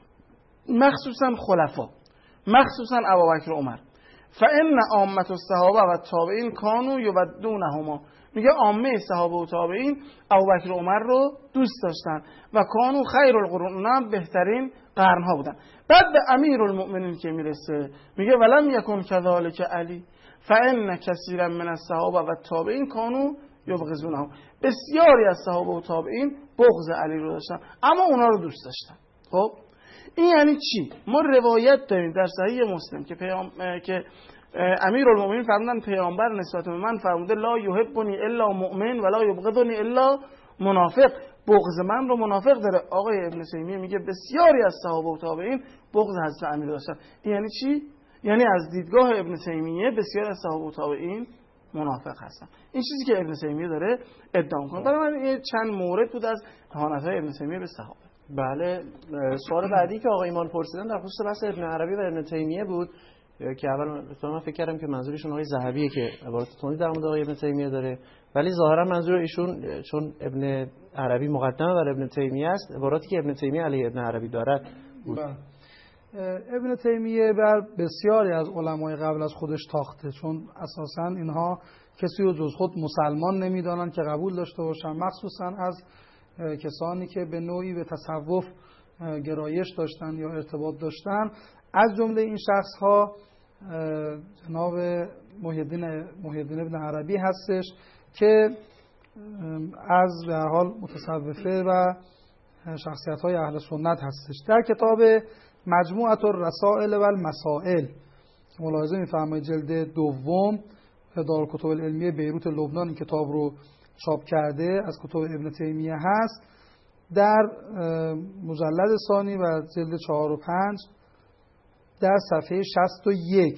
مخصوصا خلفا، مخصوصا ابوبکر و عمر. فان عامه الصحابه و تابعین کانوا یودونهما، میگه عامه صحابه و تابعین ابوبکر و عمر رو دوست داشتن و کانوا خیر القرون، بهترین قرنها بودن. بعد به امیرالمؤمنین که میرسه میگه ولم یکن کذالک علی فان کثیرا من الصحابه و تابعین کانوا یبغضونه، بسیاری از صحابه و تابعین بغض علی رو داشتن اما اونا رو دوست داشتن. خب این یعنی چی؟ ما روایت داریم در صحیح مسلم که پیام که امیرالمومنین فرمودن پیامبر نسبت به من فرموده لا یحبنی الا مؤمن ولا یبغضنی الا منافق، بغض من رو منافق داره. آقای ابن تیمیه میگه بسیاری از صحابه و تابعین بغض حضرت امیر داشتن. این یعنی چی؟ یعنی از دیدگاه ابن تیمیه بسیاری از صحابه و تابعین منافق هستن. این چیزی که ابن تیمیه داره ادعا میکنه. برای من این چند مورد بود از اهانت‌های ابن تیمیه به صحابه. بله، سوال بعدی که آقای ایمان پرسیدن در خصوص بحث ابن عربی و ابن تیمیه بود که اول من فکر کردم که منظورشون آقای ذهبیه که عبارت تونی در مورد آقای ابن تیمیه داره، ولی ظاهرا منظور ایشون چون ابن عربی مقدمه بر ابن تیمیه است، عباراتی که ابن تیمیه علیه ابن عربی دارد بود. ابن تیمیه بر بسیاری از علمای قبل از خودش تاخته، چون اساساً اینها کسی رو جز خود مسلمان نمیدانن که قبول داشته باشن، مخصوصاً از کسانی که به نوعی به تصوف گرایش داشتن یا ارتباط داشتن. از جمله این شخص ها جناب محی الدین محی الدین ابن عربی هستش که از به هر حال متصوفه و شخصیت های اهل سنت هستش. در کتاب مجموعه الرسائل و المسائل ملاحظه می‌فرمایید جلد دوم دارالکتب العلمیه بیروت لبنان این کتاب رو چاپ کرده، از کتب ابن تیمیه هست. در مجلد ثانی و جلد چهار و پنج در صفحه شصت و یک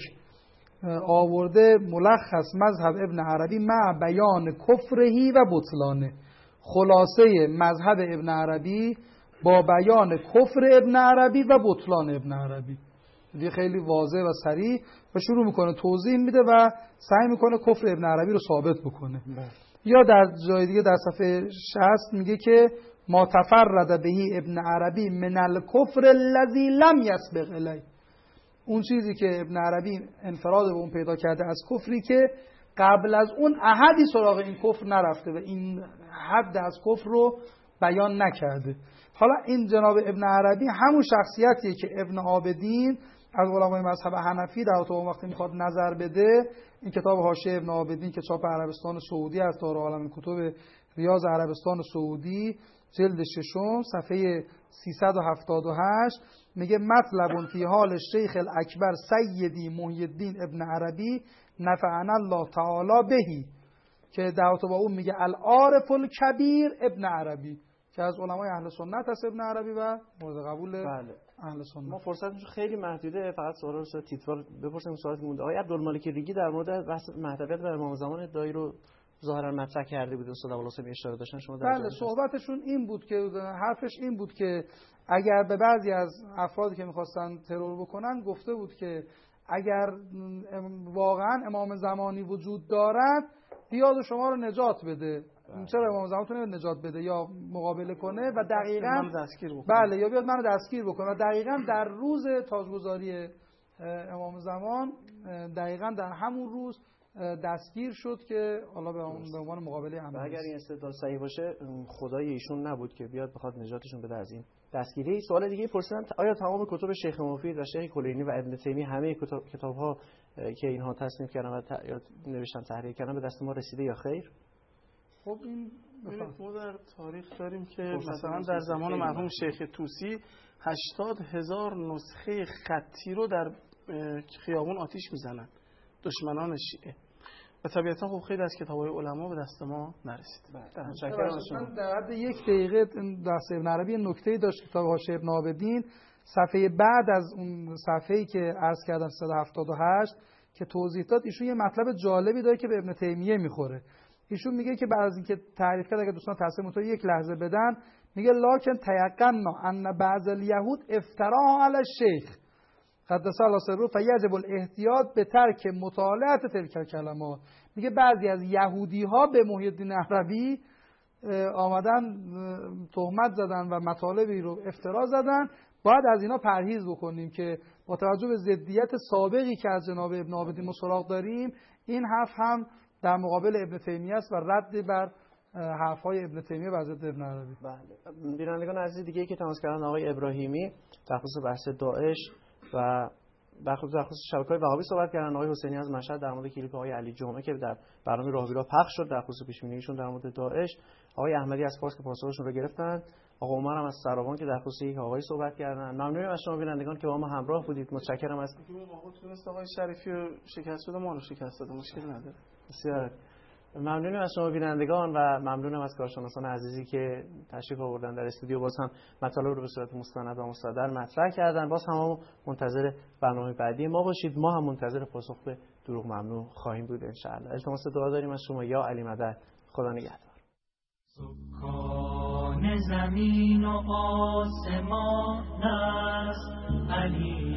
آورده ملخص مذهب ابن عربی مع بیان کفرهی و بطلانه، خلاصه مذهب ابن عربی با بیان کفر ابن عربی و بطلان ابن عربی. دیگه خیلی واضح و صریح و شروع میکنه توضیح میده و سعی میکنه کفر ابن عربی رو ثابت بکنه. یا در جای دیگه در صفحه شصت میگه که ما تفرد بهی ابن عربی من الکفر الذی لم یسبق الیه، اون چیزی که ابن عربی انفراد به اون پیدا کرده از کفری که قبل از اون احدی سراغ این کفر نرفته و این حد از کفر رو بیان نکرده. حالا این جناب ابن عربی همون شخصیتیه که ابن عابدین از علمای مذهب حنفی در اون وقتی میخواد نظر بده، این کتاب حاشیه ابن عابدین که چاپ عربستان سعودی از دارالعلوم کتب ریاض عربستان سعودی جلد ششم صفحه سیصد و هفتاد و هشت میگه مطلب فی حال شیخ الاکبر سیدی محی الدین ابن عربی نفعنا الله تعالی بهی، که در با اون میگه العارف الکبیر ابن عربی که از علمای اهل سنت هست ابن عربی و مورد قبول بله. اهل سنت. ما فرصتش خیلی محدوده، فقط سوالا رو تیتوار بپرسیم. سوالی که مونده آقای عبدالمالک ریگی در مورد بحث مهدویت و امام زمان ادعایی رو ظاهرا مطرح کرده بود، استاد ابوالحسین اشاره داشتن، شما در بله صحبتشون این بود که حرفش این بود که اگر به بعضی از افرادی که می‌خواستن ترور بکنن گفته بود که اگر واقعا امام زمانی وجود دارد بیاد شما رو نجات بده، چرا امام زمانتون نجات بده یا مقابله کنه و دقیقاً دستگیر بکنه. بله یا بیاد منو دستگیر بکنه و دقیقاً در روز تاجگذاری امام زمان دقیقاً در همون روز دستگیر شد که حالا به عنوان مقابله عملی. اگر این استدلال صحیح باشه خدای ایشون نبود که بیاد بخواد نجاتشون بده از این دستگیری. سوال دیگه پرسیدن آیا تمام کتب شیخ مفید و شیخ کلینی و ابن تیمیه همه کتاب‌ها که اینها تصنیف کردن و نوشتن تحریر کردن به دست ما رسیده یا خیر؟ خب این ما در تاریخ داریم که مثلا در زمان مرحوم شیخ طوسی هشتاد هزار نسخه خطی رو در خیابون آتیش میزنن دشمنان شیعه و طبیعتا خب خیلی از کتاب‌های علما به دست ما نرسید. متشکرم از شما. در حد یک دقیقه درس ابن عربی نکته‌ای داشت کتاب حاشیه ابن عابدین صفحه بعد از اون صفحه‌ای که عرض کردم سیصد و هفتاد و هشت که توضیح داد، ایشون یه مطلب جالبی داره که به ابن تیمیه میخوره. ایشون میگه که بعد از اینکه تعریف کرد، اگه دوستان تاثیر متو یک لحظه بدن، میگه لکن تیقنا ان بعض الیهود افترا علی الشیخ قدس الله سره فیجب الاحتیاط به ترک مطالعه تلک کلمات. میگه بعضی از یهودی ها به محی الدین عربی آمدن تهمت زدن و مطالبی رو افترا زدن، باید از اینا پرهیز بکنیم که با توجه به ضدیت سابقی که از جناب ابن عابدین سراغ داریم، این حرف هم در مقابل ابن تیمیه است و رد بر حرفهای ابن تیمیه بر ضد ابن عربی. بله. بینندگان عزیز دیگه که تماس کردن آقای ابراهیمی در خصوص بحث داعش و در خصوص شبکه‌های وهابی صحبت کردن. آقای حسینی از مشهد در مورد کلیپ آقای علی جمعه که در برنامه راهبیرا پخش شد در خصوص پیش‌بینیشون در مورد داعش. آقای احمدی از فارس که پاسخشون رو گرفتن. آقا عمر هم از سراوان که در خصوص یک آقایی صحبت کردن. ممنونیم از شما بینندگان که با ما همراه بودید. متشکرم از آقا تونست آقای شریفی رو شکست بده، ما رو شکست داد، مشکل نداره. بسیار ممنونیم از شما بینندگان و ممنونم از کارشناسان عزیزی که تشریف آوردن در استودیو، باز هم مطالب رو به صورت مستند و مستدل مطرح کردن. باز هم منتظر برنامه بعدی ما باشید. ما هم منتظر پاسخ به دروغ ممنوع خواهیم بود ان شاء الله. التماس دعا داریم از شما یا علی مدد. خدا نگهدار. سکان زمین و آسمان است علی،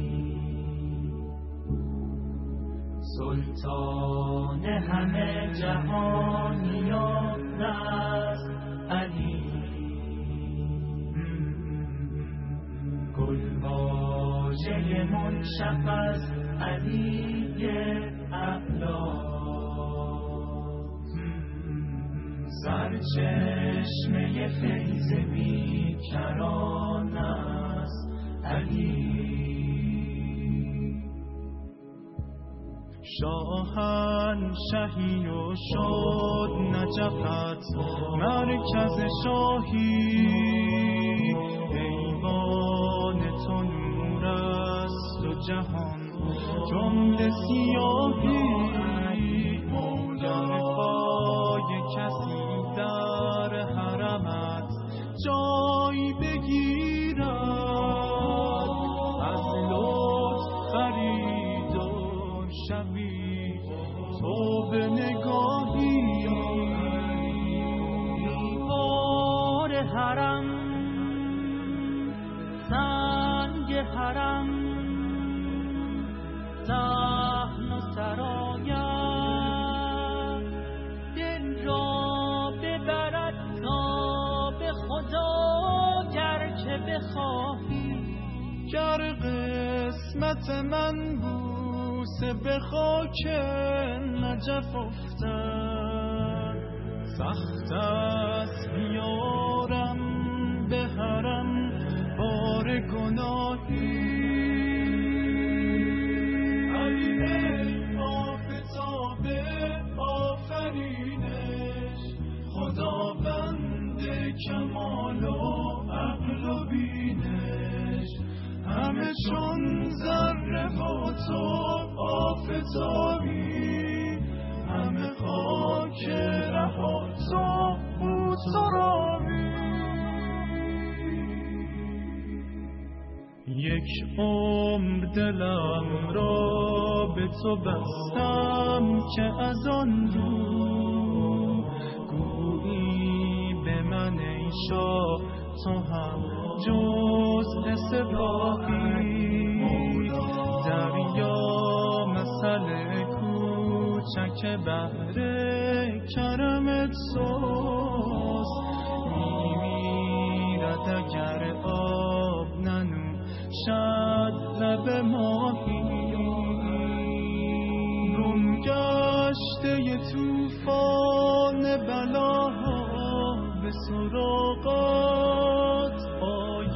سلطان همه جهانیان است علی، گل واژه منشق از علی اعلی، سرچشمه فیض بیکران است علی، شاهنشهی و شد نجفت مرکز شاهی، ایوان تو نور است و جهان جمله سیاهی، مولا پای کسی در حرمت جای بگیرد، از لطف خرید و شوی تو به نگاهی، دیوار حرم سنگ حرم صحن و سرایت، دل را ببرد تا به خدا گر که بخواهی، گر قسمت من بوسه به خاک نجف افتد، سخت است بیارم به حرم بار گناهی، علی ای آفتاب آفرینش، خداوند کمال و عقل و بینش، همه چون ذره و تو آفتابی، همه خاک رها تو بود سرامی، یک عمر دلم را به تو بستم که از آن رو گویی به من ای شاه تو هم جز سپاهی، دریا مسئله کوچک بحر کرمت سوست، میمیرد اگر آب ننوشد لب ماهی، گم گشته طوفان بلاها به سراغات آید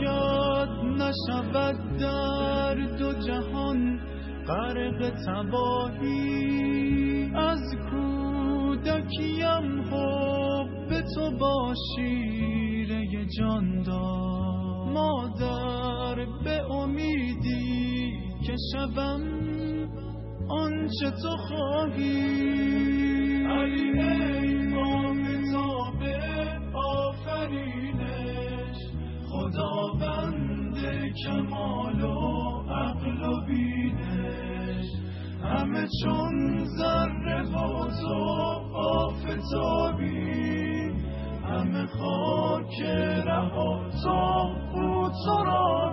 نشود در دو جهان غرق تباهی. از کودکیم حب تو با شیره جان داد، مادر به امیدی که شوم آنچه تو خواهی. علی ای آفتاب آفرینش، خداوند کمال و عقل و بینش، همه چون ذره و تو آفتابی، همه خاک رها تا او تو را